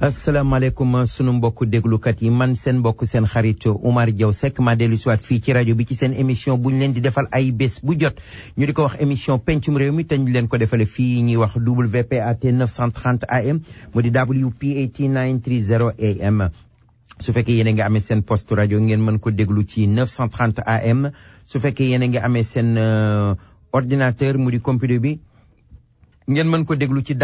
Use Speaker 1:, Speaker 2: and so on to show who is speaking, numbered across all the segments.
Speaker 1: asalaamaaleykum sunu mbokku déglukat yi man seen mbokk seen xarit Oumar Diaw Seck ma dellu si waat fii ci rajo bi ci seen émission bu ñu leen di defal ay bés bu jot ñu di ko wax émission pencum réew mi te ñu leen ko defale fii ñuy wax WPAT 930 AM mu di WPAT 930 AM su fekkee yéen a ngi amee seen poste rajo ngeen mën ko déglu ci 930 AM su fekkee yéen a ngi amee seen ordinateur mu di computer bi ngeen mën ko déglu ci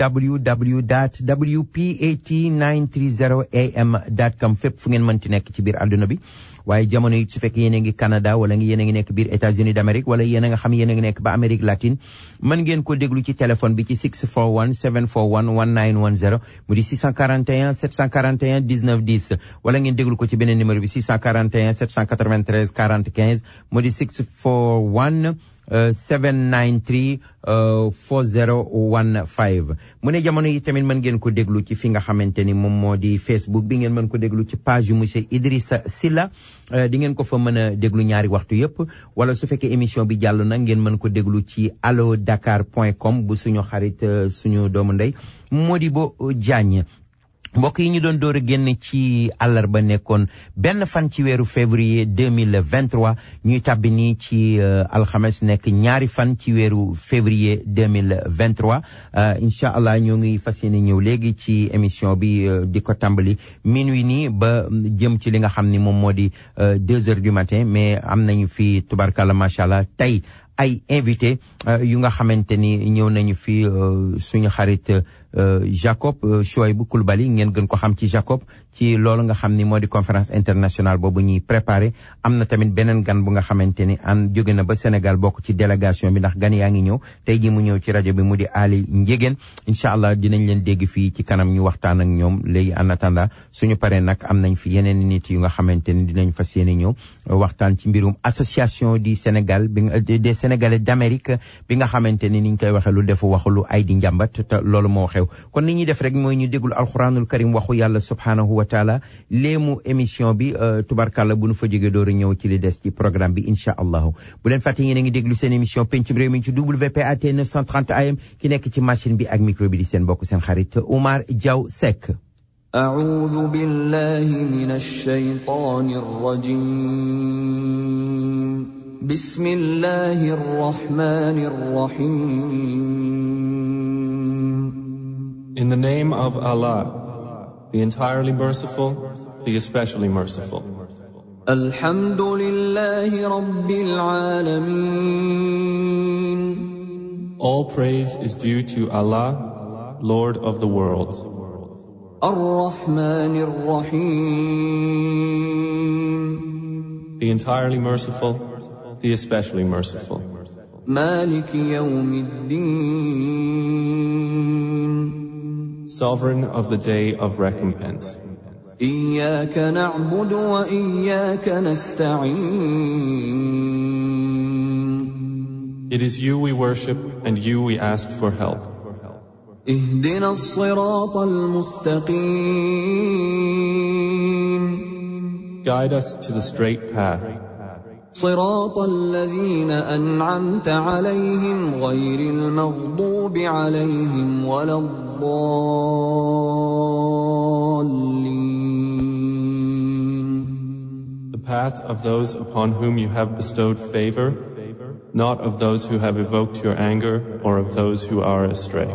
Speaker 1: www.wpat930am.com fépp fu ngeen mën ci nekk ci biir àdduna bi waaye jamono yi su fekkee yéen a ngi Canada wala yéen a ngi nekk biir États-Unis d'Amérique wala yéen a nga xam yéen a ngi nekk ba Amérique latine mën ngeen ko déglu ci téléphone bi ci 641 741 1910 mu di 641 741 19 10 wala ngeen déglu ko ci beneen numéro bi 641 793 40 15 mu di 641 793 4015 mu ne jamono yi tamit mën ngeen ko déglu ci fi nga xamante ni moom moo di Facebook bi ngeen mën ko déglu ci page yu monsieur Idrissa Silla di ngeen ko fa mën a déglu ñaari waxtu yëpp wala su fekkee émission bi jàll na ngeen mën ko déglu ci allodakar.com bu suñu xarit suñu doomu ndey Modibo Diagne mbokk yi ñu doon door a génn ci àllarba nekkoon benn fan ci weeru février 2023 ñuy tàbbi nii ci alxames nekk ñaari fan ci weeru février 2023 incha allah ñoo ngi fas yéene ñëw léegi ci émission bi di ko tàmbali minuit nii ba jëm ci li nga xam ni moom moo di 2 heures du matin mais am nañu fi tubarkalla macha allah tey ay invité yu nga xamante ni ñëw nañu fi suñu xarit Jacob Chouaïbou Coulibaly ngeen gën ko xam ci Jacob ci loolu nga xam ni moo di conférence internationale boobu ñuy préparé am na tamit beneen gan bu nga xamante ni jóge na ba Sénégal bokk ci délégation bi ndax gan yaa ngi ñëw tey ji mu ñëw ci rajo bi mu di Ali Ndiégène incha allah dinañ leen dégg fii ci kanam ñu waxtaan ak ñoom léegi en attendant suñu paree nag am nañ fi yeneen nit yu nga xamante ni dinañ fas yéene ñëw waxtaan ci mbirum association du Sénégal des Sénégalais d'Amérique bi nga xamante ni niñ koy waxee lu defu waxu lu ay di njàmbat te loolu moo xew kon ni ñuy def rek mooy ñu déglu alxuraanul karim waxu yàlla subhaanahu wa taala léemu émission bi tubarkalla bu nu fa jógee door a ñëw ci li des ci programme bi incha allahu bu leen fàtte yéen a ngi déglu seen émission pencum réew mi ci WPAT 930 AM ki nekk ci machine bi ak micro bi di seen bokk seen xarit Oumar Diaw Seck.
Speaker 2: أعوذ بالله من الشيطان الرجيم بسم الله الرحمن الرحيم
Speaker 3: In the name of Allah, the entirely merciful, the especially merciful.
Speaker 2: الحمد لله رب العالمين
Speaker 3: All praise is due to Allah, Lord of the worlds.
Speaker 2: الرحمن الرحيم
Speaker 3: The entirely merciful, the especially merciful.
Speaker 2: مالك يوم الدين
Speaker 3: Sovereign of the day of recompense.
Speaker 2: إياك نعبد وإياك نستعين
Speaker 3: It is you we worship and you we ask for help.
Speaker 2: اهدنا الصراط المستقيم
Speaker 3: Guide us to the straight path.
Speaker 2: صراط الذين أنعمت عليهم غير المغضوب عليهم ولا الضالين
Speaker 3: The path of those upon whom you have bestowed favor, not of those who have evoked your anger or of those who are astray.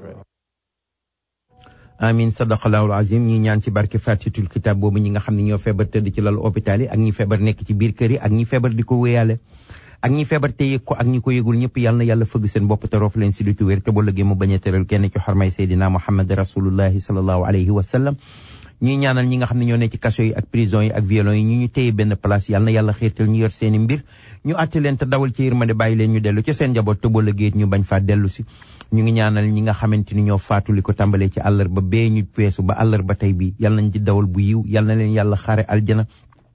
Speaker 1: amin sadaqallahul azim ñi ñaan ci barke fatitul kitab boobu ñi nga xam ne ñoo feebar tëdd ci lal hôpital yi ak ñi feebar nekk ci biir kër yi ak ñi feebar di ko wéyale ak ñi feebar te yëg ko ak ñi ko yëgul ñëpp yàlla na yàlla fëgg seen bopp te roof leen si lu tu wér te boo lëggee mu bañ a tëral kenn ci xormay Seydina Muhammad rasulullahi sallallahu alayhi wa sallam ñuy ñaanal ñi nga xam ne ñoo ne ci kaso yi ak prison yi ak violon yi ñu téye benn place yàlla na yàlla xiirtal ñu yor seeni mbir ñu àtte leen te dawal ci yërmande bàyyi leen ñu dellu ci seen njaboot te boo lëggee ñu bañ faa dellu si ñu ngi ñaanal ñi nga xamante ni ñoo faatu li ko tàmbalee ci àllarba bee ñu weesu ba àllarba tey bi yàlla nañ ci dawal bu yiw yàlla na leen yàlla xaare aljana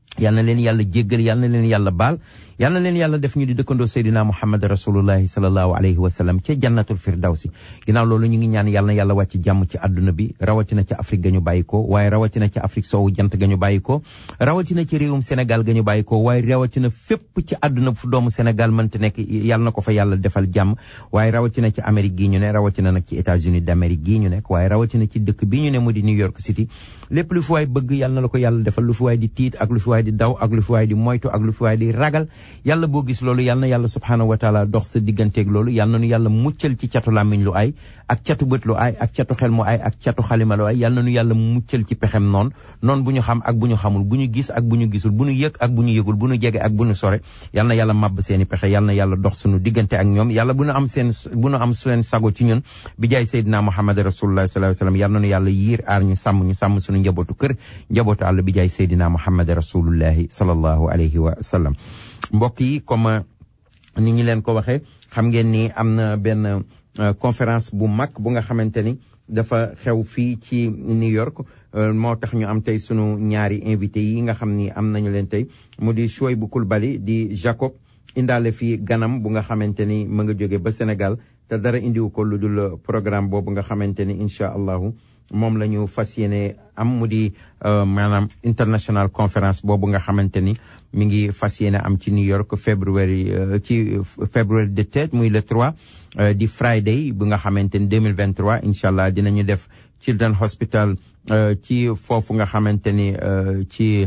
Speaker 1: yal na leen yàlla jéggal yal na leen yàlla baal yal na leen yàlla def ñu di dëkkandoo Seydina Muhammad rasulullahi sallallahu alayhi wa sallam ca jannatul firdawsi ginnaaw loolu ñu ngi ñaan yal na yàlla wàcc jàmm ci àdduna bi rawatina ca Afrique ga ñu bàyyi ko waaye rawatina ca Afrique soowu jant ga ñu bàyyi ko rawatina ci réewum Sénégal ga ñu bàyyi ko waaye rawatina fépp ci àdduna fu doomu Sénégal mënta nekk yal na ko fa yàlla defal jàmm waaye rawatina ci Amérique gii ñu ne rawatina nag ci États-Unis d'Amérique gii ñu nekk waaye rawatina ci dëkk bi ñu ne mu di New York City lépp lu fi waay bëgg yal na la ko yàlla defal lu fi waay di tiit ak lu fi waay di daw ak lu fi waay di moytu ak lu fi waay di ragal yàlla boo gis loolu yal na yàlla subhaanahu wa taala dox sa digganteeg loolu yal na nu yàlla muccal ci catu làmmiñ lu ay ak catu bët lu ay ak catu xel mu ay ak catu xalima lu ay yal na nu yàlla muccal ci pexem noon bu ñu xam ak bu ñu xamul bu ñu gis ak bu ñu gisul bu ñu yëg ak bu ñu yëgul bu ñu jege ak bu ñu sore yal na yàlla màbb seeni pexe yal na yàlla dox suñu diggante ak ñoom yàlla bu ñu am seen sago ci ñun bi jaay Seydina Muhammad rasulullah sallallahu alayhi wa sallam yal na nu yàlla yiir aar ñu sàmm suñu njabootu kër njabootu àll bi jaay Seydina Muhammad rasulullahi sallallahu alayhi wa sallam mbokk yi comme ni ñu leen ko waxee xam ngeen ni am na benn conférence bu mag bu nga xamante ni dafa xew fii ci New York moo tax ñu am tey sunu ñaari invité yi nga xam ni am nañu leen tey mu di Souhaïbou Coulibaly di Jacob indaale fii ganam bu nga xamante ni mu nga jóge ba Sénégal te dara indiwu ko lu dul programme boobu nga xamante ni incha allahu moom la ñu fas yéene am mu di maanaam international conférence boobu nga xamante ni mi ngi fas yéene am ci New York February the 3rd muy le 3 di Friday bu nga xamante ni 2023 incha allah dinañu def Children Hospital ci foofu nga xamante ni ci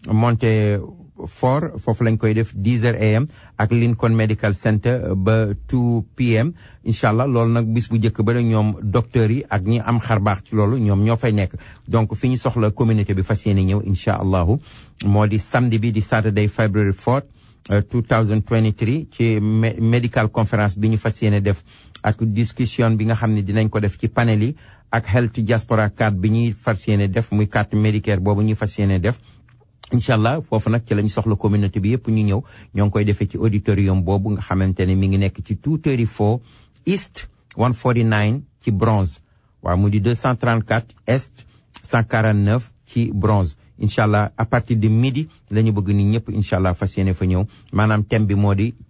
Speaker 1: Montefort foofu lañ koy def 10h AM ak Lincoln Medical Center ba 2 PM incha allah loolu nag bis bu njëkk ba ñoom docteurs yi ak ñi am xarbaax ci loolu ñoom ñoo fay nekk donc fi ñu soxla communauté bi fas yéene ñëw incha allahu moo di samedi bi di Saturday February 4th 2023 ci medical conference bi ñu fas yéene def ak discussion bi nga xam ne dinañ ko def ci panel yi ak health diaspora card bi ñuy fas yéene def muy carte Medicare boobu ñuy fas yéene def incha allah foofu nag ci lañ soxla communauté bi yëpp ñu ñëw ñoo ngi koy defee ci auditorium boobu nga xamante ne mi ngi nekk ci 234 East 149 ci Bronx waaw mu di 234 Est 149 ci Bronx incha allah à partir de midi la ñu bëgg nit ñëpp incha allah fas yéene fa ñëw maanaam thème bi moo di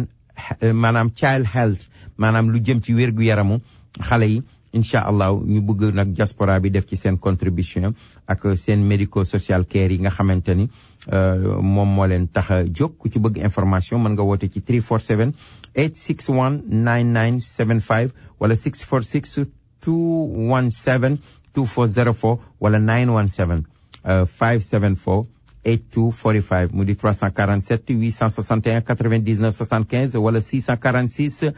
Speaker 1: child health maanaam lu jëm ci wérgu yaramu xale yi incha allah ñu bëgg nag diaspora bi def ci seen contribution ak seen médico social care yi nga xamante ni moom moo leen tax a jóg ku ci bëgg information mën nga woote ci 347 861 9975 wala 646 217 2404 wala 917 574 8245 mu di 347 861 99 75 wala 646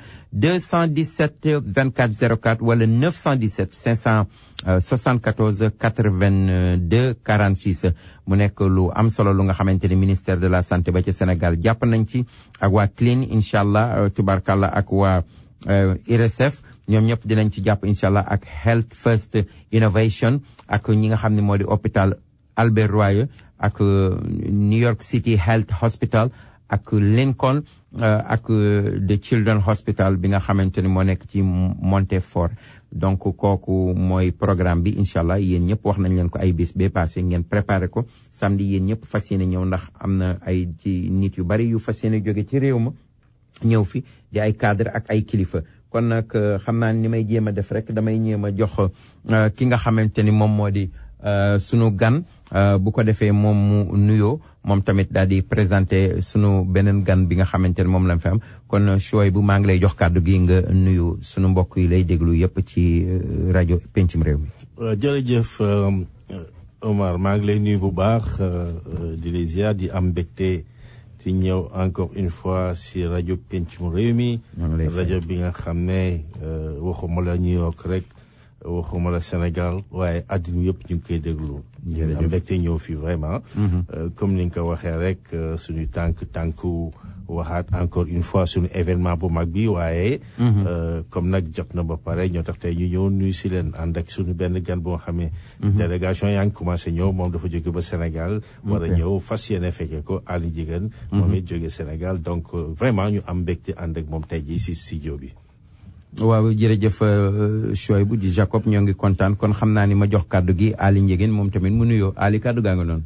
Speaker 1: 217 24 04 wala 917 574 82 46 mu nekk lu am solo lu nga xamante ni ministère de la santé ba ci Sénégal jàpp nañ ci ak waa Clean incha allah tubarkalla ak waa IRSF ñoom ñëpp dinañ ci jàpp incha allah ak Health First Innovation ak ñi nga xam ne moo di hôpital Albert Royer ak New York City Health Hospital ak Lincoln ak The Children Hospital bi nga xamante ni moo nekk ci Montefort donc kooku mooy programme bi incha allah yéen ñëpp wax nañ leen ko ay bis bee passé ngeen préparé ko samedi yéen ñëpp fas yéene ñëw ndax am na ay ci nit yu bari yu fas yéene jóge ci réew ma ñëw fi di ay cadre ak ay kilifa kon nag xam naa ni may jéem a def rek damay ñéem a jox ki nga xamante ni moom moo di sunu gan bu ko defee moom mu nuyoo moom tamit daal di présenté sunu beneen gan bi nga xamante ne moom lañ fi am kon Souhaïbou maa ngi lay jox kàddu gi nga nuyu sunu mbokk yi lay déglu yëpp ci rajo Pencum Réew mi.
Speaker 4: jërëjëf Omar maa ngi lay nuyu bu baax di lay ziar di am mbégte ci ñëw encore une fois si rajo Pencum Réew mi. rajo bi nga xam ne waxuma la New York rek. waxuma la Sénégal waaye àddina yëpp ñu ngi koy déglu. am mbégte ñëw fii vraiment. comme ni nga ko waxee rek suñu tànku waxaat encore une fois suñu événement bu mag bi waaye. comme nag jot na ba pare ñoo tax tey ñu ñëw nuyu si leen ànd ak suñu benn gan boo xamee. délégation yaa ngi commencé ñëw moom dafa jóge ba Sénégal. war a ñëw fas yéene fekkee ko Aliou Jigéen. moom it jóge Sénégal donc vraiment ñu am mbégte ànd ak moom tey jii si studio bi.
Speaker 1: waaw jërëjëf Souhaïbou di Jacob ñoo ngi kontaan kon xam naa ni ma jox kàddu gi Ali Ndiéguène moom tamit mu nuyoo Ali kàddu gaa nga noonu.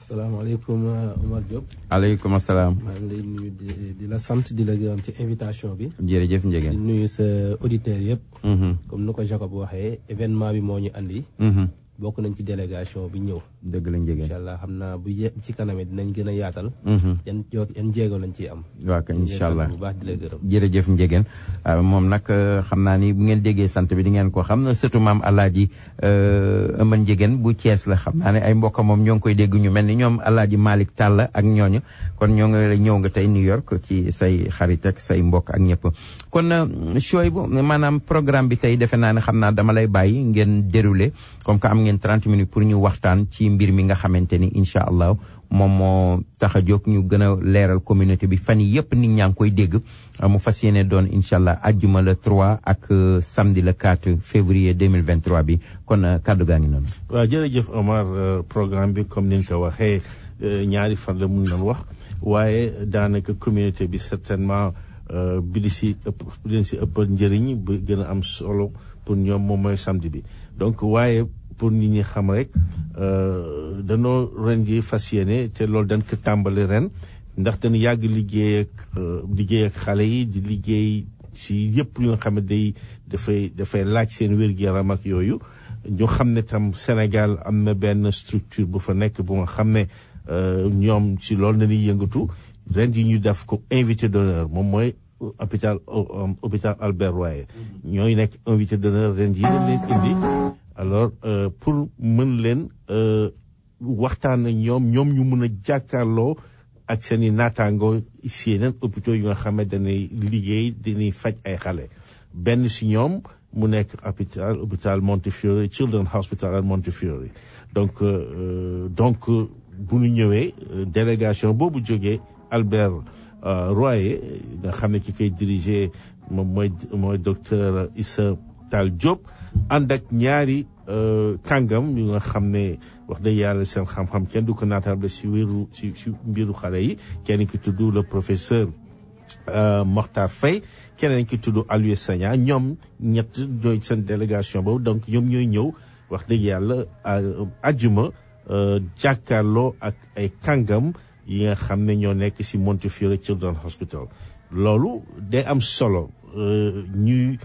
Speaker 5: asalaamaaleykum Omar Diop.
Speaker 1: aleykum salaam.
Speaker 5: maa ngi lay nuyu di la sant di la gërëm ci invitation bi.
Speaker 1: jërëjëf Ndiéguène.
Speaker 5: di nuyu sa auditeurs yëpp. comme ni ko Jacob waxee événement bi moo ñu andi. bokk nañ ci délégation bi ñëw.
Speaker 1: dëgg la Ndiéguène.
Speaker 5: incha allah xam naa bu ci kanam dinañ gën a yaatal. yan jéego lañ ciy am.
Speaker 1: waaw kay incha allah
Speaker 5: bu baax di la gërëm.
Speaker 1: jërëjëf Ndiéguène moom nag xam naa ni bu ngeen déggee sant bi di ngeen ko xam na surtout maam Alaaji Ëmban Ndiéguène bu Thiès la xam naa ne ay mbokk moom ñoo ngi koy dégg ñu mel ni ñoom Alaaji Malick Tall ak ñooñu kon ñoo ngi ñëw nga tey New York ci say xarit ak say mbokk ak ñëpp. kon choix bu maanaam programme bi tey defe naa ne xam naa dama lay bàyyi ngeen déroulé comme que am ngeen 30 minutes pour ñu waxtaan ci mbir mi nga xamante ni incha allah moom moo tax a jóg ñu gën a leeral communauté bi fan yii yëpp nit ñaa ngi koy dégg mu fas yéene doon incha allah ajjuma le 3 ak samedi le 4 février 2023 bi kon kàddu gaa ngi noonu.
Speaker 4: waaw jërëjëf Omar programme bi comme ni nga ko waxee ñaari fan la mun nañ wax waaye daanaka communauté bi certainement bi di si ëpp njëriñ bu gën a am solo pour ñoom moom mooy samedi bi donc waaye. pour nit ñi xam rek danoo ren ji fas yéene te loolu dañ ko tàmbali ren ndax dañu yàgg liggéey ak xale yi di liggéey si yëpp yu nga xam ne dafay laaj seen wér-gu-yaram ak yooyu ñu xam ne tam Sénégal am na benn structure bu fa nekk bu nga xam ne ñoom si loolu nañuy yëngatu ren ji ñu def ko invité d'honneur moom mooy hôpital Albert Royer ñooy nekk invité d'honneur ren ji dañ leen indi alors pour mën leen waxtaan ak ñoom ñu mën a jàkkaarloo ak seen i naataangoo si yeneen hôpitaux yu nga xam ne dañuy liggéey dañuy faj ay xale benn si ñoom mu nekk hôpital Montefiore Children's Hospital at Montefiore donc bu ñu ñëwee délégation boobu jógee Albert Royer nga xam ne ki koy diriger moom mooy docteur Issa Tall Diop ànd ak ñaari kàngam yu nga xam ne wax dëgg yàlla seen xam-xam kenn du ko naatable si mbiru xale yi kenn ki tudd le professeur Mokhtar Faye keneen ki tudd Aliou Sagna ñoom ñett ñooy seen délégation boobu donc ñoom ñooy ñëw wax dëgg yàlla ajjuma jàkkaarloo ak ay kàngam yi nga xam ne ñoo nekk si Montefiore Children's Hospital loolu day am solo ñuy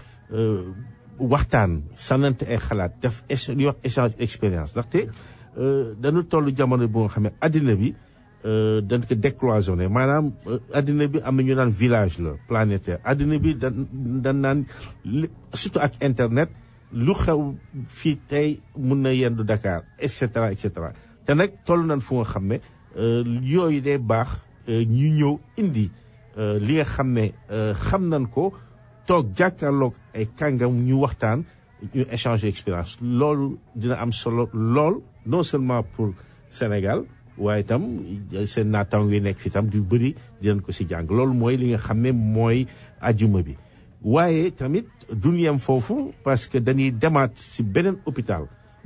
Speaker 4: waxtaan sanante ay xalaat def li wax échange expérience ndaxte dañu toll jamono bu nga xam ne addina bi dañ ko décloisonné maanaam addina bi am na ñu naan village la planétaire addina bi dañ naan surtout ak internet lu xew fii tey mun na yendu Dakar et cetera te nag toll nañ fu nga xam ne yooyu day baax ñu ñëw indi li nga xam ne xam nañ ko toog jàkkaarloog ay kàngam ñu waxtaan ñu échanger expérience loolu dina am solo lool non seulement pour Sénégal waaye itam seen naataango yi nekk fi tam du bëri dinañ ko si jàng loolu mooy li nga xam ne mooy ajuma bi waaye tamit duñu yem foofu parce que dañuy demaat si beneen hôpital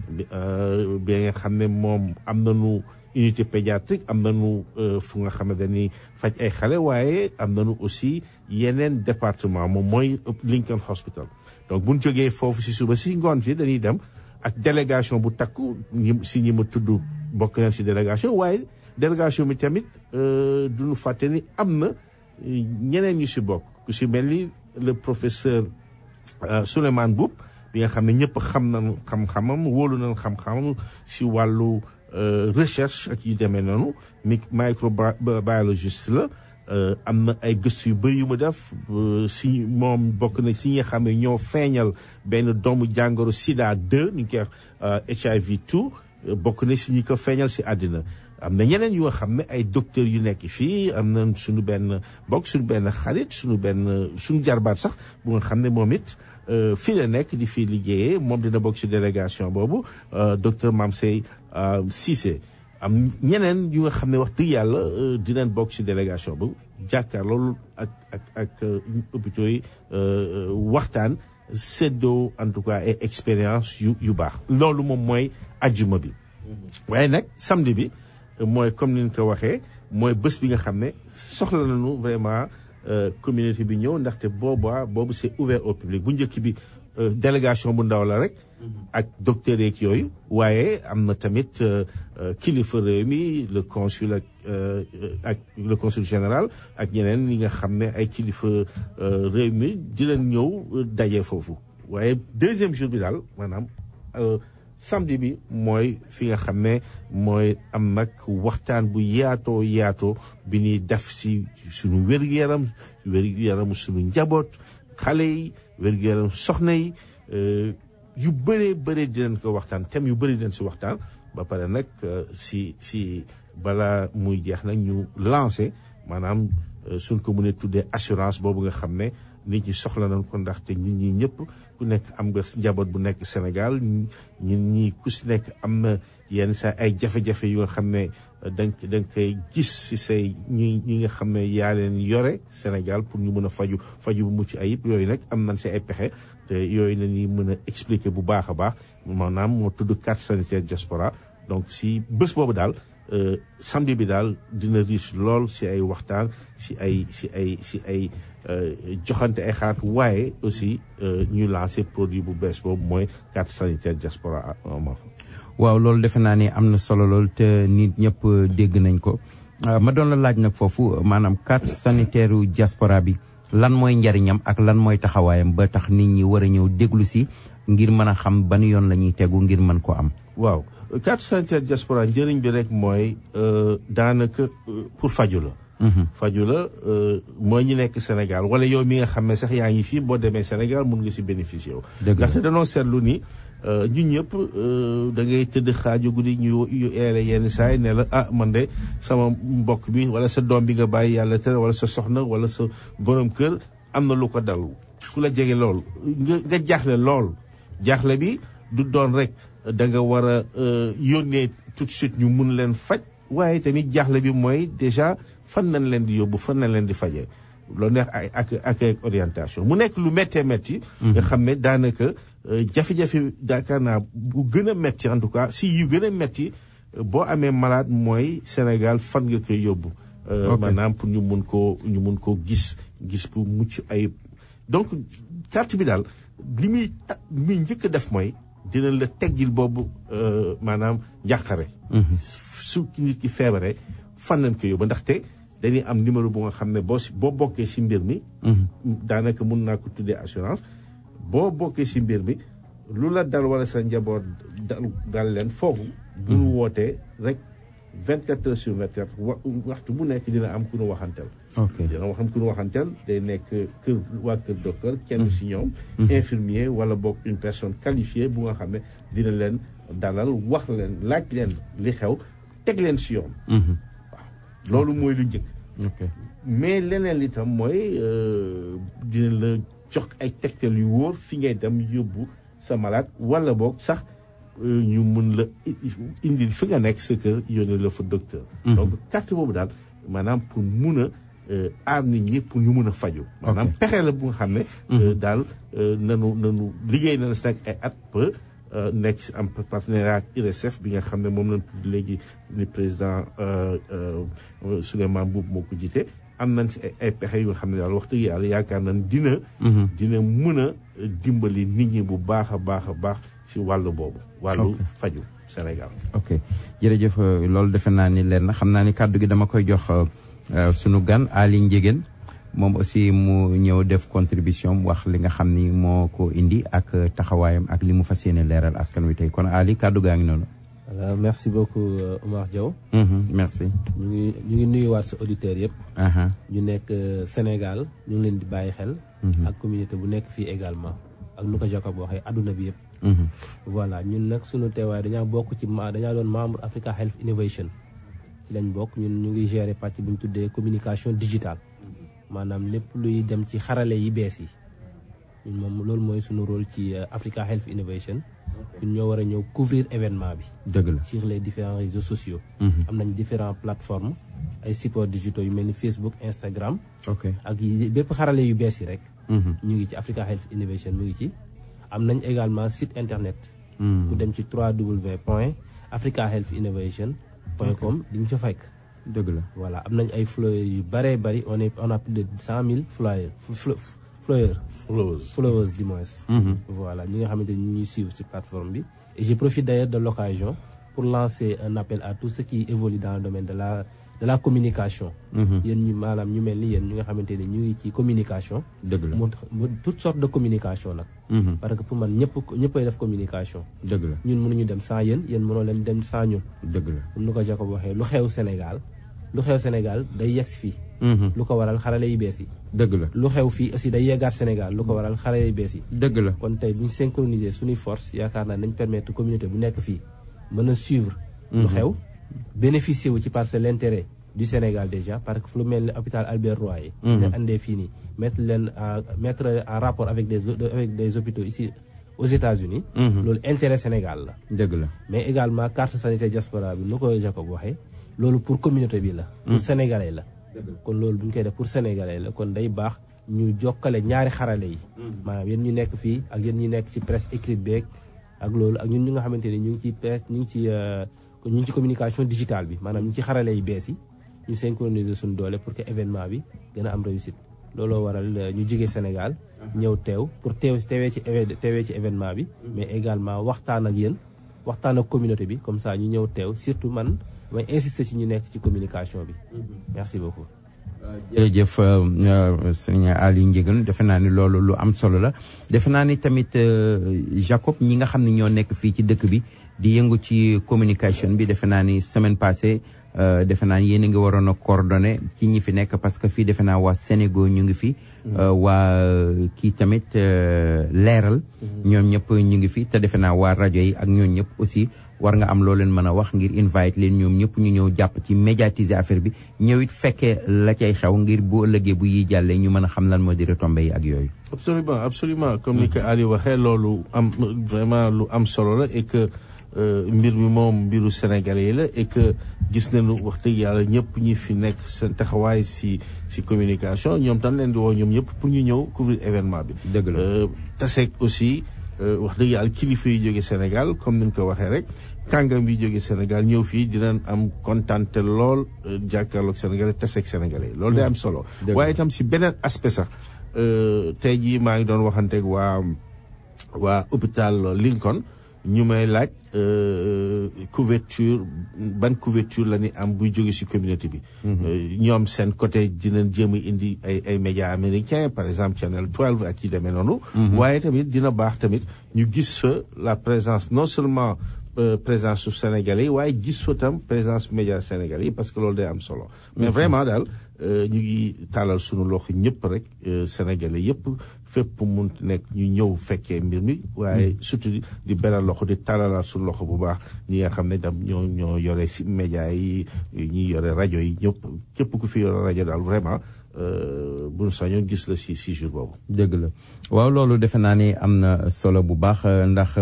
Speaker 4: bi nga xam ne moom am nañu unité pédiatrique am nañu fu nga xam ne dañuy faj ay xale waaye am nañu aussi yeneen département moom mooy Lincoln Hospital donc buñ jógee foofu si suba si ngoon si dañuy dem ak délégation bu takku ñi ma tudd bokk nañ si délégation waaye délégation bi tamit duñu fàtte ni am na ñeneen ñu si bokk ku si mel ni le professeur Souleymane Boub bi nga xam ne ñëpp xam nañ xam-xamam wóolu nañ xam-xamam si wàllu recherche ak yu demee noonu microbiologiste la am na ay gëstu yu bëri yu mu def si moom bokk na si ñi nga xam ne ñoo feeñal benn doomu jàngoro sida 2 ñu koy wax HIV 2 bokk na si ñi ko feeñal si àddina am na ñeneen yu nga xam ne ay docteurs yu nekk fii am na suñu benn xarit suñu jarbaat sax bu nga xam ne moom it fii la nekk di fii liggéeyee moom dina bokk si délégation boobu docteur Mamsey Cissé am ñeneen yu nga xam ne wax dëgg yàlla dinañ bokk si délégation boobu jàkkaar loolu ak hôpitaux yi waxtaan séddoo en tout cas ay expérience yu baax loolu moom mooy ajjuma bi waaye nag samedi bi mooy comme ni ñu ko waxee mooy bés bi nga xam ne soxla nañu vraiment communauté bi ñëw ndaxte boobu c'est ouvert au public bu njëkk bi délégation bu ndaw la rek ak docteur yeeg yooyu waaye am na tamit kilifa réew mi le consul ak le consul général ak ñeneen ñi nga xam ne ay kilifa réew mi di leen ñëw daje foofu waaye deuxième jour bi daal maanaam samedi bi mooy fi nga xam ne mooy am nag waxtaan bu yaatoo bi ñuy def si suñu wér-gu-yaram suñu njaboot xale yi wér-gu-yaram soxna yi yu bëree dinañ ko waxtaan thème yu bëri dinañ si waxtaan ba pare nag si balaa muy jeex nag ñu lancé maanaam suñ ko mënee tuddee assurance boobu nga xam ne nit ñi soxla nañ ko ndaxte ñun ñi ñëpp ku nekk am nga njaboot bu nekk Sénégal ñun ñi ku si nekk am na yenn saa ay jafe-jafe yu nga xam ne danga koy gis si say ñi nga xam ne yaa leen yore Sénégal pour ñu mën a faju bu mucc ayib yooyu nag am nañ si ay pexe te yooyu la ñuy mën a expliquer bu baax a baax maanaam moo tudd carte sanitaire diaspora donc si bés boobu daal samedi bi daal dina riche lool si ay waxtaan si ay joxante ay xalaat waaye aussi ñu lancé produit bu bees boobu mooy carte sanitaire diaspora.
Speaker 1: waaw loolu defe naa ne am na solo lool te nit ñëpp dégg nañ ko ma doon la laaj nag foofu maanaam carte sanitaire diaspora bi lan mooy njariñam ak lan mooy taxawaayam ba tax nit ñi war a ñëw déglu si ngir mën a xam ban yoon la ñuy tegu ngir mën ko am.
Speaker 4: waaw carte sanitaire diaspora njëriñ bi rek mooy daanaka pour faju la. faju la mooy ñi nekk Sénégal wala yow mi nga xam ne sax yaa ngi fii boo demee Sénégal mun nga si bénéficier wu. ndaxte danoo seetlu ni ñun ñëpp da ngay tëdd xaaju guddi ñu eele yenn saa yi ne la man de sama mbokk bi wala sa doom bi nga bàyyi yàlla tere wala sa soxna wala sa borom kër am na lu ko dal ku la jege lool nga jaaxle lool jaaxle bi du doon rek da nga war a yónnee tout de suite ñu mun leen faj waaye tamit jaaxle bi mooy déjà fan nañ leen di yóbbu fan nañ leen di fajee loolu neex ak orientation mu nekk lu méttee métti nga xam ne daanaka jafe-jafe daakaar naa bu gën a métti en tout cas si yu gën a métti boo amee malade mooy Sénégal fan nga koy yóbbu maanaam pour ñu mun koo gis bu mucc ayib donc carte bi daal li muy njëkk a def mooy dina la teggil boobu maanaam njàqare su nit ki feebare fan nañ ko yóbbu ndaxte dañuy am numéro bu nga xam ne boo bokkee si mbir mi daanaka mun naa ko tuddee assurance boo bokkee si mbir mi lu la dal wala sa njaboot dal leen foofu bu ñu wootee rek 24 heures sur 24 waxtu bu nekk dina am ku ñu waxanteel dina xam ku ñu waxanteel day nekk kër docteur kenn si ñoom infirmier wala bokk une personne qualifiée bu nga xam ne dina leen dalal wax leen laaj leen li xew teg leen si yoon waaw loolu mooy lu njëkk mais leneen li tam mooy dina la jox ay tegtal yu wóor fi ngay dem yóbbu sa malade wala boog sax ñu mun la indi fi nga nekk sa kër yónnee la fa docteur donc carte boobu daal maanaam pour mun a aar nit ñi pour ñu mun a faju maanaam pexe la bu nga xam ne daal nanu liggéey na si nag ay at ba nekk si am partenariat ak IRESSEF bi nga xam ne moom lañ tudd léegi ni président Souleymane Mboup moo ko jiite am nañ si ay pexe yu nga xam ne daal wax dëgg yàlla yaakaar nañ dina mën a dimbali nit ñi bu baax a baax si wàllu boobu wàllu faju Sénégal
Speaker 1: ok jërëjëf loolu defe naa ni leer na xam naa ni kàddu gi dama koy jox sunu gan Ali Ndiéguène moom aussi mu ñëw def contribution wax li nga xam ni moo ko indi ak taxawaayam ak li mu fas yéene leeral askan wi tey kon Ali kàddu gaa ngi noonu.
Speaker 5: voilà merci beaucoup Omar Diaw.
Speaker 1: merci.
Speaker 5: ñu ngi nuyuwaat sa auditeurs yëpp. ñu nekk Sénégal ñu ngi leen di bàyyi xel. ak communauté bu nekk fii également ak nu ko Jacob waxee adduna bi yëpp. voilà ñun nag sunu teewaay dañaa doon membre Africa Health Innovation ci lañ bokk ñun ñu ngi gérer partie bu ñu tuddee communication digitale. maanaam lépp luy dem ci xarale yi bees yi ñun moom loolu mooy suñu rôle ci Africa Health Innovation ñun ñoo war a ñëw couvrir événement bi.
Speaker 1: dëgg la
Speaker 5: sur les différents réseaux sociaux. am nañ différentes plateformes ay supports digitaux yu mel ni Facebook Instagram. ak bépp xarale yu bees yi rek. ñu ngi ci Africa Health Innovation mu ngi ci. am nañ également site internet. ku dem ci www.africahealthinnovation.com di nga fa fekk.
Speaker 1: dëgg la
Speaker 5: voilà am nañ ay flyers yu bëree bëri on a plus de 100 000 followers du moins. Voilà ñi nga xamante ni ñu ñuy suivre ci plateforme bi. Et je profite d'ailleurs de l'occasion pour lancer un appel à tous ceux qui évoluent dans le domaine de la communication. yéen ñu maanaam ñu mel ni yéen ñi nga xamante ni ñu ngi ci communication.
Speaker 1: dëgg la
Speaker 5: toutes sortes de communication nag. parce que pour man ñëppay def communication.
Speaker 1: dëgg la
Speaker 5: ñun mënuñu dem sans yéen mënoo leen dem sans ñun.
Speaker 1: dëgg la
Speaker 5: nu ko Jacob waxee lu xew Sénégal day yegg fii. lu ko waral xarale yi bees yi.
Speaker 1: dëgg la
Speaker 5: lu xew fii aussi day yeggaat Sénégal lu ko waral xarale yi bees yi.
Speaker 1: dëgg la
Speaker 5: kon tey bu ñu synchroniser suñuy force yaakaar naa nañ permettre communauté bu nekk fii mën a suivre. lu xew bénéficier wu ci parce que l'intérêt du Sénégal déjà parce que fu lu mel ni hôpital Albert Royer. nga andee fii nii mettre en rapport avec des hôpitaux ici aux États-Unis loolu intérêt Sénégal la.
Speaker 1: dëgg la
Speaker 5: mais également carte sanitaire diaspora bi nu ko Jacob waxee loolu pour communauté bi la. pour sénégalais la. kon loolu bu ñu koy def pour sénégalais la kon day baax ñu jokkale ñaari xarale yi. maanaam yéen ñu nekk fii ak yéen ñu nekk ci presse écrite beeg ak loolu ak ñun ñu nga xamante ni ñu ngi ci presse ñu ngi ci communication digitale bi maanaam ñu ci xarale yi bees yi ñu synchroniser suñu doole pour que événement bi gën a am réussite. looloo waral ñu jógee Sénégal ñëw teew pour teewee ci événement bi. mais également waxtaan ak yéen waxtaan ak communauté bi comme ça ñu ñëw teew surtout man may insister ci ñu nekk ci communication bi. merci beaucoup.
Speaker 1: jërëjëf sëñ Ali Ndiéguène defe naa ni loolu lu am solo la defe naa ni tamit Jacob ñi nga xam ne ñoo nekk fii ci dëkk bi di yëngu ci communication bi defe naa ni semaine passée defe naa ni yéen a ngi waroon a coordonné ci ñi fi nekk parce que fii defe naa waa Sénégal ñu ngi fi. waa kii tamit leeral. ñoom ñëpp ñu ngi fi te defe naa waa rajo yi ak ñoom ñëpp aussi. war nga am loo leen mën a wax ngir invite leen ñoom ñëpp ñu ñëw jàpp ci médiatiser affaire bi ñëw it fekkee la cay xew ngir bu ëllëgee bu yi jàllee ñu mën a xam lan moo di retombées yi ak yooyu.
Speaker 4: absolument comme ni ko Ali waxee loolu am vraiment lu am solo la et que mbir mi moom mbiru sénégalais la et que gis nañu wax dëgg yàlla ñëpp ñi fi nekk seen taxawaay si communication ñoom tam leen di woo ñoom ñëpp pour ñu ñëw couvrir événement bi.
Speaker 1: dëgg la
Speaker 4: taseeg aussi. wax dëgg yàlla kilifa yi jóge Sénégal comme ni ñu ko waxee rek kàngam yi jóge Sénégal ñëw fii dinañ am kontaante lool jàkkaarloog Sénégalais taseeg Sénégalais loolu day am solo. waaye itam si beneen aspect sax tey jii maa ngi doon waxanteeg waa hôpital Lincoln ñu may laaj couverture ban couverture la ni am buy jóge si communauté bi. ñoom seen côté dinañ jéem a indi ay médias américains par exemple Channel 12 ak ci demee noonu. waaye tamit dina baax tamit ñu gis fa la présence non seulement présence su Sénégalais yi waaye gis fa tam présence médias sénégalais yi parce que loolu day am solo. mais vraiment daal ñu ngi taalal sunu loxo ñëpp rek Sénégalais yëpp fépp mun nekk ñu ñëw fekkee mbir mi waaye surtout di beral loxo di taalalaat sunu loxo bu baax ñi nga xam ne tam ñoo yore si médias yi ñi yore rajo yi ñëpp képp ku fi yore rajo daal vraiment buñ sañoon gis la si jour boobu.
Speaker 1: dëgg la waaw loolu defe naa ni am na solo bu baax ndax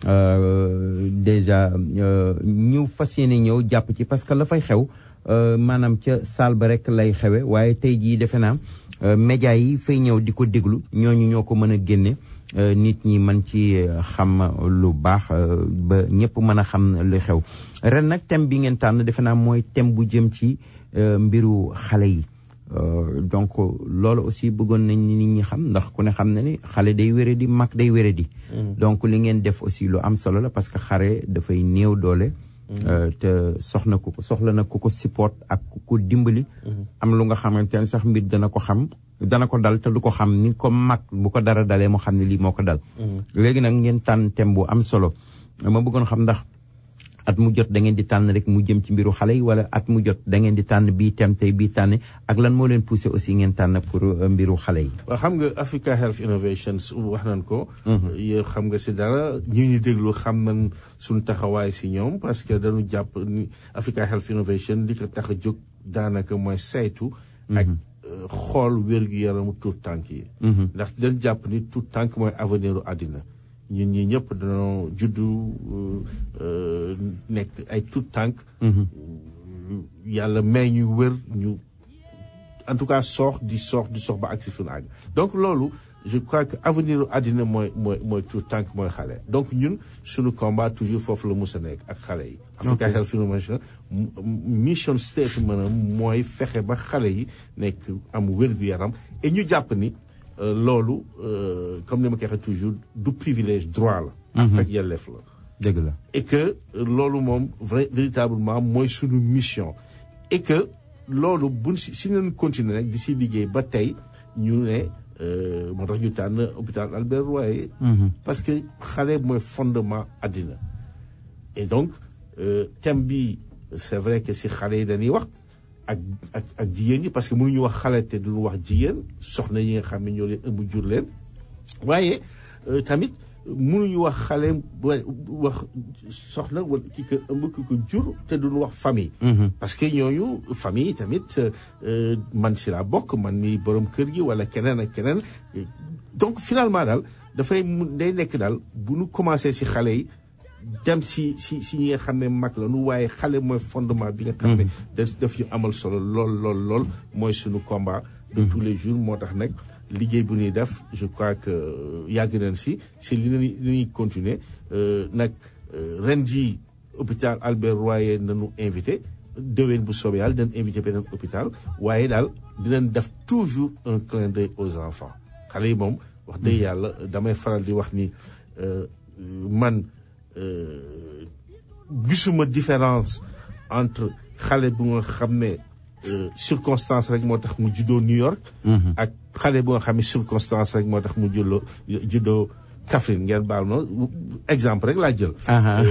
Speaker 1: déjà ñu fas yéene ñëw jàpp ci parce que la fay xew maanaam ca salle ba rek lay xewe waaye tey jii defe naa média yi fay ñëw di ko déglu ñooñu ñoo ko mën a génne nit ñi mën ci xam lu baax ba ñëpp mën a xam lu xew ren nag thème bi ngeen tànn defe naa mooy thème bu jëm ci mbiru xale yi. donc loolu aussi bëggoon nañ nit ñi xam ndax ku ne xam na ni xale day wéré di mag day wéré di donc li ngeen def aussi lu am solo la parce que xare dafay néew doole te soxla na ku ko support ak ku ko dimbali am lu nga xamante ne sax mbir dana ko dal te du ko xam ni ko mag bu ko dara dalee moo xam ne lii moo ko dal léegi nag ngeen tànn thème bu am solo ma bëggoon xam ndax at mu jot da ngeen di tànn rek mu jëm ci mbiru xale yi wala at mu jot da ngeen di tànn bii thème tey bii tànn ak lan moo leen poussé aussi ngeen tànn pour mbiru xale yi.
Speaker 4: waaw xam nga Africa Health Innovations wax nañ ko. yow xam nga si dara ñu déglu xam nañ suñu taxawaay si ñoom parce que dañu jàpp ni Africa Health Innovation li ko tax a jóg daanaka mooy saytu. ak xool wér-gu-yaramu tuut tànk yi. ndax dañ jàpp ni tuut tànk mooy avenir u àddina. ñun ñi ñëpp dañoo juddu nekk ay tout tànk yàlla may ñu wër ñu en tout cas soox ba agsi fi nu àgg donc loolu je crois que avenir àddina mooy tout tànk mooy xale donc ñun suñu combat toujours foofu la mus a nekk ak xale yi Africa Health Innovation mission statement mooy fexe ba xale yi nekk am wér-gu-yaram et ñu jàpp ni loolu comme ni ma koy waxee toujours du privilège droit la. ak yelleef la.
Speaker 1: dëgg la
Speaker 4: et que loolu moom véritablement mooy sunu mission et que loolu buñ si nañ continuer rek di si liggéey ba tey ñu ne moo tax ñu tànn hôpital Albert Royer. parce que xale mooy fondement àddina et donc thème bi c'est vrai que si xale yi dañuy wax ak jigéen ñi parce que mënuñu wax xale te duñu wax jigéen soxna yi nga xam ne ñoo leen ëmb jur leen waaye tamit mënuñu wax xale wax soxna wala ki ko ëmb ki ko jur te duñu wax famille. parce que ñooñu famille tamit man si laa bokk man mi borom kër gi wala keneen ak keneen donc finalement daal day nekk daal bu ñu commencé si xale yi dem si ñi nga xam ne mag la nu waaye xale mooy fondement bi nga xam ne daf ñu amal solo lool mooy suñu combat de tous les jours moo tax nag liggéey bu ñuy def je crois que yàgg nañ si li ñuy continuer nag ren ji hôpital Albert Royer nañu invité déwén bu soobee yàlla dinañ invité beneen hôpital waaye daal dinañ def toujours un clin d'œil aux enfants xale yi moom wax dëgg yàlla damay faral di wax ni man gisuma différence entre xale bu nga xam ne circonstance rek moo tax mu juddoo New York ak xale bu nga xam ne circonstance rek moo tax mu juddoo Kaffrine ngeen baal na exemple rek laa jël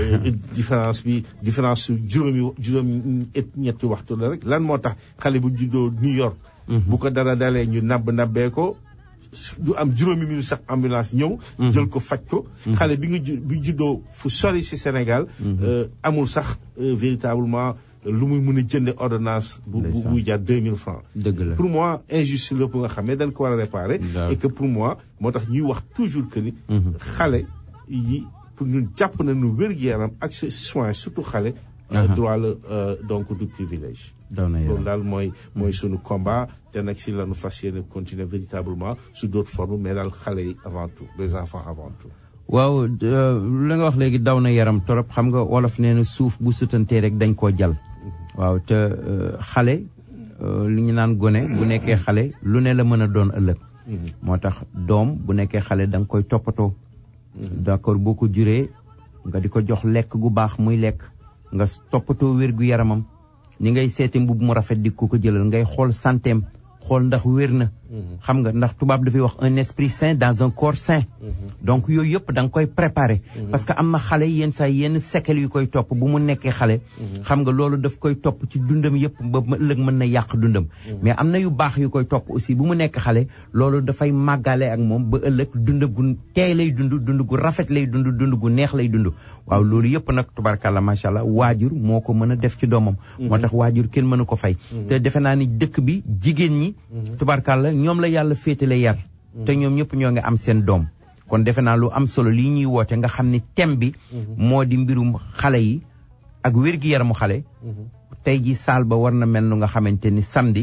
Speaker 4: différence su juróomi ñetti waxtu la rek lan moo tax xale bu juddoo New York bu ko dara dalee ñu nabbee ko du am juróomi minute sax ambulance ñëw jël ko faj ko xale bi juddoo fu sori si Sénégal amul sax véritablement lu muy mën a jënde ordonnance bu jar 2000 francs
Speaker 1: dëgg la
Speaker 4: pour moi injustice la bu nga xam ne dañ ko war a réparer et que pour moi moo tax ñuy wax toujours que ni xale yi pour ñun jàpp nañu wér-gu-yaram ak soins surtout xale droit la donc du privilège loolu daal mooy sunu combat te nag si lañu fas yéene continuer véritablement sous d'autres formes mais daal xale yi avant tout les enfants avant tout
Speaker 1: waaw la nga wax léegi daw na yaram torop xam nga wolof nee na suuf bu sutantee rek dañ koo jal waaw te xale li ñu naan gone bu nekkee xale lu ne la mën a doon ëllëg moo tax doom bu nekkee xale da nga koy toppatoo d'accord boo ko juree nga di ko jox lekk gu baax muy lekk nga toppatoo wér gu yaramam ni ngay seeti mbubb mu rafet di ko jëlal ngay xool santeem xool ndax wér na xam nga ndax tubaab dafay wax un esprit sain dans un corps sain donc yooyu yëpp da nga koy préparer parce que am na xale yenn saa yenn séquelles yu koy topp bu mu nekkee xale xam nga loolu daf koy topp ci dundam yëpp ba ëllëg mën na yàq dundam mais am na yu baax yu koy topp aussi bu mu nekk xale loolu dafay màggale ak moom ba ëllëg dund gu teey lay dund gu rafet lay dund gu neex lay dund waaw loolu yëpp nag tubarkalla macha allah waajur moo ko mën a def ci doomam moo tax waajur kenn mënu ko fay te defe naa ni dëkk bi jigéen ñi tubarkalla ñoom la yàlla féetale yar te ñoom ñëpp ñoo ngi am seen doom kon defe naa lu am solo lii ñuy woote nga xam ni thème bi moo di mbirum xale yi ak wér-gi-yaramu xale tey ji salle ba war na mel nu nga xamante ni samedi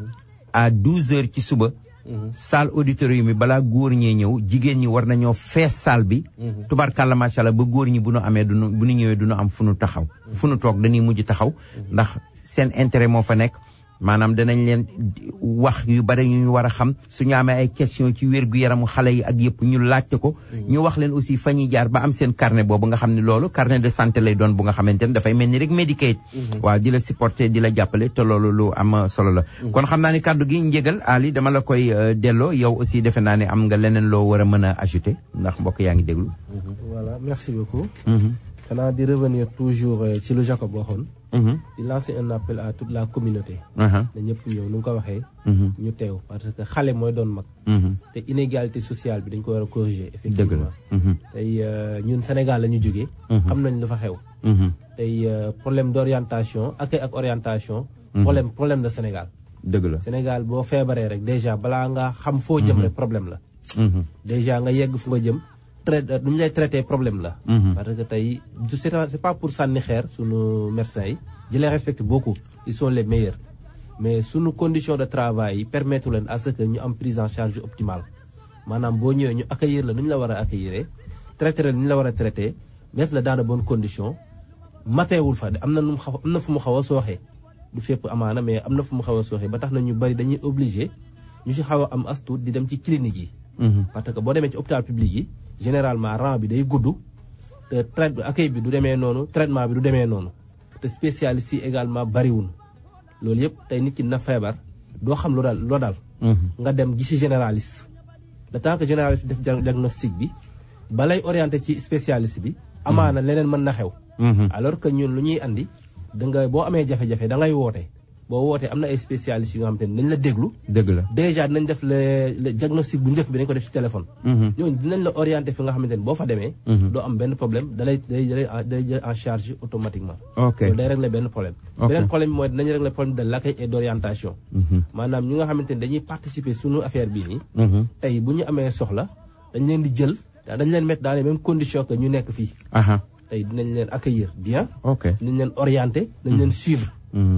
Speaker 1: à 12h ci suba salle auditorium bi balaa góor ñee ñëw jigéen ñi war nañoo fees salle bi tubarkalla macha allah ba góor ñi bu nu amee bu nu ñëwee du nu am fu nu taxaw fu nu toog dañuy mujj taxaw ndax seen intérêt moo fa nekk maanaam danañ leen wax yu bari ñu war a xam suñu amee ay question ci wér-gu-yaramu xale yi ak yëpp ñu laajte ko ñu wax leen aussi fa ñuy jaar ba am seen carnet boobu nga xam ne loolu carnet de santé lay doon bu nga xamante ne dafay mel ni rek Medicaid waaw di la supporter di la jàppale te loolu lu am solo la kon xam naa ni kàddu gi njëgal Ali dama la koy delloo yow aussi defe naa ne am nga leneen loo war a mën a ajouter ndax mbokk yaa ngi déglu
Speaker 5: voilà merci beaucoup xanaa di revenir toujours ci lu Jacob waxoon di lancer un appel à toute la communauté na ñëpp ñëw nu nga ko waxee ñu teew parce que xale mooy doon mag te inégalité sociale bi dañ ko war a corriger effectivement tey ñun Sénégal la ñu jógee xam nañ lu fa xew tey problème d'orientation ak orientation problème de Sénégal
Speaker 1: dëgg la Sénégal
Speaker 5: boo feebaree rek déjà balaa nga xam foo jëm rek problème la déjà nga yegg fu nga jëm nu ñu lay traité problème la parce que tey c'est pas pour sànni xeer sunu médecins yi je les respecte beaucoup ils sont les meilleurs mais sunu condition de travail yi permettre leen à ce que ñu am prise en charge optimale maanaam boo ñëwee ñu accueillir la nu ñu la war a accueillir traité la nu ñu la war a traité mettre la dans de bonnes conditions mateewul fa am na fu mu xaw a sooxee du fépp amaana mais am na fu mu xaw a sooxee ba tax na ñu bari dañuy obligé ñu si xaw a am astuut di dem ci clinique yi. parce que boo demee ci hôpital public yi généralement rang bi day gudd te accueil bi du demee noonu traitement bi du demee noonu te spécialiste yi également bariwul loolu yëpp tey nit ki na feebar doo xam loo dal nga dem gisi généraliste le temps que généraliste bi def diagnostic bi balay orienté ci spécialiste bi amaana leneen mën na xew alors que ñun lu ñuy andi da nga boo amee jafe-jafe da ngay woote boo wootee am na ay spécialistes yu nga xamante ne nañ la déglu. dëgg la déjà dinañ def le diagnostic bu njëkk bi dañ ko def ci téléphone. ñooñu dinañ la orienté fi nga xamante ne boo fa demee. doo am benn problème day jël en charge automatiquement. ok loolu day régler benn problème. beneen problème bi mooy dinañ régler problème de l'accueil et d'orientation. maanaam ñu nga xamante ne dañuy participer suñu affaire bii nii. tey bu ñu amee soxla dañ leen di jël dañ leen mettre dans les mêmes conditions que ñu nekk fii. tey dinañ leen accueillir bien. ok dinañ leen orienter dinañ leen suivre.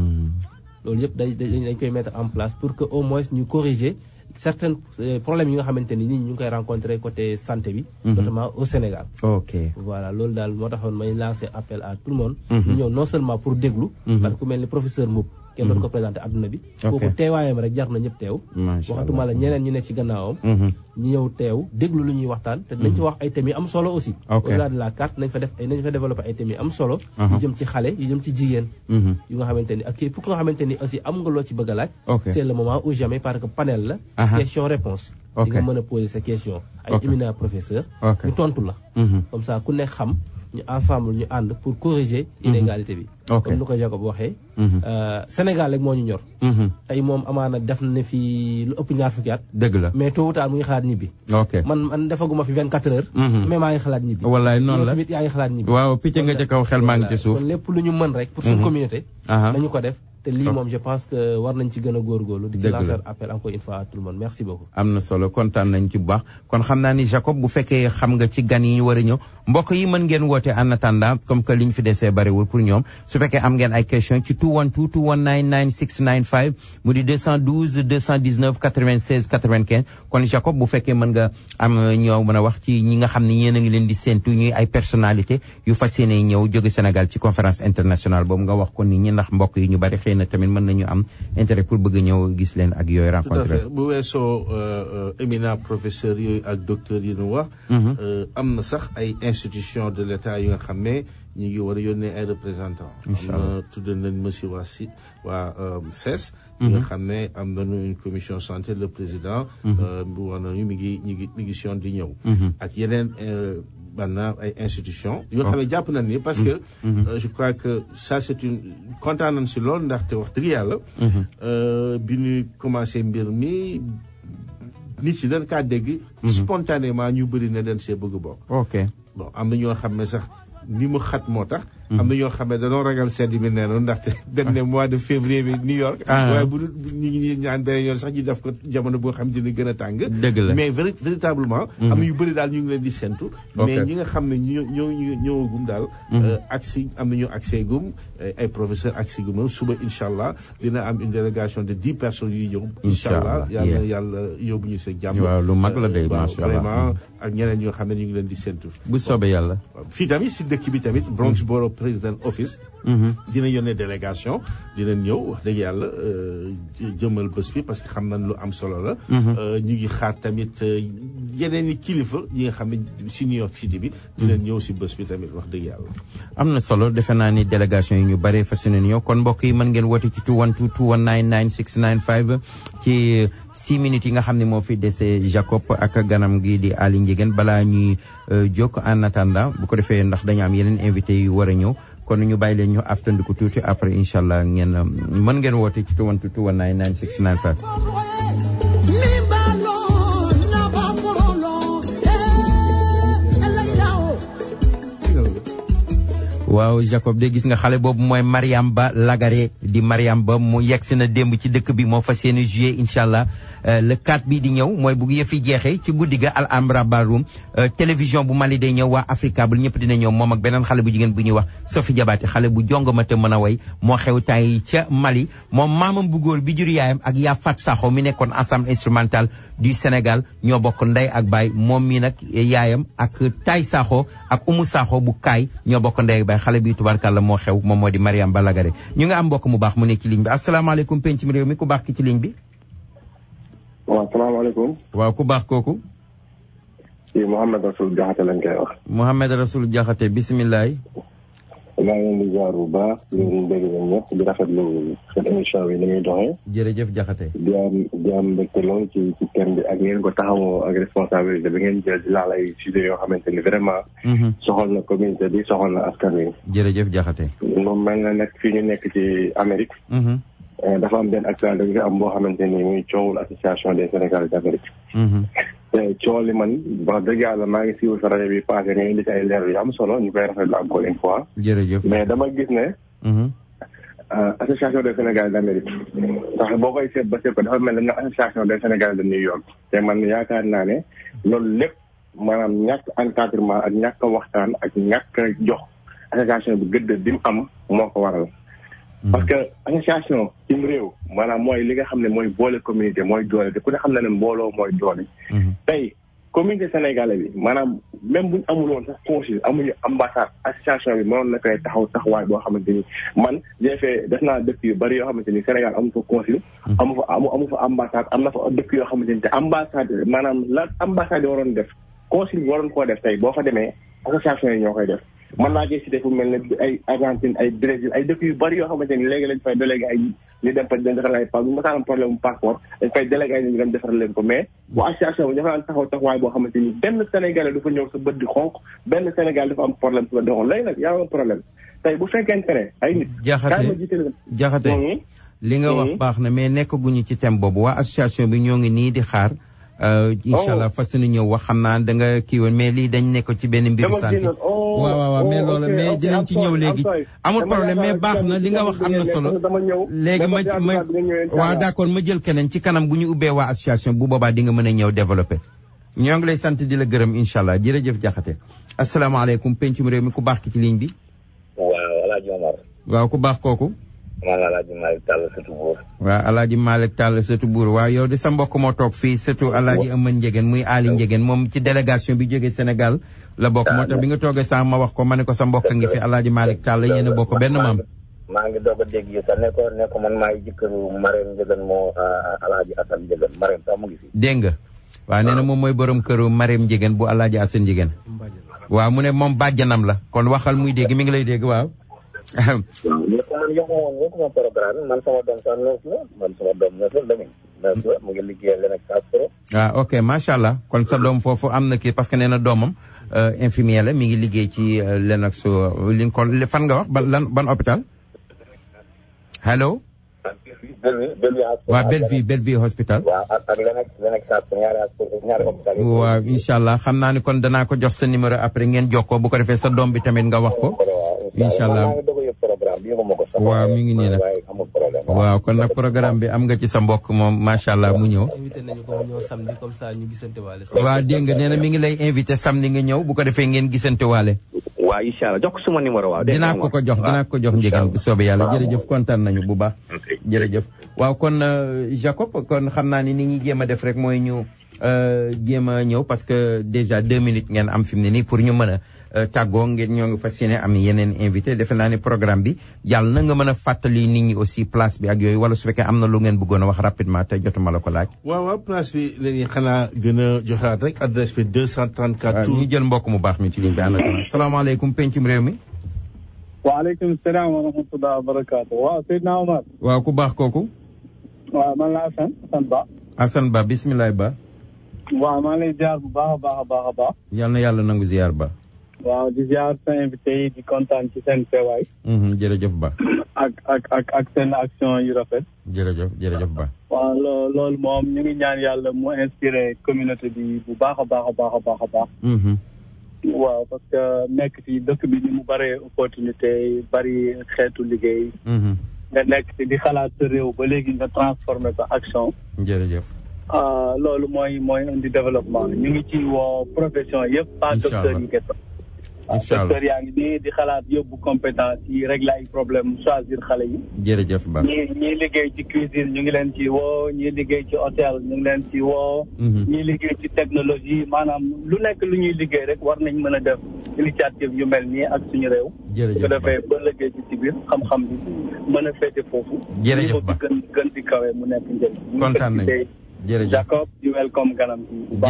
Speaker 5: loolu yëpp dañ koy mettre en place pour que au moins ñu corriger certains problèmes yi nga xamante ni nit ñi ñu ngi koy rencontrer côté santé bi. notamment au Sénégal. ok voilà loolu daal moo taxoon may lancer appel à tout le monde. ñu ñëw non seulement pour déglu. parce que ku mel ni professeur Mboup. kenn doon ko présenté adduna bi. kooku teewaayam rek jar na ñëpp teew. waxatuma la ñeneen ñu nekk ci gannaawam. ñu ñëw teew déglu lu ñuy waxtaan te dinañ ci wax ay thèmes yu am solo aussi. au-delà de la carte nañ fa développer ay thèmes yu am solo. yu jëm ci xale yu jëm ci jigéen. yu nga xamante ni ak pour nga xamante ni aussi am nga loo ci bëgg a laaj. c'est le moment ou jamais parce que panel la. question réponse di nga mën a poser sa question. ay éminents professeurs. ñu tontu la. comme ça ku nekk xam. ñu ensemble ñu ànd pour corriger inégalité bi. comme nu ko Jacob waxee. Sénégal rek moo ñu ñor. tey moom amaana def na fi lu ëpp ñaar fukki at. dëgg la mais tôt ou tard mu ngi xalaat ñibbi. man defaguma fi 24 heures. mais maa ngi xalaat ñibbi. wallaay noonu la tamit yaa ngi xalaat ñibbi. waaw picc nga ca kaw xel maa ngi ci suuf. kon lépp lu ñu mën rek. pour suñu communauté. nañu ko def. te lii moom je pense que war nañ ci gën a góorgóorlu di ci lancer appel encore une fois à tout le monde merci beaucoup. am na solo kontaan nañ ci bu baax kon xam naa ni Jacob bu fekkee xam nga ci gan yi ñu war a ñëw mbokk yi mën ngeen woote en attendant comme que liñ fi desee bariwul pour ñoom su fekkee am ngeen ay question ci 212 219 9695 mu di 212 219 96 95 kon Jacob bu fekkee mën nga am ñoo mën a wax ci ñi nga xam ne yéen a ngi leen di séentu ñuy ay personnalité yu fas yéene ñëw jóge Sénégal ci conférence internationale boobu nga wax ko nit ñi ndax mbokk yi ñu bari xëy na tamit mën nañu am intérêt pour bëgg ñëw gis leen ak yooyu rencontré.
Speaker 4: bu weesoo éminent professeurs yooyu ak docteurs yi ñu wax. am na sax ay institutions de l'État yu nga xam ne ñu ngi war a yónnee ay représentants. incha allah tudd nañ monsieur waa CES. ñi nga xam ne am nañu une commission santé le président. bu wax nañu mi ngi si yoon di ñëw. ak yeneen. banna ay institutions yoo xam ne jàpp nañ ni parce que je crois que ça c'est une kontaan nañ si loolu ndaxte wax dëgg yàlla bi ñu commencé mbir mi nit yi dañ kaa dégg spontanément ñu bëri na dañ see bëgg bokk bon am na ñoo xam ne sax ni mu xat moo tax am na ñoo xam ne dañoo ragal sedd bi nee na ndaxte dañ ne mois de février bi New York waaye bu ñu ngi ñaan beneen yoon sax ñu def ko jamono boo xam dina gën a tàng dëgg la mais véritablement am na yu bëri daal ñu ngi leen di séntu mais ñi nga xam ne ñëwagum daal agsi am nañu accès gum ay professeur accès gum suba incha allah dina am une délégation de 10 personnes yuy ñëw incha allah yàlla yóbbu ñu sa jàmm waaw lu mag la day macha allah vraiment ak ñeneen ñoo xam ne ñu ngi leen di séntu bu soobee yàlla fii tamit si dëkk bi tamit Bronx Borough President Office dina yónnee délégation dina ñëw wax dëgg yàlla jëmal bés bi parce que xam nañ lu am solo la ñu ngi xaar tamit yeneen i kilifa yi nga xam ne si New York City bi dina ñëw si bés bi tamit wax dëgg yàlla
Speaker 1: am na solo defe naa ni délégation yi ñu bare fas yéene ñëw kon mbokk yi mën ngeen woote ci 212 219 9695 ci 6 minutes yi nga xam ne moo fi dese Jacob ak ganam gi di Ali Ndiéguène balaa ñuy jóg en attendant bu ko defee ndax dañu am yeneen invité yu war a ñëw kon ñu bàyyi leen ñu aftandiku tuuti après incha allah ngeen mën ngeen woote ci 212 219 9695 waaw Jacob de gis nga xale boobu mooy Mariam Ba Lagare di Mariam Ba mu yegsi na démb ci dëkk bi moo fas yéene juillet incha allah le 4 bi di ñëw mooy bu yëf yi jeexee ci guddi ga Alhambra Ballroom télévision bu Mali day ñëw waa Africable ñëpp dina ñëw moom ak beneen xale bu jigéen bu ñuy wax Sophie Diabaté xale bu jongama te mën a way moo xew tay ca Mali moom maamam bu góor bi jur yaayam ak yaa Fat Sakho mi nekkoon ensemble instrumental du Sénégal ñoo bokk ndey ak baay moom mi nag yaayam ak Tay Sakho ak Oumou Sakho bu kaay ñoo bokk ndey ak baay xale bi tubarkalla moo xew moom moo di Mariam Ba Lagare ñu nga am mbokk mu baax mu nekk ci ligne bi asalaamaaleykum penc mi réew mi ku baax ki ci ligne bi
Speaker 6: waaw salaamaaleykum.
Speaker 1: waaw ku baax kooku.
Speaker 6: kii Mouhamed Rasoul Diakhaté lañ koy wax.
Speaker 1: Mouhamed Rasoul Diakhaté bisimilah.
Speaker 6: maa ngi leen di ziar bu baax di leen dégg ñoom ñëpp di rafetlu seen émission bi ni muy doxee.
Speaker 1: jërëjëf Diakhaté.
Speaker 6: di am mbégte lool ci thème bi ak ngeen ko taxawoo ak responsabilité bi ngeen jël di laal ay sujets yoo xamante ni vraiment. soxal na communauté bi soxal na askan wi.
Speaker 1: jërëjëf Diakhaté.
Speaker 6: moom mel na nekk fii ñu nekk ci Amérique. dafa am benn actualité bi am boo xamante ni muy coowul association des Sénégalais d'Amérique. te coow li man wax dëgg yàlla maa ngi siiwul sa rajo bi passé nga indi ci ay leer yu am solo ñu koy rafetlu encore une fois.
Speaker 1: jërëjëf
Speaker 6: mais dama gis ne. association des Sénégalais d'Amérique. ndax boo koy seet ba seet ko dafa mel ne association des Sénégalais de New York. te man yaakaar naa ne loolu lépp maanaam ñàkk encadrement ak ñàkk waxtaan ak ñàkk jox association bi gëdd bi mu am moo ko waral. parce que association ci réew maanaam mooy li nga xam ne mooy boole communauté mooy doole te ku ne xam na ne mbooloo mooy doole. tey communauté sénégalaise bi maanaam même buñ amul woon sax consul amuñu ambassade association bi mënoon na koy taxawaay boo xamante ni man def naa dëkk yu bari yoo xamante ni Sénégal amu fa consul. amu fa ambassade am na fa dëkk yoo xamante ni te ambassade maanaam la ambassade yi waroon def consul bi waroon koo def tey boo fa demee association yi ñoo koy def. man naa cee cité fu mel ne ay Argentine ay Brésil ay dëkk yu bari yoo xamante ni léegi lañ fay délégué ay ñu dem fa defaral ay bu ma am problème mu passeport dañ fay délégué ay ñu dem defaral leen ko mais bu association bi dafa daan taxawaay boo xamante ni benn Sénégalais du fa ñëw sa bët di xonq benn Sénégal dafa am problème sa bët di xonq léegi nag yaa am problème tey bu fekkente ne ay nit.
Speaker 1: Diakhaté li nga wax baax na mais nekkaguñu ci thème boobu waa association bi ñoo ngi nii di xaar. incha allah fas yéene ñëw wax xam naa da nga kii woon mais lii dañ nekk ci benn mbiru santé. waaw mais loolu mais dinañ ci ñëw léegi. amul problème mais baax na li nga wax am na solo. léegi ma waaw d'accord ma jël keneen ci kanam bu ñu ubbee waa association bu boobaa di nga mën a ñëw développer. ñoo ngi lay sant di la gërëm incha allah jërëjëf Diakhaté. asalaamaaleykum pencum réew mi ku baax ki ci ligne bi.
Speaker 7: waaw El Hadj Omar.
Speaker 1: waaw ku baax kooku.
Speaker 7: man El Hadj Malick Tall sëtu buur.
Speaker 1: waaw El Hadj Malick Tall sëtu buur waaw yow de sa mbokk moo toog fii sëtu El Hadj Amane Ndiéguène muy Ali Ndiéguène moom ci délégation bi jógee Sénégal la bokk moo tax bi nga toogee sax ma wax ko ma ne ko sa mbokk ngi fi El Hadj Malick Tall yéen a bokk benn maam.
Speaker 7: maa ngi doog a dégg yi sax ne ko man maay jëkkëru Marème Ndiéguène moo El Hadj Assane Ndiéguène Marème sax mu ngi fi.
Speaker 1: dégg nga waaw nee na moom mooy borom këru Marème Ndiéguène bu El Hadj Assane Ndiéguène. waaw mu ne moom bàjjanam la kon waxal muy dégg mi ngi lay dégg waaw.
Speaker 7: waaw mais man yokkuma programme man sama doom sax neuf la man sama doom neuf la mu ngi liggéeyal leen ak Saspro.
Speaker 1: ah ok macha allah kon sa doom foofu am na kii parce que nee na doomam infirmier la mi ngi liggéey ci Lennox liñ ko fan nga wax ban hôpital allo. waaw Bellevue hospital.
Speaker 7: waaw ak Lennox Saspro ñaari hôpital.
Speaker 1: waaw incha allah xam naa ni kon danaa ko jox sa numéro après ngeen jokkoo bu ko defee sa doom bi tamit nga wax ko. incha allah waaw mi ngi nii nag waaw kon nag programme bi am nga ci sa mbokk moom macha allah mu ñëw.
Speaker 5: invité nañu ko mu ñëw samedi comme ça ñu gisante waale.
Speaker 1: waaw dégg nga nee na mi ngi lay invité samedi nga ñëw bu ko defee ngeen gisante waale.
Speaker 7: waaw incha allah jox ko suma numéro waaw.
Speaker 1: dinaa ko jox Ndiéguène bu soobee yàlla jërëjëf kontaan nañu bu baax. jërëjëf waaw kon Jacob kon xam naa ni ñuy jéem a def rek mooy ñu jéem a ñëw parce que déjà 2 minutes ngeen am fi mu ne nii pour ñu mën a. tàggoo ngeen ñoo ngi fas yéene am yeneen invité defe naa ne programme bi yàlla na nga mën a fàttali nit ñi aussi place bi ak yooyu wala su fekkee am na lu ngeen bëggoon a wax rapidement te jotuma la ko laaj.
Speaker 4: waaw place bi léegi xanaa gën a joxaat rek adresse bi 234.
Speaker 1: ñu jël mbokk mu baax mi ci ligne bi ànd ak salaamaaleykum pencum réew mi.
Speaker 8: waaleykum salaam wa rahmatulah wa barakaatu. waaw Seydina Omar.
Speaker 1: waaw ku baax kooku.
Speaker 8: waaw man la Assane Ba.
Speaker 1: Assane Ba bisimilah Ba.
Speaker 8: waaw maa ngi lay ziar bu baax a baax.
Speaker 1: yal na yàlla nangu ziar Ba.
Speaker 8: waaw di ziar sa invité yi di kontaan ci seen teewaay.
Speaker 1: jërëjëf Ba.
Speaker 8: ak seen action yu rafet.
Speaker 1: jërëjëf Ba.
Speaker 8: waaw loolu moom ñu ngi ñaan yàlla mu inspiré communauté bi bu baax a baax. waaw parce que nekk ci dëkk bi ni mu bëree opportunité bari xeetu liggéey. nga nekk ci di xalaat sa réew ba léegi nga transformé ko action.
Speaker 1: jërëjëf.
Speaker 8: loolu mooy indi développement ñu ngi ci woo profession yëpp. pas docteur yi kese. docteur yaa ngi nii di xalaat yóbbu compétence yi régler ay problème choisir xale yi.
Speaker 1: jërëjëf Ba.
Speaker 8: ñii liggéey ci cuisine ñu ngi leen ci woo ñii liggéey ci hôtel ñu ngi leen ci woo. ñii liggéey ci technologie maanaam lu nekk lu ñuy liggéey rek war nañ mën a def initiative yu mel nii ak suñu réew.
Speaker 1: jërëjëf
Speaker 8: su ko defee ba liggéey ci biir xam-xam bi mën a féete foofu.
Speaker 1: jërëjëf Ba
Speaker 8: gën di kawe mu nekk njëriñ.
Speaker 1: kontaan nañu jërëjëf
Speaker 8: Jacob di welcome ganam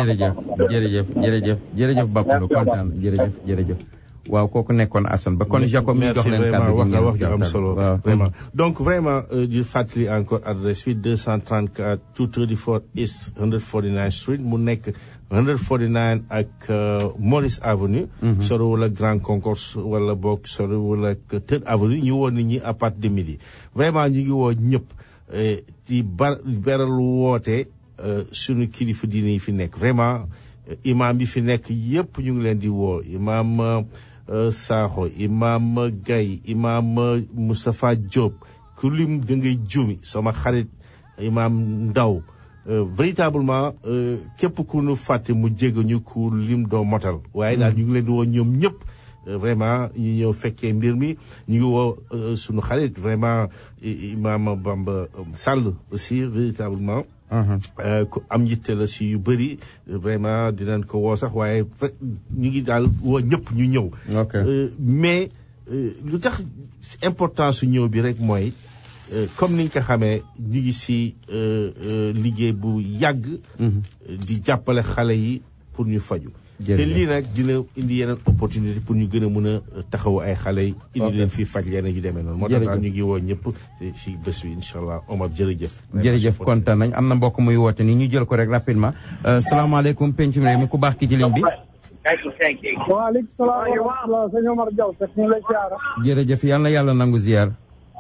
Speaker 1: jërëjëf Bakulu kontaan jërëjëf waaw kooku nekkoon Assane ba kon Jacob mi jox leen kàddu gi
Speaker 4: wax am solo vraiment donc vraiment di fàttali encore adresse bi 234 234 East 149 Street mu nekk 149 ak Morris Avenue sorowul ak Grand Concourse wala boog sorowul ak Third Avenue ñu woo nit ñi à partir de midi vraiment ñu ngi woo ñëpp di beral woote suñu kilifa diine yi fi nekk vraiment imam bi fi nekk yëpp ñu ngi leen di woo imam Sakho imam Gaye imam Moustapha Diop ku lim da ngay jumi sama xarit imam Ndaw véritablement képp ku nu fàtte mu jégg ñu ku lim doo motal waaye daal ñu ngi leen di woo ñoom ñëpp vraiment ñu ñëw fekkee mbir mi ñu ngi woo sunu xarit vraiment imam Bamba Sall aussi véritablement ku am yitte la si yu bëri vraiment dinañ ko woo sax waaye ñu ngi daal woo ñëpp ñu ñëw mais lu tax importance su ñëw bi rek mooy comme niñ ko xamee ñu ngi si liggéey bu yàgg di jàppale xale yi pour ñu faju te lii nag dina indi yeneen opportunité pour ñu gën a mën a taxawu ay xale yi indi leen fii faj yeneen yu demee noonu moo tax daal ñu ngi woo ñëpp si bés bi incha allah Omar jërëjëf
Speaker 1: kontaan nañ am na mbokk muy woote ni ñu jël ko rek rapidement salaamaaleykum pencum réew mi ku baax ki ci ligne bi
Speaker 9: waaleykum salaam wa rahmatulah sëñ Omar Diaw te ñu lay ziar
Speaker 1: jërëjëf yal na yàlla nangu ziar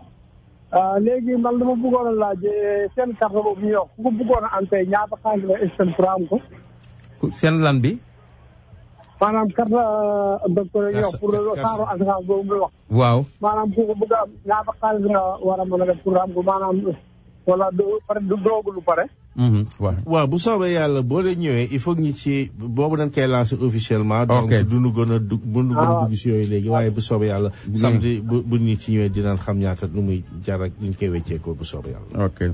Speaker 9: léegi man dama bëggoon a laaj seen carte boobu ñu yokk ku ko bëggoon a am tey ñaata xaalis la externe pour am ko
Speaker 1: seen lan bi
Speaker 9: maanaam carte docteur yi pour saaru assurance boobu muy wax
Speaker 1: waaw
Speaker 9: maanaam ku ko bëgg a am ñaata xaalis nga war a mën a def pour am ko maanaam wala du doogu lu pare
Speaker 4: waaw bu soobee yàlla boo leen ñëwee il faut que ñu ci boobu dañ koy lancer officiellement donc duñu gën a dugg si yooyu léegi waaye bu soobee yàlla samedi bu ñu ci ñëwee dinañ xam ñaata lu muy jar ak ñu koy wecceekoo bu soobee yàlla
Speaker 1: ok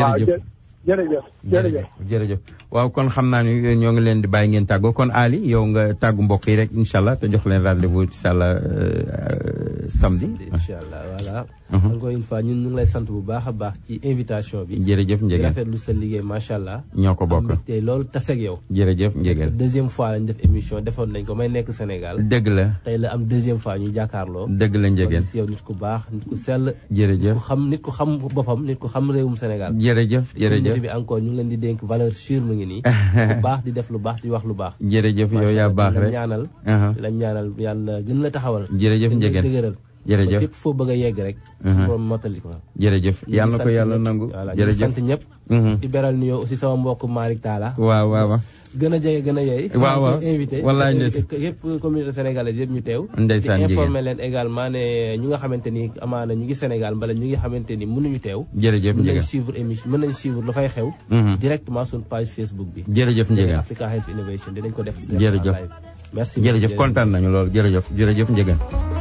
Speaker 1: jërëjëf waaw kon xam naa ni ñoo ngi leen di bàyyi ngeen tàggoo kon Ali yow nga tàggu mbokk yi rek incha allah te jox leen rendez-vous incha allah samedi
Speaker 5: incha allah voilà encore une fois ñun ñu ngi lay sant bu baax a baax ci invitation bi
Speaker 1: jërëjëf Ndiéguène
Speaker 5: rafetlu sa liggéey macha allah
Speaker 1: ñoo ko bokk
Speaker 5: te loolu taseeg yow
Speaker 1: jërëjëf Ndiéguène
Speaker 5: deuxième fois lañ def émission defoon nañ ko may nekk Sénégal
Speaker 1: dëgg la
Speaker 5: tey la am deuxième fois ñu jàkkaarloo
Speaker 1: dëgg la Ndiéguène
Speaker 5: si yow nit ku baax nit ku sell
Speaker 1: jërëjëf
Speaker 5: nit ku xam boppam nit ku xam réewum Sénégal
Speaker 1: jërëjëf
Speaker 5: bi encore ñu ngi leen di dénk valeur sûre mu ngi nii lu baax di def lu baax di wax lu baax
Speaker 1: jërëjëf yow yaa baax rek
Speaker 5: lañ ñaanal yàlla gën la taxawal
Speaker 1: jërëjëf Ndiéguène
Speaker 5: dëgëral
Speaker 1: jërëjëf
Speaker 5: fépp foo bëgg a yegg rek borom mottali ko
Speaker 1: jërëjëf yàlla na ko yàlla nangu
Speaker 5: jërëjëf sant ñëpp di beral nuyoo aussi sama mbokk Malick Talla
Speaker 1: waaw
Speaker 5: gën a jege gën a yeey
Speaker 1: waaw
Speaker 5: invité
Speaker 1: wallaay
Speaker 5: yëpp communauté sénégalaise yëpp ñu teew
Speaker 1: ndeysaan
Speaker 5: di informer leen également ne ñu nga xamante ni amaana ñu ngi Sénégal mbala ñu ngi xamante ni mënuñu teew
Speaker 1: jërëjëf
Speaker 5: mën nañ suivre émission mën nañ suivre lu fay xew directement suñu page Facebook bi
Speaker 1: jërëjëf Ndiéguène
Speaker 5: Africa Health Innovation dinañ ko def
Speaker 1: jërëjëf
Speaker 5: merci
Speaker 1: jërëjëf kontaan nañu loolu jërëjëf Ndiéguène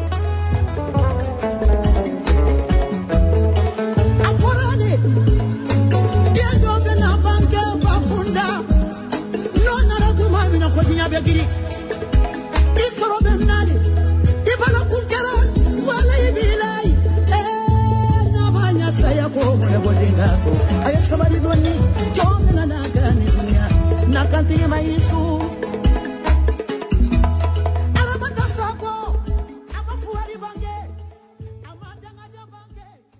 Speaker 10: Begiri isoro benali ibala kunkara wala ibilai na banya saya ko mo bodinga ko ay sabari doni jona na gani dunya na kanti maisu arabata sako amafuari bange amadanga bange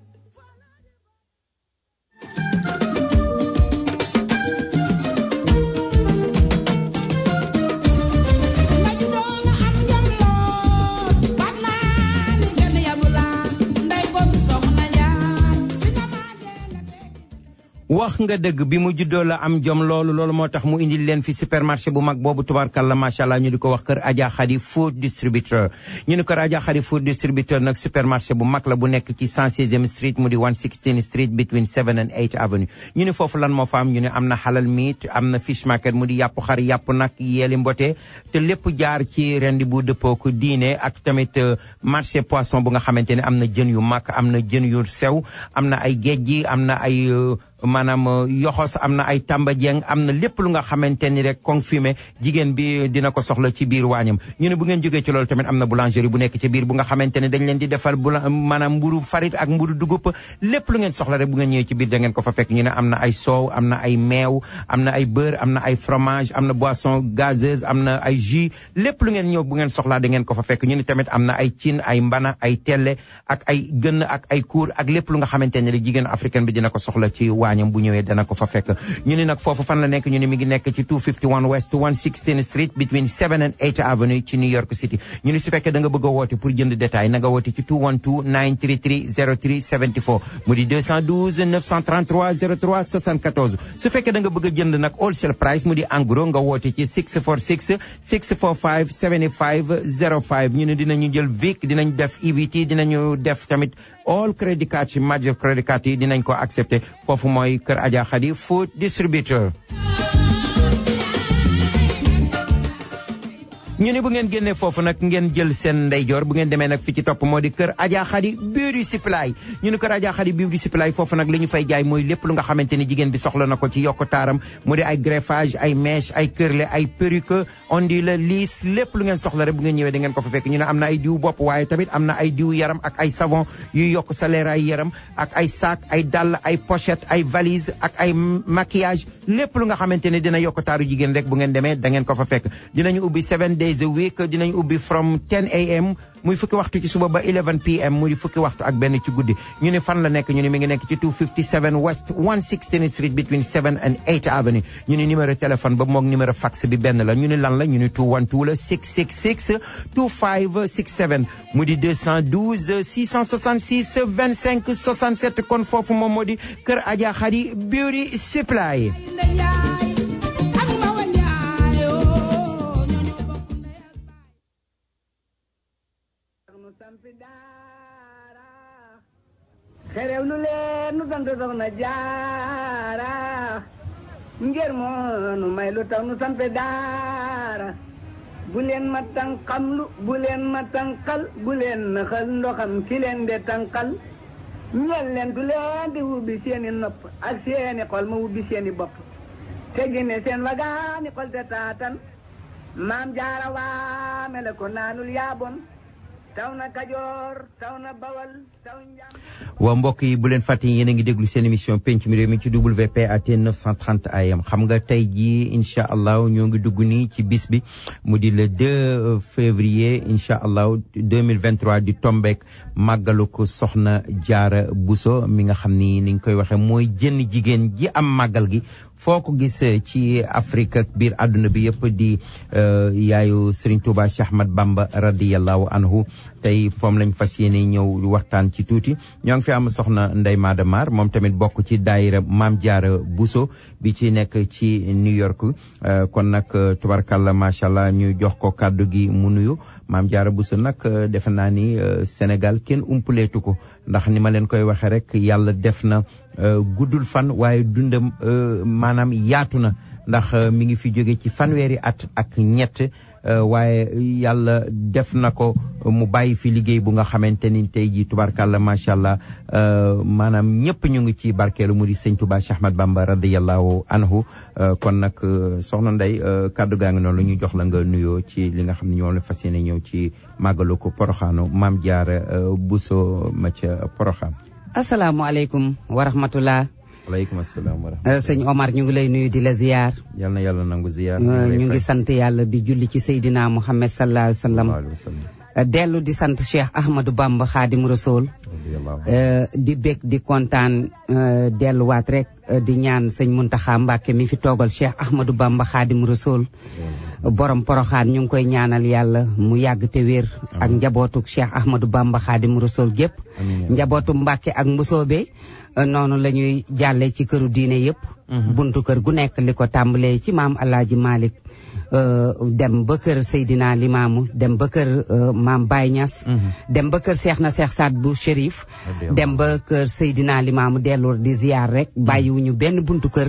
Speaker 1: wax nga dëgg bi mu juddoo la am jom loolu moo tax mu indil leen fi supermarché bu mag boobu tubaarkalla macha allah ñu di ko wax kër Adja Khady food distributeur ñu ni kër Adja Khady food distributeur nag supermarché bu mag la bu nekk ci 116e street mu di 116 street between 7 and 8 avenue ñu ni foofu lan moo fa am ñu ne am na halal meat am na fish market mu di yàpp xar yàpp nag yeeli mbote te lépp jaar ci rendi bu dëppoo ko diine ak tamit marché poisson bu nga xamante ne am na jën yu mag am na jën yu sew am na ay géej gi am na ay maanaam yoxos am na ay tamba jeng am na lépp lu nga xamante ni rek confirmé jigéen bi dina ko soxla ci biir waañam. ñu ne bu ngeen jógee ci loolu tamit am na boulangerie bu nekk ci biir bu nga xamante ne dañ leen di defal maanaam mburu farit ak mburu dugub lépp lu ngeen soxla rek bu ngeen ñëwee ci biir da ngeen ko fa fekk. ñu ne am na ay soow am na ay meew am na ay beurre am na ay fromage am na boisson gazeuse am na ay jus lépp lu ngeen ñëw bu ngeen soxlaa da ngeen ko fa fekk. ñu ne tamit am na ay cin ay mbana ay telle ak ay gën ak ay kuur ak lépp lu nga xamante ne rek jigéen africaine bi dina ko soxla ci waañam bu ñëwee dana ko fa fekk. ñu ne nag foofu fan la nekk ñu ne mi ngi nekk ci 251 West 116th Street between 7 and 8 Avenue ci New York City. ñu ne su fekkee da nga bëgg a woote pour jënd détail na nga woote ci 212-933-0374 mu di 212-933-0374. su fekkee da nga bëgg a jënd nag wholesale price mu di en gros nga woote ci 646-645-7505. ñu ne dinañu jël VIC dinañ def EBT dinañu def tamit all credit card ci major credit card yi dinañ ko accepté. foofu mooy Kër Adja Khady Food Distributor. ñu ne bu ngeen génnee foofu nag ngeen jël seen ndeyjoor bu ngeen demee nag fi ci topp moo di Kër Adja Khady Beauty Supply. ñu ne Kër Adja Khady Beauty Supply foofu nag li ñu fay jaay mooy lépp lu nga xamante ni jigéen bi soxla na ko ci yokk taaram mu di ay greffage ay mèche ay curlé ay perruque ondule lisse lépp lu ngeen soxla rek bu ngeen ñëwee da ngeen ko fa fekk. ñu ne am na ay diw bopp waaye tamit am na ay diw yaram ak ay savon yuy yokk sa leeraay yaram ak ay sac ay dàll ay pochette ay valise ak ay maquillage lépp lu nga xamante ne dina yokk taaru jigéen rek bu ngeen demee da ngeen ko fa fekk. dinañu ubbi 7 days a week dinañ ubbi from 10 a.m. muy fukki waxtu ci suba ba 11 p.m. muy fukki waxtu ak benn ci guddi. ñu ne fan la nekk ñu ne mi ngi nekk ci 257 West 116th Street between 7 and 8 Avenue. ñu ne numéro téléphone ba moog numéro fax bi benn la. ñu ne lan la ñu ne 212 la 666 2567 mu di 212 666 25 67 kon foofu moom moo di Kër Adja Khady Beauty Supply.
Speaker 11: xerew nu leen nu sant soxna jaara ngir moo nu may lu tax nu sant daara bu leen ma tànqamlu bu leen ma tànqal bu leen naxal ndoxam ki leen de tànqal ñel leen du leen di wubbi seeni nopp ak seeni xol ma wubbi seeni bopp te génne seen wagaani xol te taatan maam jaara waa mele ko naanul yaabon taw na Kajoor taw na Bawal taw Njàm.
Speaker 1: waa mbokk yi bu leen fàtte yéen a ngi déglu seen émission penc mi réew mi ci WPAT 930 AM xam nga tey jii incha allah ñoo ngi dugg nii ci bis bi mu di le 2 février incha allah 2023 di tombeek màggalu ko soxna Jaara Buso mi nga xam ni ni nga koy waxee mooy jënn jigéen ji am màggal gi. foo ko gis ci Afrique ak biir àdduna bi yëpp di yaayu Serigne Touba Cheikh Ahmad Bamba radiyallahu anhu tey foom lañ fas yéene ñëw waxtaan ci tuuti ñoo ngi fi am soxna Ndeye Mada Mar moom tamit bokk ci daayira Maam Jaara Buso bi ci nekk ci New York kon nag tubarkalla macha allah ñu jox ko kàddu gi mu nuyu Maam Jaara Buso nag defe naa ni Sénégal kenn umpaleetu ko ndax ni ma leen koy waxee rek yàlla def na guddul fan waaye dundam maanaam yaatu na ndax mi ngi fi jóge ci fanweeri at ak ñett waaye yàlla def na ko mu bàyyi fi liggéey bu nga xamante ni tey jii tubarkalla macha allah maanaam ñëpp ñu ngi ci barkeelu mu di sëñ Touba Cheikh Ahmad Bamba radiyallahu anhu kon nag soxna Ndeye kàddu gaa ngi noonu ñu jox la nga nuyoo ci li nga xam ne ñoo la fas yéene ñëw ci màggalu ko Poroxaanu Maam Jaara Buso ma ca Poroxaan.
Speaker 12: asalaamaaleykum wa rahmatulah.
Speaker 1: waaleykum asalaam wa rahmatulah.
Speaker 12: sëñ Omar ñu ngi lay nuyu di la ziyaar.
Speaker 1: yal na yàlla nangu ziyaar.
Speaker 12: ñu ngi sant yàlla di julli ci Seydina Muhammad sallallahu alayhi wa sallam. dellu di sant Cheikh Ahmadou Bamba Xaadim Rasool. di bég di kontaan delluwaat rek di ñaan sëñ Muntaxa Mbàkke mi fi toogal Cheikh Ahmadou Bamba Xaadim Rasool. borom Poroxaan ñu ngi koy ñaanal yàlla mu yàgg te wér ak njabootu Cheikh Ahmadou Bamba Xaadim Rasool gépp njabootu Mbàkke ak Mbusoobe noonu la ñuy jàllee ci këru diine yëpp buntu kër gu nekk li ko tàmbalee ci maam Alaaji Malick dem ba kër Seydina Limaamu dem ba kër Maam Baye Niass dem ba kër Cheikh na Cheikh Saad bu Chérif dem ba kër Seydina Limaamu dellu di ziar rek bàyyiwuñu benn buntu kër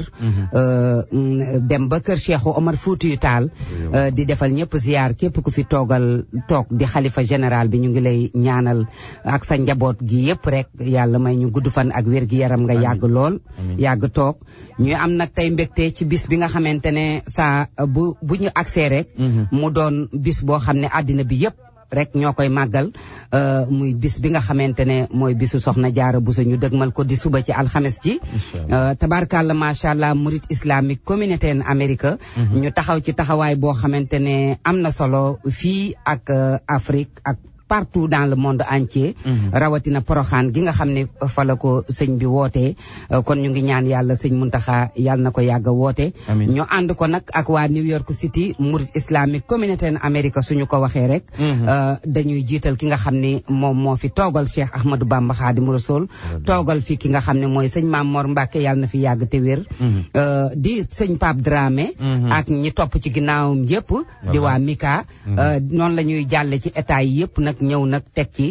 Speaker 12: dem ba kër Cheikh Omar Foutiyou Tall di defal ñëpp ziar képp ku fi toog di xalifa général bi ñu ngi lay ñaanal ak sa njaboot gi yëpp rek yàlla may ñu gudd fan ak wér gi yaram nga yàgg lool yàgg toog ñu am nag tey mbégte ci bis bi nga xamante ne bu ñu agsee rek mu doon bis boo xam ne àddina bi yëpp rek ñoo koy màggal muy bis bi nga xamante ne mooy bisu Soxna Jaara Buso ñu dëgmal ko di suba ci alxames ji tabarkàlla macha allah Murid Islamic Community in America ñu taxaw ci taxawaay boo xamante ne am na solo fii ak Afrique ak partout dans le monde entier rawatina Poroxaan gi nga xam ne fa la ko sëñ bi wootee kon ñu ngi ñaan yàlla sëñ Muntaxa yàlla na ko yàgg a woote ñu ànd ko nag ak waa New York City Murid Islamic Community in America suñu ko waxee rek dañuy jiital ki nga xam ne moom moo fi toogal Cheikh Ahmadou Bamba Xaadimu Rasuul toogal fi ki nga xam ne mooy sëñ Maam Mor Mbàkke yàlla na fi yàgg te wér di sëñ Pape Dramé ak ñi topp ci ginnaawam yëpp di waa Mika noonu la ñuy jàlle ci état yi yëpp nag ñëw nag teg ci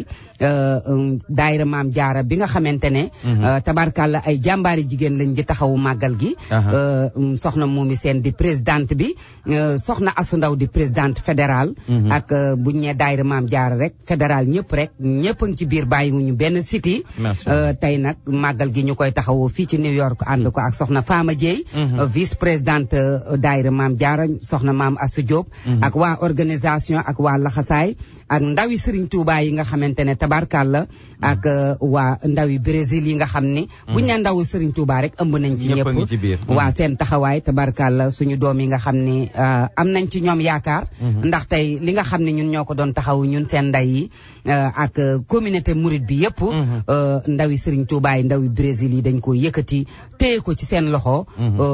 Speaker 12: daayira Maam Jaara bi nga xamante ne tabarkàlla ay jàmbaari jigéen lañ di taxawu màggal gi soxna Momi Seen di présidente bi soxna Asu Ndaw di présidente fédérale ak buñ ñee daayira Maam Jaara rek fédéral ñëpp rek ñëpp a ngi ci biir bàyyiwuñu benn city tey nag màggal gi ñu koy taxawu fii ci New York ànd ko ak soxna Fama Dieye vice présidente daayira Maam Jaara soxna Maam Asu Diop ak waa organisation ak waa Laxasaay ak ndawi Serigne Touba yi nga xamante ne tabarkàlla ak waa ndawi Brésil yi nga xam ni buñ ne ndawu Serigne Touba rek ëmb nañ ci ñëpp waa seen taxawaay tabarkàlla suñu doom yi nga xam ni am nañ ci ñoom yaakaar ndax tey li nga xam ne ñun ñoo ko doon taxaw ñun seen nday yi ak communauté mouride bi yëpp ndawi Serigne Touba yi ndawi Brésil yi dañ ko yëkkati téye ko ci seen loxo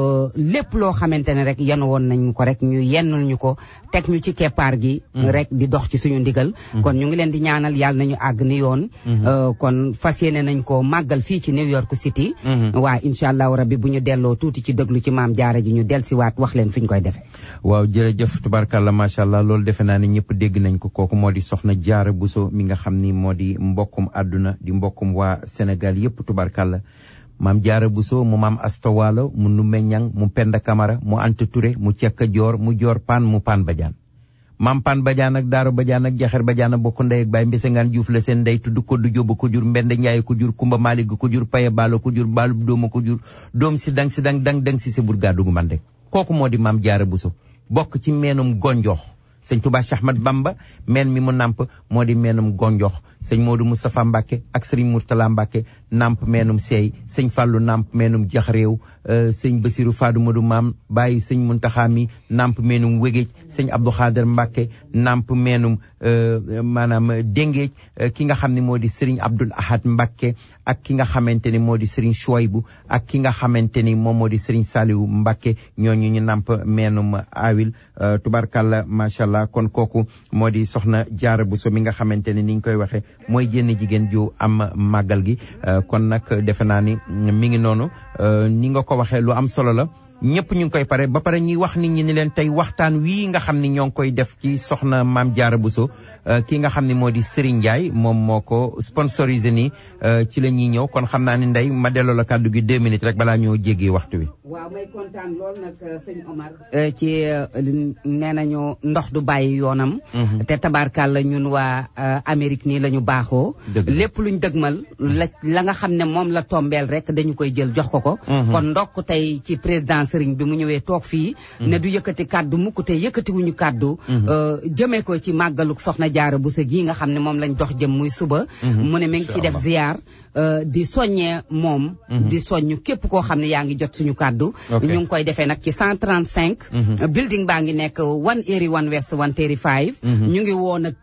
Speaker 12: lépp loo xamante ne rek yenu woon nañ ko rek ñu yennul ñu ko teg ñu ci keppaar gi rek di dox ci suñu ndigal kon ñu ngi leen di ñaanal yàlla nañu àgg ni yoon kon fas yéene nañ ko màggal fii ci New York City waa incha allahu rabbi bu ñu delloo tuuti ci déglu ci Maam Jaara ji ñu del si waat wax leen fi ñu koy defee
Speaker 1: waaw jërëjëf tubarkàlla macha allah loolu defe naa ne ñëpp dégg nañ ko kooku moo di Soxna Jaara Buso mi nga xam ni moo di mbokkum àdduna di mbokkum waa Sénégal yëpp tubarkàlla Maam Jaara Buso mu Maam Asta Waalo mu Numbe Ñang mu Penda Kamara mu Anta Touré mu Cekka Joor mu Joor Paan mu Paan Badiane Maam Paan Badiane ak Daaro Badiane ak Jaxeer Badiane bokk ndey ak baay Mbesengaan Juuf la seen ndey tudd ko du jóoba ko jur Mbende Njaay ko jur Kumba Maalik ko jur Paye Baalo ko jur Baalub Dooma ko jur doom si dang dang si sa burgaadugu man rek kooku moo di Maam Jaara Buso bokk ci meenum gonjox sëñ Tuubaa Cheikh Ahmad Bamba meen mi mu namp moo di meenum gonjox sëñ Moodu Moustapha Mbàkke ak sëriñ Murtala Mbàkke namp meenum seey sëñ Fàllu namp meenum jax réew sëñ Basiru Faadu Madu Maam bàyyi sëñ Muntaxa mi namp meenum wégéej sëñ Abdou Xaadir Mbàkke namp meenum maanaam déngéej ki nga xam ne moo di sëriñ Abdul Ahad Mbàkke ak ki nga xamante ni moo di sëriñ Suwaybu ak ki nga xamante ni moom moo di sëriñ Saaliwu Mbàkke ñooñu ñu namp meenum awil tubarkalla macha allah kon kooku moo di Soxna Jaara Buso mi nga xamante ni niñ koy waxee mooy jenn jigéen ju am màggal gi kon nag defe naa ni mi ngi noonu ni nga ko waxee lu am solo la ñëpp ñu ngi koy pare ba pare ñuy wax nit ñi ni leen tey waxtaan wii nga xam ni ñoo ngi koy def ci Soxna Maam Jaara Buso ki nga xam ne moo di Serigne Ndiaye moom moo ko sponsorisé nii ci la ñuy ñëw kon xam naa ni Ndeye ma delloo la kàddu gi 2 minutes rek balaa ñoo jéggee waxtu wi.
Speaker 12: waaw may kontaan lool nag sëñ Omar. ci nee nañu ndox du bàyyi yoonam. te tabaarkàlla ñun waa Amérique nii la ñu baaxoo. lépp luñ dëgmal la nga xam ne moom la tombeel rek dañu koy jël jox ko ko. kon ndokk tey ci président Serigne bi mu ñëwee toog fii. ne du yëkkati kàddu mukk te yëkkatiwuñu kàddu. jëmee ko ci màggaluk Soxna Jaara Buso gi nga xam ne moom lañ dox jëm muy suba. mu ne mi ngi ciy def ziar. di soññee moom. di soññ képp koo xam ne yaa ngi jot suñu kàddu. ñu ngi koy defee nag ci 135. building baa ngi nekk 181 West 135. ñu ngi woo nag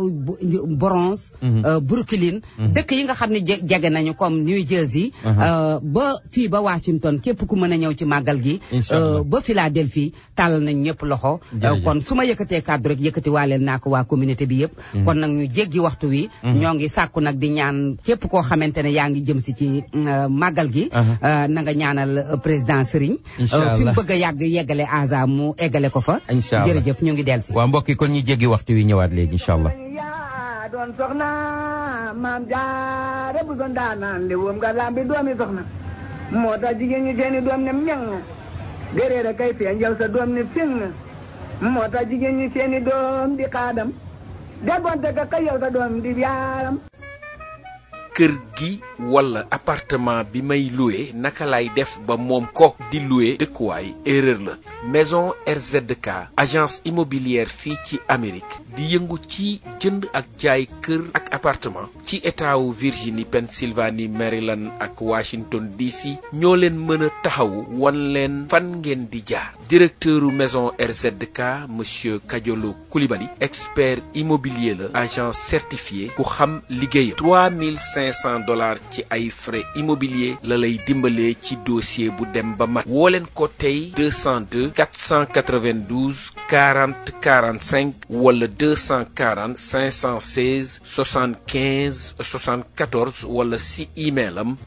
Speaker 12: Bronx. Brooklyn. dëkk yi nga xam ne jege nañu comme New Jersey. ba fii ba Washington képp ku mën a ñëw ci màggal gi. ba Philadelphie tàllal nañ ñëpp loxo. kon su ma yëkkatee kàddu rek yëkkati waaleel naa ko waa communauté bi yëpp. kon nag ñu jéggi waxtu wi. ñoo ngi sàkku nag di ñaan képp koo xamante ne yaa ngi jëm si ci màggal gi. na nga ñaanal président sëriñ fi mu bëgg a yeggale asa mu eggale ko fa jërëjëf ñu ngi del si
Speaker 1: waaw mbokk yi kon ñu jéggi waxtu wi ñëwaat léegi incha allah
Speaker 11: doon soxna maam jaara bu doon daanaan li woom nga lambi doomi soxna moo tax jigéen ñi seeni doom ne ñang gëreer a kay feeñ yow sa doom ne fing moo tax jigéen ñi seeni doom di xaadam déggoonte ka kay yow sa doom di yaaram
Speaker 13: kër gi wala appartement bi may loué naka lay def ba moom ko di loué dëkkuwaay erreur la maison RZK agence immobilière fii ci Amérique di yëngu ci jënd ak jaay kër ak appartement ci état wu Virginie Pennsylvanie Maryland ak Washington DC ñoo leen mën a taxawu wan leen fan ngeen di jaar directeuru maison RZK monsieur Kadiolo Koulibaly expert immobilier la agent certifié ku xam liggéeyam $3,500 ci ay frais immobilier la lay dimbalee ci dossier bu dem ba mat woo leen ko tey 202 492 40 45 wala 240 516 75 74 wala si email am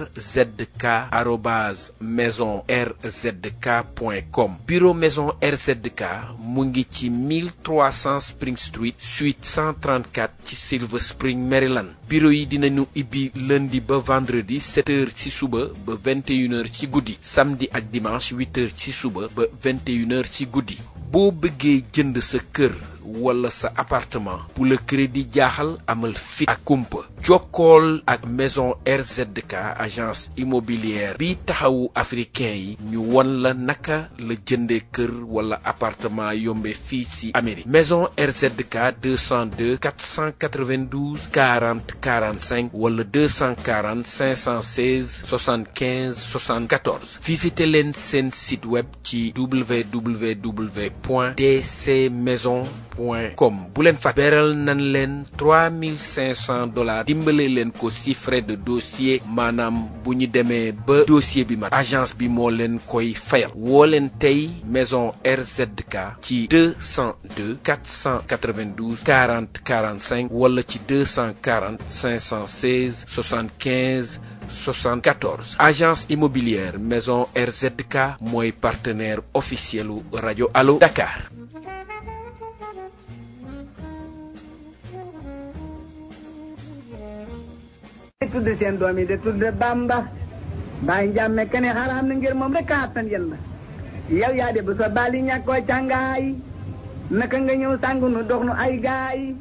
Speaker 13: rzk@maisonrzk.com bureau maison RZK mu ngi ci 1300 Spring Street suite 134 ci Silver Spring Maryland bureau yi dinañu ibbi lundi ba vendredi 7h ci suba ba 21h ci guddi samedi ak dimanche 8h ci suba ba 21h ci guddi boo bëggee jënd sa kër wala sa appartement bu la crédit jaaxal amal fit ak kumpa jokkool ak maison RZK agence immobilière bi taxawu africain yi ñu won la naka la jëndee kër wala appartement yombe fii ci Amérique maison RZK 202 492 40 45 wala 240 516 75 74 visitez leen seen site web ci www.dcmaison.com bu leen fa beral nan leen $3,500 dimbale leen ko ci frais de dossier maanaam bu ñu demee ba dossier bi mat agence bi moo leen koy fayal woo leen tey maison RZK ci 202 492 40 45 wala ci 240 516 75 74 agence immobilière maison RZK mooy partenaire officiel u rajo Allo Dakar.
Speaker 11: tudd seen doom yi de tudd Bamba Baye Njàmme kene xaraam na ngir moom rek a attan yéen yow yaa de bu sa bali ñàkkoo càngaay naka nga ñëw sàngu nu dox nu ay gaay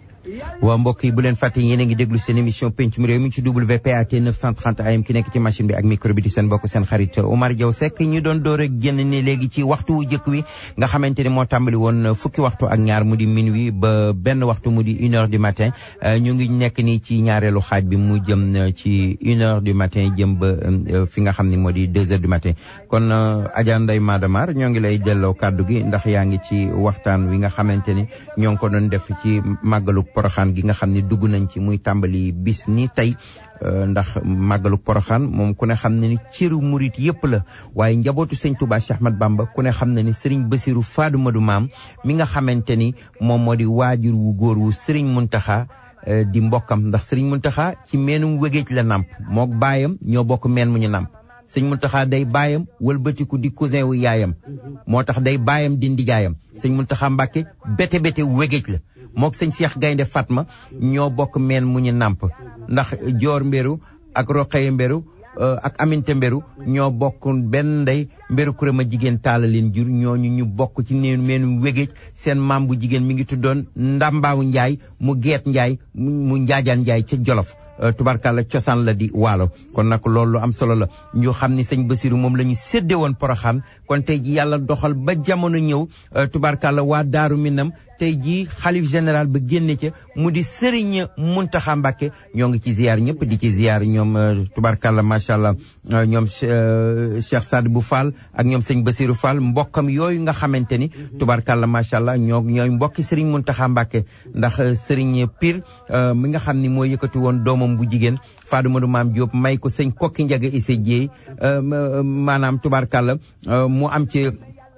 Speaker 1: waaw mbokk yi bu leen fàtte yéen a ngi déglu seen émission pencum réew mi ci WPAT 930 AM ki nekk ci machine bi ak micro bi di seen bokk seen xarit Omar Diaw Seck ñu doon door a génn ne léegi ci waxtu wu jëkk wi nga xamante ni moo tàmbali woon fukki waxtu ak ñaar mu di minuit ba benn waxtu mu di 1h du matin ñu ngi nekk nii ci ñaareelu xaaj bi mu jëm ci 1h du matin jëm ba fi nga xam ni moo di 2h du matin kon Adja Ndeye Madamar ñoo ngi lay delloo kàddu gi ndax yaa ngi ci waxtaan wi nga xamante ni ñoo ngi ko doon def ci màggalu Poroxaan gi nga xam ne dugg nañ ci muy tàmbali bis ni tey ndax màggalu Poroxaan moom ku ne xam ne ni cëru murit yëpp la waaye njabootu sëñ Touba Cheikh Ahmad Bamba ku ne xam ne ni Serigne Bassirou Fadou Madou Maam mi nga xamante ni moom moo di waajur wu góor wu Serigne Mountakha di mbokkam ndax Serigne Mountakha ci meenum wégéej la namp mook baayam ñoo bokk meen mu ñu namp sëñ Mountakha day baayam wëlbatiku di cousin wu yaayam moo tax day baayam di ndijaayam sëñ Mountakha Mbàkke bete wégéej la mook sëñ Cheikh Gaynde Fatma ñoo bokk meen mu ñu nàmp ndax Joor Mbéru ak Roqaye Mbéru ak Aminte Mbéru ñoo bokk benn ndey Mbéru Kurama jigéen taala leen jur ñooñu ñu bokk ci neenu meenu wégéej seen maam bu jigéen mi ngi tuddoon Ndambaawu Njaay mu Geet Njaay mu Njaajaan Njaay ca Jolof tubarkalla cosaan la di waalo kon nag loolu am solo la ñu xam ni sëñ Bassirou moom la ñu sédde woon Poroxaan kon tey ji yàlla doxal ba jamono ñëw tubarkalla waa Daaru Minam tey jii xalif général ba génne ca mu di Serigne Mountakha Mbacké ñoo ngi ci ziar ñëpp di ci ziar ñoom tubarkalla macha allah ñoom Cheikh Sadibou Fall ak ñoom sëñ Bassirou Fall mbokkam yooyu nga xamante ni tubarkalla macha allah ñooy mbokki Serigne Mountakha Mbacké ndax Serigne Pire mi nga xam ni moo yëkkati woon doomam bu jigéen Fadou Madou Maam Diop may ko sëñ Kokki Njaga Issa Dieye maanaam tubarkalla mu am ci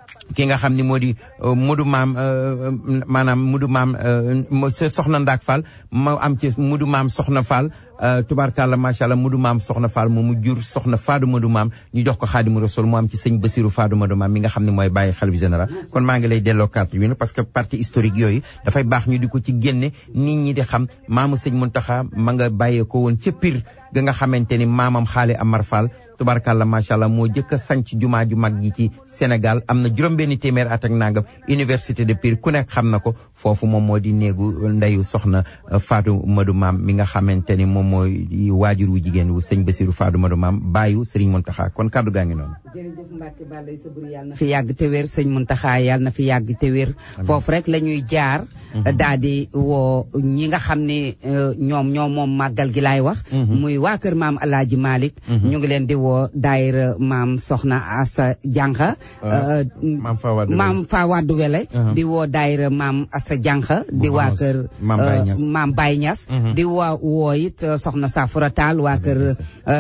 Speaker 1: ki nga xam ni moo di Mudu Maam maanaam Mudu Maam soxna Ndaak Fall ma am ci Mudu Maam soxna Fall tubaarkàlla macha allah Mudu Maam soxna Fall mu jur soxna Faadu Mudu Maam ñu jox ko Xaadimu Rasuul mu am ci sëñ Basiru Faadu Mudu Maam mi nga xam ne mooy bàyyi xalifa général kon maa ngi lay delloo carte yi parce que partie historique yooyu dafay baax ñu di ko ci génne nit ñi di xam maamu sëñ Muntaxa ma nga bàyyee ko woon ca Pire ga nga xamante ni maamam Xaali Amar Fall tubarkalla macha allah moo jëkk a sanc jumaa ju mag ji ci Sénégal am na juróom-benni téeméer at ak nangam université de Pire ku nekk xam na ko foofu moom moo di néegu ndeyu soxna Fatou Madou Maam mi nga xamante ni moom mooy waajur wu jigéen wu sëñ Bassirou Fatou Madou Maam baayu Serigne Mountakha kon kaddu gaa ngi noonu.
Speaker 12: jërëjëf Mbacke Balla sa bur yàlla na fi yàgg te wér sëñ Mountakha yàlla na fi yàgg te wér foofu rek la ñuy jaar daal di woo ñi nga xam ne ñoom moom màggal gi laay wax muy waa kër maam Alaaji Malick ñu ngi leen di woo daayira maam soxna Assa Jànqa maam fa waddu wele di woo daayira maam Assa Jànqa di waa kër maam Baye Niass di woo it soxna Safura Tall waa kër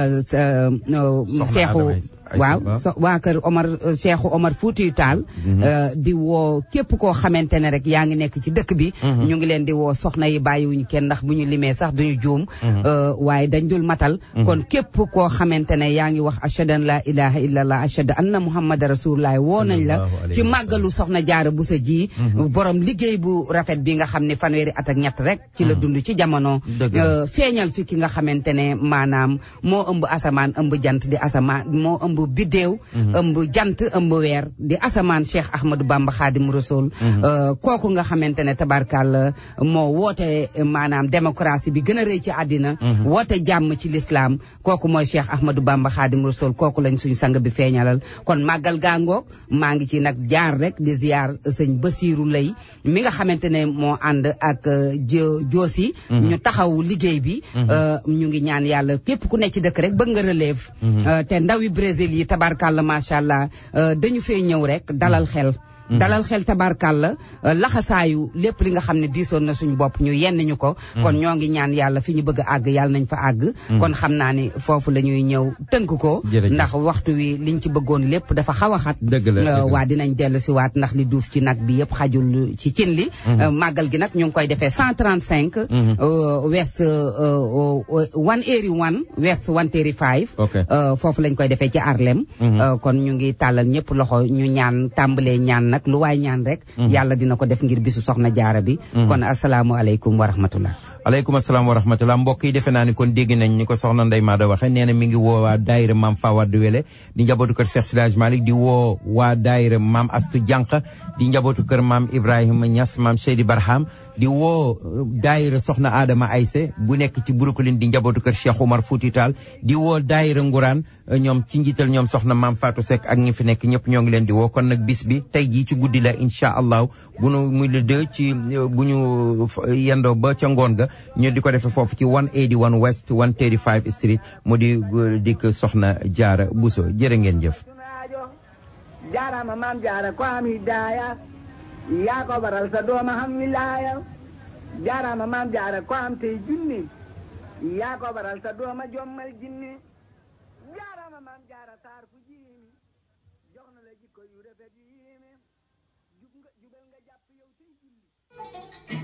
Speaker 12: Seexu waaw waa kër Cheikhu Omar Foutiyu Tall di woo képp koo xamante ne rek yaa ngi nekk ci dëkk bi ñu ngi leen di woo soxna yi bàyyiwuñu kenn ndax bu ñu limee sax duñu juum waaye dañ dul matal kon képp koo xamante ne yaa ngi wax ashhadu an la ilaha illallah ashhadu anna muhammad rasulullah woo nañ la ci màggalu soxna Jaara Buso ji borom liggéey bu rafet bi nga xam ne fanweeri at ak ñett rek ci la dund ci jamono feeñal fi ki nga xamante ne maanaam moo ëmb asamaan ëmb jant di asamaan moo ëmb biddéew ëmb jant ëmb weer di asamaan Cheikh Ahmadou Bamba Xaadimu Rasuul kooku nga xamante ne tabarkal moo woote maanaam démocratie bi gën a rëy ci àddina woote jàmm ci l'islam kooku mooy Cheikh Ahmadou Bamba Xaadimu Rasuul kooku lañ suñu sang bi feeñalal kon màggal gaangoog maa ngi ci nag jaar rek di ziar sëñ Basiiru Lay mi nga xamante ne moo ànd ak joosi ñu taxaw liggéey bi ñu ngi ñaan yàlla képp ku nekk ci dëkk rek bëgg nga relève te ndawi Brésil yi tabarkalla macha allah dañu fee ñëw rek dalal xel tabarkalla laxasaayu lépp li nga xam ne diisoon na suñu bopp ñu yenn ñu ko kon ñoo ngi ñaan yàlla fi ñu bëgg a àgg yàlla nañ fa àgg kon xam naa ni foofu la ñuy ñëw tënk ko ndax waxtu wi liñ ci bëggoon lépp dafa xaw a xat waa dinañ dellu si waat ndax li duuf ci nag bi yëpp xajul ci cin li màggal gi nag ñu ngi koy defee 135 west 181 west 135 foofu lañ koy defee ci Harlem kon ñu ngi tàllal ñëpp loxo ñu ñaan tàmbalee ñaan nag lu waay ñaan rek yàlla dina ko def ngir bisu soxna jaara bi kon asalaamaaleykum wa rahmatullah
Speaker 1: aleykum asalaam wa rahmatullah mbokk yi defe naa ni kon dégg nañ ni ko soxna Ndeye Maada waxe nee na mi ngi woo waa daayira maam Fawad Wele di njabootu kër Cheikh Sidi Hadj Malick di woo waa daayira maam Astu Jànq di njabootu kër maam Ibrahima Niass maam Seydi Barham di woo daayira soxna Adama Ayse bu nekk ci Brooklyn di njabootu kër Cheikh Omar Fouti Tall di woo daayira Nguraan ñoom ci njiital ñoom soxna maam Fatou Seck ak ñi fi nekk ñëpp ñoo ngi leen di woo kon nag bis bi tey jii ci guddi la incha allah bu nu muy le 2 ci bu ñu yendoo ba ca ngoon ga ñu di ko defee foofu ci 181 West 135 Street mu di dikk soxna Jaara Buso jërë ngeen jëf.
Speaker 11: jaarama maam jaara ko am hidaaya yaa ko baral sa dooma xam wilaaya jaarama maam jaara ko am tey junni yaa ko baral sa dooma jommal jinni jaarama maam jaara taar fu jiimi jox na la jikko yu rafet yu yéeme jubal nga jàpp yow tey julli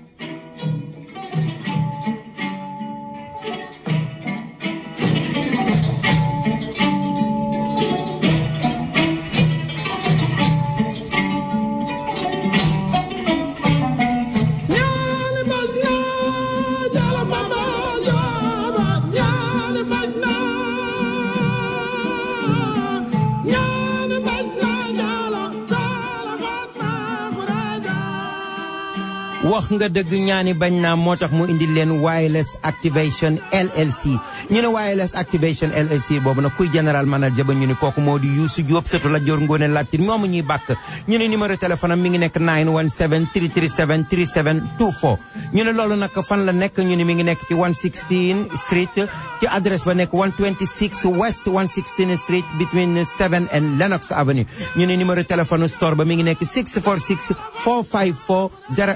Speaker 1: wax nga dëgg ñaani bañ naa moo tax mu indi leen wireless activation LLC ñu ne wireless activation LLC boobu nag kuy général manager ba ñu ne kooku moo di Youssou Diop sëtu la Joor Ngoone Latir moomu ñuy bàkk ñu ne numéro téléphone am mi ngi nekk 917 337 3724 ñu ne loolu nag fan la nekk ñu ne mi ngi nekk ci 116 street ci adresse ba nekk 126 west 116 street between 7 and Lenox Avenue ñu ne numéro téléphone store ba mi ngi nekk 646 454 08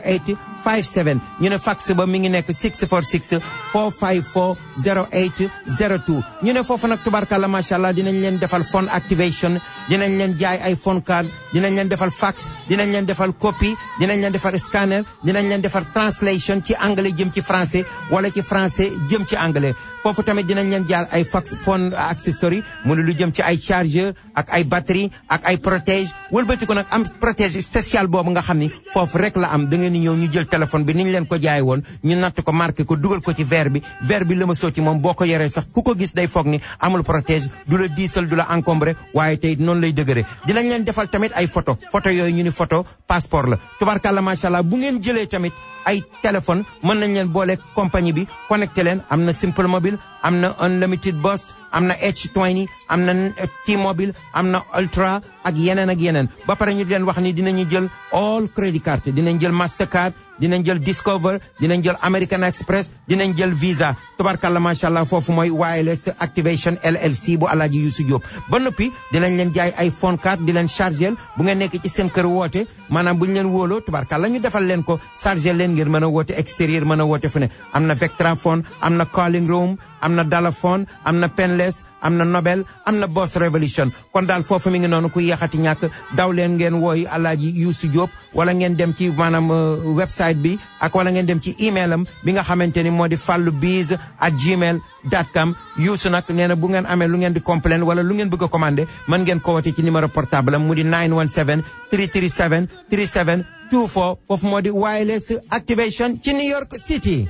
Speaker 1: 57 ñu ne fax ba mi ngi nekk 646 454 0802 ñu ne foofu nag tubarkalla macha allah dinañ leen defal phone activation dinañ leen jaay ay phone card dinañ leen defal fax dinañ leen defal copie dinañ leen defal scanner dinañ leen defal translation ci anglais jëm ci français wala ci français jëm ci anglais foofu tamit dinañ leen jaar ay fax phone accessory mu ne lu jëm ci ay chargeur ak ay batterie ak ay protège wëlbati ko nag am protège spécial boobu nga xam ni foofu rek la am da ngeen di ñëw ñu jël téléphone bi ni ñu leen ko jaay woon ñu natt ko marqué ko dugal ko ci verre bi la ma sotti moom boo ko yoree sax ku ko gis day foog ni amul protège du la diisal du la encombré waaye tey noonu lay dëgëre dinañ leen defal tamit ay photo yooyu ñu ni photo passeport la tubarkalla macha allah bu ngeen jëlee tamit ay téléphone mën nañ leen boole compagnie bi connecté leen am na Simple Mobile am na Unlimited Burst am na H20 am na T-Mobile am na Ultra ak yeneen ba pare ñu leen wax ni dinañu jël all credit card dinañ jël Mastercard dinañ jël Discover dinañ jël American Express dinañ jël Visa tubarkalla macha allah foofu mooy wireless activation LLC bu Alaaji Youssou Diop ba noppi dinañ leen jaay ay phone card di leen chargel bu ngeen nekk ci seen kër woote maanaam bu ñu leen wóoloo tubarkalla ñu defal leen ko chargel leen ngir mën a woote extérieur mën a woote fu ne am na Vectraphone am na Calling Room am na Dalaphone am na Penless am na Nobel am na Boss Revolution kon daal foofu mi ngi noonu ku yaxati ñàkk daw leen ngeen wooy Alaaji Youssou Diop wala ngeen dem ci maanaam website bi ak wala ngeen dem ci email am bi nga xamante ni moo di fallubiz@gmail.com Youssou nag nee na bu ngeen amee lu ngeen di complain wala lu ngeen bëgg a commandé mën ngeen ko wote ci numéro portable am mu di 917 337 3724 foofu moo di wireless activation ci New York City.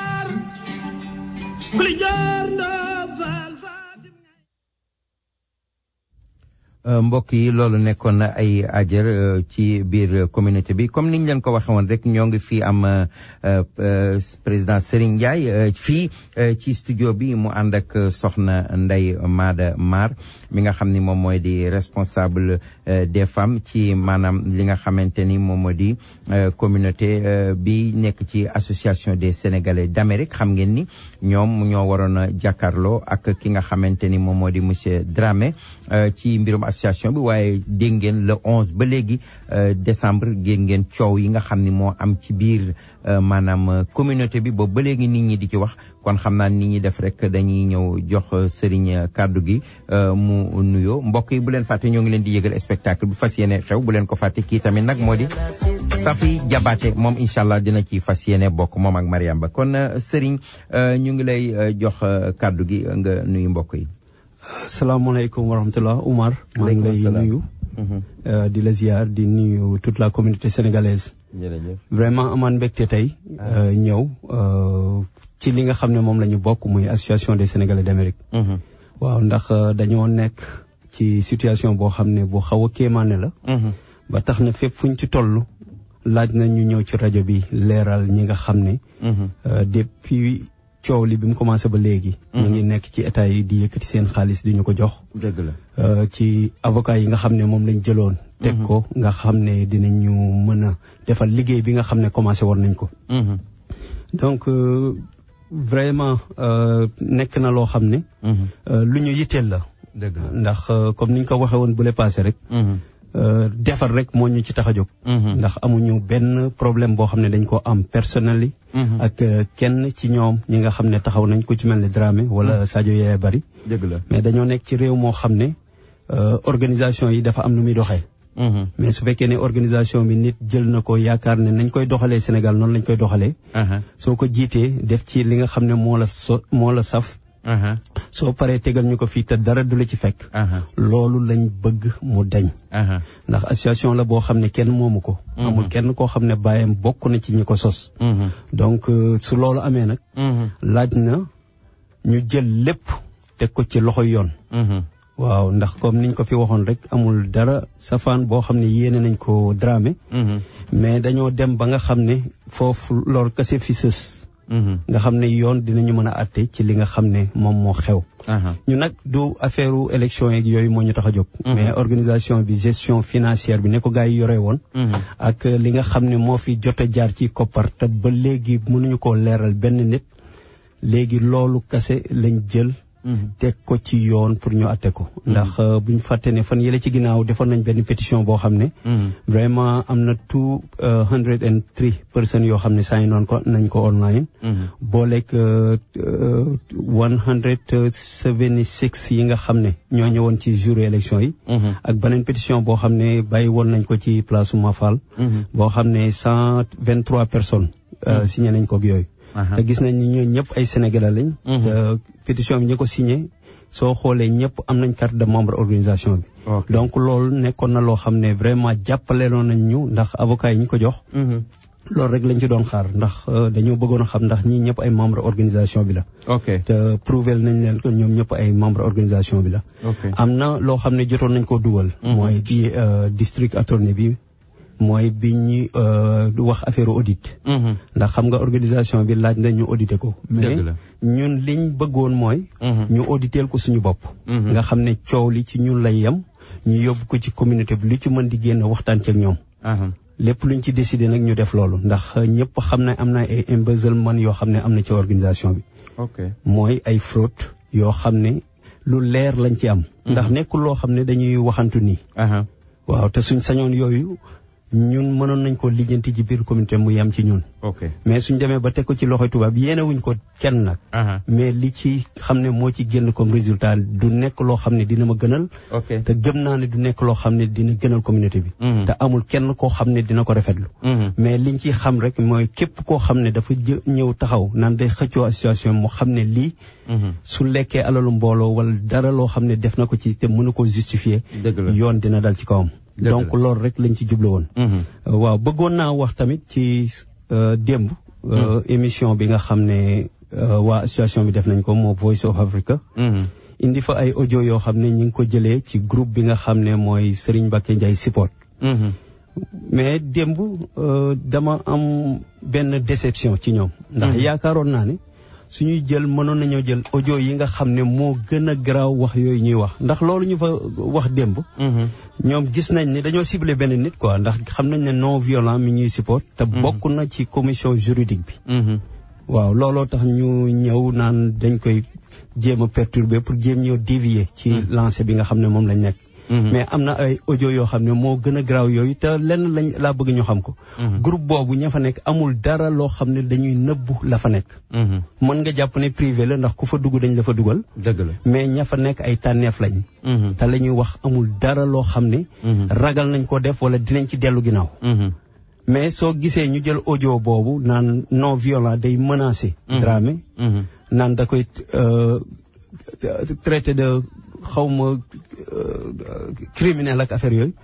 Speaker 1: mbokk yi loolu nekkoon na ay ajar ci biir communauté bi comme niñ leen ko waxe woon rek ñoo ngi fii am président Serigne Ndiaye fii ci studio bi mu ànd ak soxna Ndeye Mada Mar mi nga xam ni moom mooy di responsable des femmes ci maanaam li nga xamante ni moom moo di communauté bi nekk ci association des Sénégalais d'Amérique xam ngeen ni ñoom ñoo waroon a jàkkaarloo ak ki nga xamante ni moom moo di monsieur Dramé ci mbirum association bi waaye dégg ngeen le 11 ba léegi décembre dégg ngeen coow yi nga xam ni moo am ci biir maanaam communauté bi boobu ba léegi nit ñi di ci wax kon xam naa nit ñi def rek dañuy ñëw jox Serigne kàddu gi mu nuyoo mbokk yi bu leen fàtte ñoo ngi leen di yëgal spectacle bu fas yéene xew bu leen ko fàtte kii tamit nag moo di Safi Jabaate moom incha allah dina ci fas yéene bokk moom ak Mariam Ba kon Serigne ñu ngi lay jox kàddu gi nga nuyu mbokk yi.
Speaker 14: Asalaamaaleykum wa rahmatulah Oumar. maa ngi lay nuyu. di la ziar di nuyu toute la communauté sénégalaise.
Speaker 1: jërëjëf
Speaker 14: vraiment amaan mbégte tey. ñëw ci li nga xam ne moom la ñu bokk muy association des Sénégalais d'Amérique. waaw ndax dañoo nekk ci situation boo xam ne bu xaw a kéemaane la. ba tax na fépp fuñ ci toll laaj na ñu ñëw ci rajo bi leeral ñi nga xam ne. depuis. coow li bi mu commencé ba léegi. ñu ngi nekk ci état yi di yëkkati seen xaalis di ñu ko jox.
Speaker 1: dëgg la
Speaker 14: ci avocat yi nga xam ne moom lañ jëloon. teg ko nga xam ne dinañu mën a defal liggéey bi nga xam ne commencé war nañ ko. donc vraiment nekk na loo xam ne. lu ñu yitteel la.
Speaker 1: dëgg la
Speaker 14: ndax comme niñ ko waxee woon bu le passé rek. defar rek moo ñu ci tax a jóg. ndax amuñu benn problème boo xam ne dañ ko am personnel yi. ak kenn ci ñoom ñi nga xam ne taxaw nañ ko ci mel ne Dramé wala Sadio Yaya Bari.
Speaker 1: dëgg la
Speaker 14: mais dañoo nekk ci réew moo xam ne organisation yi dafa am nu muy doxee. mais su fekkee ne organisation bi nit jël na ko yaakaar ne nañ koy doxalee Sénégal noonu lañ koy doxalee. soo ko jiitee def ci li nga xam ne moo la saf. soo paree tegal ñu ko fii te dara du la ci fekk. loolu lañ bëgg mu dañ. ndax association la boo xam ne kenn moomu ko. amul kenn koo xam ne bàyyam bokk na ci ñi ko sos. donc su loolu amee nag. laaj na ñu jël lépp teg ko ci loxoy yoon. waaw ndax comme niñ ko fi waxoon rek amul dara safaan boo xam ne yéene nañ ko Dramé. mais dañoo dem ba nga xam ne foofu lor kase fi sës. nga xam ne yoon dinañu mën a àtte ci li nga xam ne moom moo xew. ñu nag du affaire élection yeeg yooyu moo ñu tax a jóg. mais organisation bi gestion financière bi ne ko gars yi yore woon. ak li nga xam ne moo fi jot a jaar ci koppar te ba léegi mënuñu koo leeral benn nit. léegi loolu kase lañ jël teg ko ci yoon pour ñu atte ko ndax buñ fàtte ne fan yële ci ginnaaw defoon nañ benn pétition boo xam ne vraiment am na 203 personnes yoo xam ne sign noon ko nañ ko online booleeg 176 yi nga xam ne ñoo ñëwoon ci jour élection yi ak beneen pétition boo xam ne bàyyi woon nañ ko ci place Mafal boo xam ne 123 personnes signé nañ ko ak yooyu te gis nañ ni ñoo ñëpp ay sénégalais lañ pétition bi ñu ko signé soo xoolee ñëpp am nañ carte de membre organisation bi donc loolu nekkoon na loo xam ne vraiment jàppaleeloon nañ ñu ndax avocat yi ñu ko jox loolu rek lañ ci doon xaar ndax dañoo bëggoon a xam ndax ñii ñëpp ay membre organisation bi la te prouver nañ leen ko ñoom ñëpp ay membre organisation bi la am na loo xam ne jotoon nañ koo dugal mooy bi district attorney bi mooy bi ñuy wax affaire audit ndax xam nga organisation bi laaj nañ ñu auditer ko mais ñun liñ bëggoon mooy ñu auditeel ko suñu bopp nga xam ne coow li ci ñun lay yem ñu yóbbu ko ci communauté bi lu ci mën di génn waxtaan ci ak ñoom lépp luñ ci décidé nag ñu def loolu ndax ñëpp xam ne am na ay embezzlement yoo xam ne am na ci organisation bi mooy ay fraude yoo xam ne lu leer lañ ci am ndax nekkul loo xam ne dañuy waxantu nii waaw te suñ sañoon yooyu ñun mënoon nañ ko lijjanti ci biir communauté mu yem ci ñun mais suñ demee ba teg ko ci loxoy tubaab yéene wuñ ko kenn nag mais li ci xam ne moo ci génn comme résultat du nekk loo xam ne dina ma gënal te gëm naa ne du nekk loo xam ne dina gënal communauté bi te amul kenn koo xam ne dina ko rafetlu mais liñ ci xam rek mooy képp koo xam ne dafa ñëw taxaw naan day xëccoo association mu xam ne lii su lekkee alalu mbooloo wala dara loo xam ne def na ko ci te mënu ko justifier yoon dina dal ci kawam donc loolu rek lañ ci jublu woon waaw bëggoon naa wax tamit ci démb émission bi nga xam ne waa association bi def nañ ko moo Voice of Africa indi fa ay audio yoo xam ne ñi ngi ko jëlee ci groupe bi nga xam ne mooy Serigne Mbacké Ndiaye support mais démb dama am benn déception ci ñoom ndax yaakaaroon naa ne suñuy jël mënoon nañoo jël audio yi nga xam ne moo gën a garaaw wax yooyu ñuy wax ndax loolu ñu fa wax démb ñoom gis nañ ne dañoo ciblé benn nit quoi ndax xam nañ ne non violent mi ñuy support te bokk na ci commission juridique bi waaw looloo tax ñu ñëw naan dañ koy jéem a perturber pour jéem ñoo dévier ci lancé bi nga xam ne moom lañ nekk mais am na ay audio yoo xam ne moo gën a garaaw yooyu te lenn lañ laa bëgg ñu xam ko groupe boobu ña fa nekk amul dara loo xam ne dañuy nëbbu la fa nekk mën nga jàpp ne privé la ndax ku fa dugg dañ la fa dugal
Speaker 1: dëgg la
Speaker 14: mais ña fa nekk ay tànneef lañ te la ñuy wax amul dara loo xam ne ragal nañ ko def wala dinañ ci dellu ginnaaw mais soo gisee ñu jël audio boobu naan non violent day menacer Dramé naan da koy traité de xawma criminel ak affaire yooyu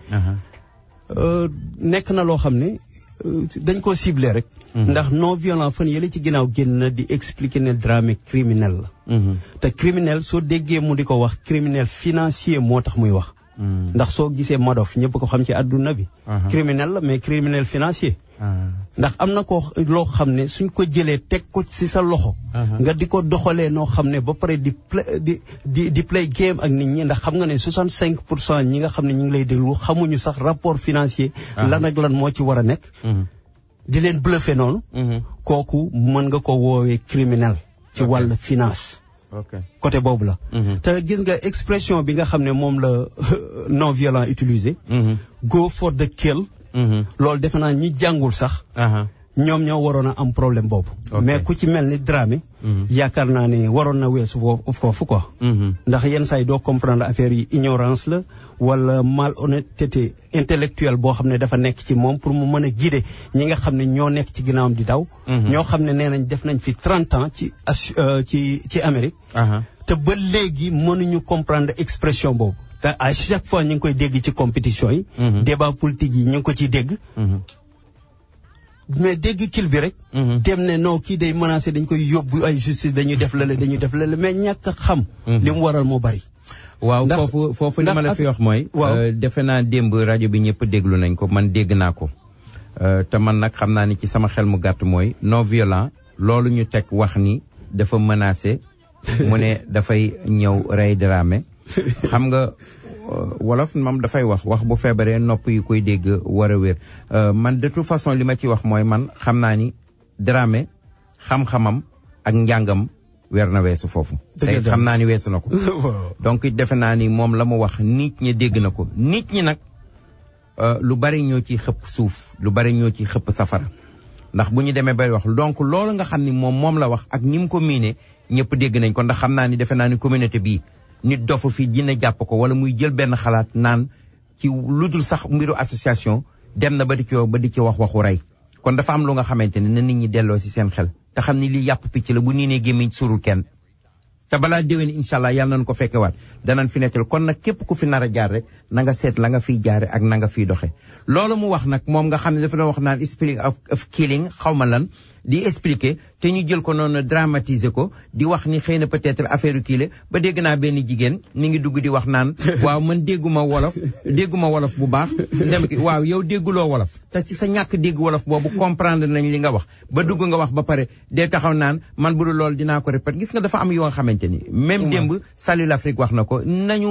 Speaker 14: nekk na loo xam ne dañ koo ciblé rek ndax non violent fan yële ci ginnaaw génn na di expliquer ne Dramé criminel la te criminel soo déggee mu di ko wax criminel financier moo tax muy wax ndax soo gisee Madoff ñëpp ko xam ci àdduna bi criminel la mais criminel financier ndax am na ko loo xam ne suñ ko jëlee teg ko ci sa loxo nga di ko doxalee noo xam ne ba pare di play game ak nit ñi ndax xam nga ne 65% ñi nga xam ne ñu ngi lay déglu xamuñu sax rapport financier lan ak lan moo ci war a nekk di leen bluffer noonu kooku mën nga ko woowee criminel ci wàll finance côté boobu la te gis nga expression bi nga xam ne moom la non violent utilisé go for the kill loolu defe naa ñi jàngul sax ñoom ñoo waroon a am problème boobu mais ku ci mel ni Dramé yaakaar naa ne waroon na weesu foofu quoi ndax yenn saa yi doo comprendre affaire yi ignorance la wala malhonnêteté intellectuelle boo xam ne dafa nekk ci moom pour mu mën a guider ñi nga xam ne ñoo nekk ci ginnaawam di daw ñoo xam ne nee nañ def nañ fi 30 ans ci Amérique te ba léegi mënuñu comprendre expression boobu te à chaque fois ñu ngi koy dégg ci compétition yi débat politique yi ñu ngi ko ciy dégg mais dégg kil bi rek dem ne non kii day menacé dañ koy yóbbu ay justice dañuy def lale mais ñàkk a xam li mu waral moo bari
Speaker 1: waaw foofu li ma la fi wax mooy defe naa démb rajo bi ñëpp déglu nañ ko man dégg naa ko te man nag xam naa ni ci sama xel mu gàtt mooy non violent loolu ñu teg wax ni dafa menacé mu ne dafay ñëw rey Dramé xam nga wolof moom dafay wax bu feebaree nopp yi koy dégg war a wér man de toute façon li ma ci wax mooy man xam naa ni Dramé xam-xamam ak njàngam weer na weesu foofu tey xam naa ni weesu na ko donc defe naa ni moom la mu wax nit ñi dégg na ko nit ñi nag lu bari ñoo ci xëpp suuf lu bari ñoo ci xëpp safara ndax bu ñu demee bay wax donc loolu nga xam ni moom la wax ak ni mu ko miine ñëpp dégg nañ ko ndax xam naa ni defe naa ni communauté bii nit dofu fi dina jàpp ko wala muy jël benn xalaat naan ci lu dul sax mbiru association dem na ba di ci wax waxu rey kon dafa am lu nga xamante ne na nit ñi delloo si seen xel te xam ni lii yàpp picc la bu nii nee gémmiñ surul kenn te balaa déwén incha allah yàlla nañ ko fekkewaat danañ fi nettal kon nag képp ku fi nar a jaar rek na nga seet la nga fiy jaare ak na nga fiy doxe loolu mu wax nag moom nga xam ne dafa doon wax naan spirit of killing xaw ma lan di expliquer te ñu jël ko noonu dramatiser ko di wax ni xëy na peut-être affaire kii la ba dégg naa benn jigéen mi ngi dugg di wax naan waaw man dégguma wolof bu baax dem ki waaw yow dégguloo wolof te ci sa ñàkk dégg wolof boobu comprendre nañ li nga wax ba dugg nga wax ba pare dee taxaw naan man bu dul loolu dinaa ko répéter gis nga dafa am yoo nga xamante ni même démb Salut l'Afrique wax na ko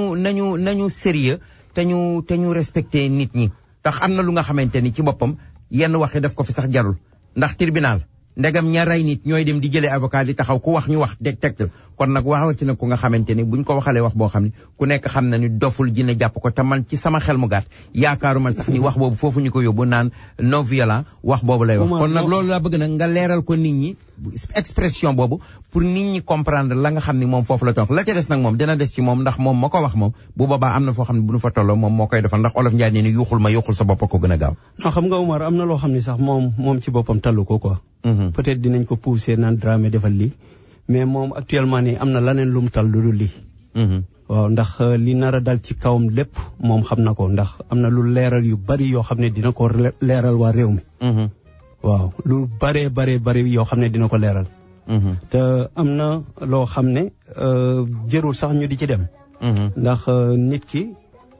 Speaker 1: nañu sérieux te ñu respecté nit ñi tax am na lu nga xamante ni ci boppam yenn waxi daf ko fi sax jarul ndax tribunal ndegam ña rey nit ñooy dem di jëlee avocat di taxaw ku wax ñu wax deg tegtal kon nag waxawati na ku nga xamante ni buñ ko waxalee wax boo xam ne ku nekk xam na ni doful dina jàpp ko te man ci sama xel mu gàtt yaakaaruma sax ni wax boobu foofu ñu ko yóbbu naan non violent wax boobu lay wax kon nag loolu laa bëgg nag nga leeral ko nit ñi expression boobu pour nit ñi comprendre la nga xam ni moom foofu la toog la ca des nag moom dina des ci moom ndax moom ma ko wax moom bu boobaa am na foo xam ne bu nu fa tolloo moom moo koy defal ndax olof Njaay nee ni yuuxul sa bopp ko gën a gaaw
Speaker 14: non xam nga Omar am na loo xam ne sax moom ci boppam tallu ko quoi peut-être dinañ ko pousser naan Dramé defal lii mais moom actuellement nii am na leneen lu mu tal lu dul lii waaw ndax li nar a dal ci kawam lépp moom xam na ko ndax am na lu leeral yu bari yoo xam ne dina ko leeral waa réew mi waaw lu bari yoo xam ne dina ko leeral te am na loo xam ne jërul sax ñu di ci dem ndax nit ki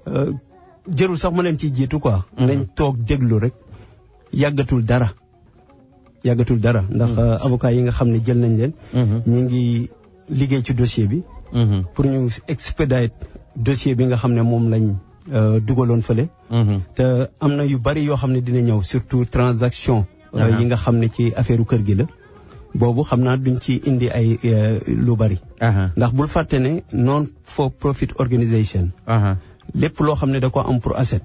Speaker 14: jërul sax mu leen ci jiitu quoi nañ toog déglu rek yàggatul dara ndax avocat yi nga xam ne jël nañ leen ñu ngi liggéey ci dossier bi pour ñu expedite dossier bi nga xam ne moom lañ dugaloon fële te am na yu bari yoo xam ne dina ñëw surtout transaction yi nga xam ne ci affaire kër gi la boobu xam naa duñ ci indi ay lu bari ndax bul fàtte ne non for profit organisation lépp loo xam ne da ko am pour asset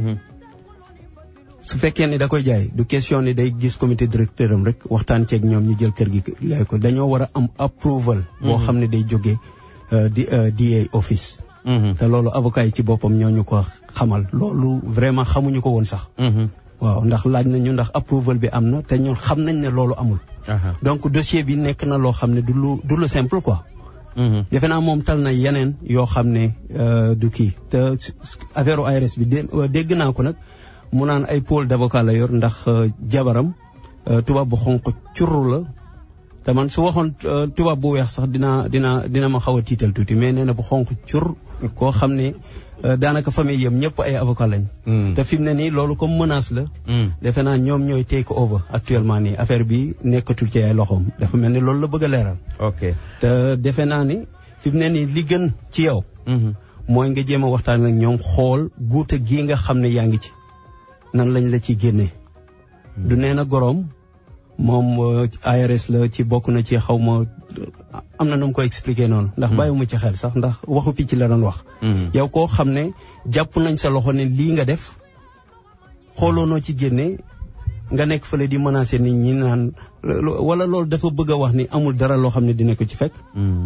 Speaker 14: su fekkee ne da koy jaay du question ne day gis comité directeur am rek waxtaan ceeg ñoom ñu jël kër gi jaay ko dañoo war a am approval boo xam ne day jógee DA office te loolu avocat yi ci boppam ñoo ñu ko xamal loolu vraiment xamuñu ko woon sax waaw ndax laaj nañu ndax approval bi am na te ñun xam nañ ne loolu amul donc dossier bi nekk na loo xam ne du lu simple quoi defe naa moom tal na yeneen yoo xam ne du kii te affaire ARS bi dégg naa ko nag mu naan ay pôle d'avocat la yor ndax jabaram tubaab bu xonq curru la te man su waxoon tubaab bu weex sax dina ma xaw a tiital tuuti mais nee na bu xonq cur koo xam ne daanaka famille yëm ñëpp ay avocat lañ te fi mu ne nii loolu comme menace la defe naa ñoom ñooy take over actuellement nii affaire bi nekkatul ci ay loxoom dafa mel ni loolu la bëgg a leeral te defe naa ni fi mu ne nii li gën ci yow mooy nga jéem a waxtaan ak ñoom xool guute gii nga xam ne yaa ngi ci nan lañ la ci génnee du nee na goroom moom ARS la ci bokk na ci xaw ma am na nu mu ko expliquer noonu ndax bàyyiwuma ci xel sax ndax waxu picc la doon wax yow koo xam ne jàpp nañ sa loxo ne lii nga def xooloonoo ci génne nga nekk fële di menacer nit ñi naan wala loolu dafa bëgg a wax ni amul dara loo xam ne dina ko ci fekk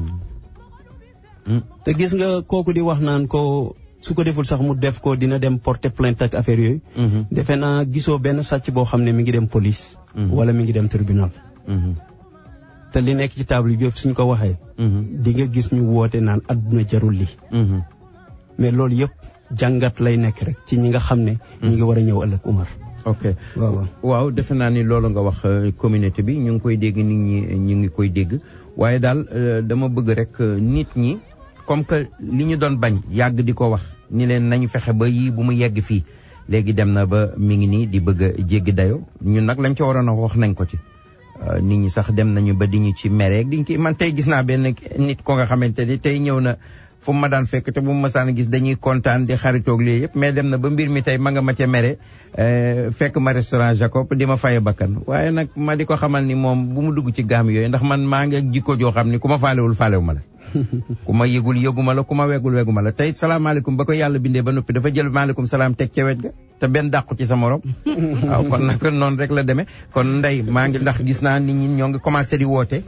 Speaker 14: te gis nga kooku di wax naan ko su ko deful sax mu def ko dina dem porter plainte ak affaire yooyu defe naa gisoo benn sàcc boo xam ne mi ngi dem police wala mi ngi dem tribunal te li nekk ci table bi yëpp suñ ko waxee di nga gis ñu woote naan adduna jarul li mais loolu yëpp jàngat lay nekk rek ci ñi nga xam ne ñi ngi war a ñëw ëllëg Umar
Speaker 1: waaw defe naa ni loolu nga wax communauté bi ñu ngi koy dégg nit ñi ñu ngi koy dégg waaye daal dama bëgg rek nit ñi comme que li ñu doon bañ yàgg di ko wax ni leen nañu fexe ba yii bu mu yegg fii léegi dem na ba mi ngi nii di bëgg a jéggi dayo ñun nag lañ ca waroon a wax nañ ko ci nit ñi sax dem nañu ba di ñu ci mereeg di ñu man tey gis naa benn nit ko nga xamante ni tey ñëw na fu mu ma daan fekk te bu mu masaan gis dañuy kontaan di xaritoog lii yëpp mais dem na ba mbir mi tey ma nga ma ca mere fekk ma restaurant Jacob di ma faye bakkan waaye nag ma di ko xamal ni moom bu mu dugg ci gaam yooyu ndax man maa ngi ak jikko joo xam ni ku ma faalewu ma la ku ma yëgul yëguma la ku ma weguma la tey salaamaaleykum ba ko yàlla bindee ba noppi dafa jël maaleykum salaam teg ca wet ga te benn dàqu ci sa morom waaw kon nag noonu rek la demee kon Ndeye maa ngi ndax gis naa nit ñi ñoo ngi commencé di woote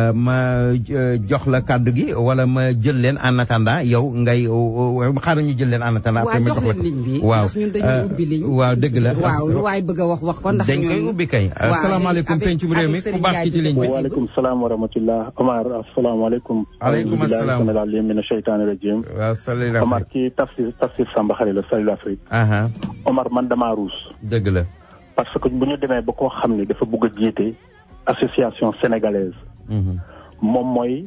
Speaker 1: ma jox la kàddu gi wala ma jël leen en attendant yow ngay xaaral ñu jël leen en attendant.
Speaker 12: waaw jox leen ligne bi
Speaker 1: waaw
Speaker 12: ndax ñun dañuy ubbi ligne.
Speaker 1: waaw dëgg la.
Speaker 12: waaw lu waay bëgg a wax ko ndax
Speaker 1: dañ koy ubbi kay. asalaamaaleykum pencum réew mi ku baax ci ligne bi.
Speaker 15: waaleykum salaam wa rahmatullah Omar asalaamaaleykum.
Speaker 1: aleykum salaam
Speaker 15: alhamdulilah mina shaytaani rajim.
Speaker 1: waaw Salil Afrique
Speaker 15: Omar kii tafsir Samba Xale la Salil Afrique. Omar man damaa ruus.
Speaker 1: dëgg la.
Speaker 15: parce que bu ñu demee ba koo xam ne dafa bëgg a jiite association sénégalaise. moom mooy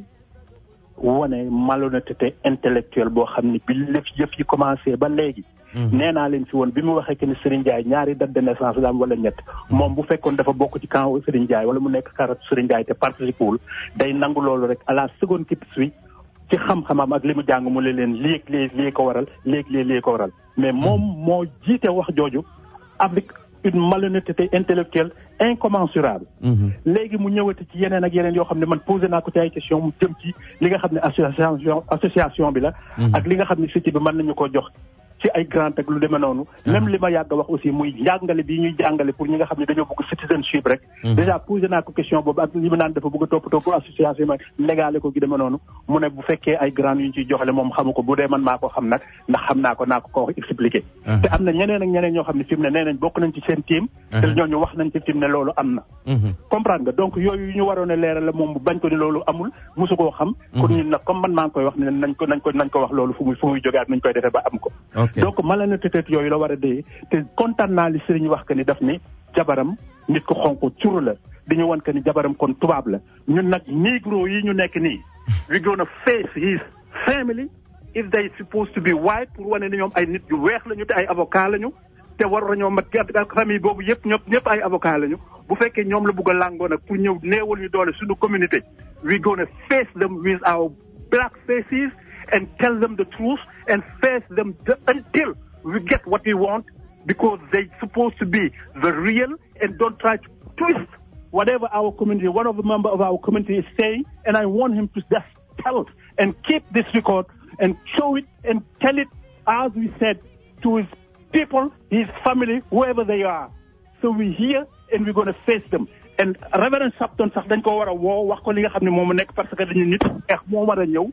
Speaker 15: wane malhonnêteté intellectuelle boo xam ne bi yëf yi commencé ba léegi. nee naa leen fi woon bi mu waxee que ni Serigne Ndiaye ñaari date de naissance la am wala ñett moom bu fekkoon dafa bokk ci camp Serigne Ndiaye wala mu nekk carat Serigne Ndiaye te participé wul day nangu loolu rek à la seconde qui suit ci xam-xamam ak li mu jàng mu leen lii ko waral lii ko waral mais moom moo jiite wax jooju avec une malhonnêteté intellectuelle incommensurable. léegi mu ñëwati ci yeneen ak yeneen yoo xam ne man posé naa ko ci ay question mu jëm ci li nga xam ne association bi la. ak li nga xam ne site bi mën nañu ko jox ci ay grant ak lu demee noonu. même li ma yàgg wax aussi muy njàngale bi ñuy jàngale pour ñi nga xam ne dañoo bëgg citizenship rek. déjà posé naa ko question boobu ak li mu naan dafa bëgg a toppatoo pour association ma légale ko gi demee noonu mu ne bu fekkee ay grant yu ñu ciy joxale moom xamu ko bu dee man maa ko xam nag ndax xam naa ko wax expliqué. te am na ñeneen ak ñeneen ñoo xam ne fi mu ne nee nañ bokk nañ ci seen team. te ñooñu wax nañ ci fi mu ne loolu am na. comprendre nga donc yooyu yu ñu waroon a leeral la moom bu bañ ko ni loolu amul mosu koo xam. kon ñun nag comme man maa ngi koy wax ne nañ ko wax loolu fu muy jógee ak nañ koy defee ba am ko. donc malhonnêteté yooyu la war a dee te kontaan naa li Serigne wax que ni daf ni jabaram nit ko xonk cur la dañu wan que ni jabaram kon tubaab la ñun nag négro yi ñu nekk nii we gonna face his family if they supposed to be white pour wane ni ñoom ay nit yu weex lañu te ay avocat lañu te war nañoo mat ak famille boobu ñëpp ay avocat lañu bu fekkee ñoom la bugg a làngoo nag pour ñëw néewal ñu doole suñu communauté we gonna face them with our black faces and tell them the truth and face them until we get what we want because they supposed to be the real and don't try to twist whatever our community, one of the member of our community is saying, and I want him to just tell and keep this record and show it and tell it as we said to his people, his family, whoever they are. So we're here and we're going to face them. And Reverend Sapton sax dañ ko war a woo wax ko li nga xam ne moom nekk parce que dañu nit moo war a ñëw.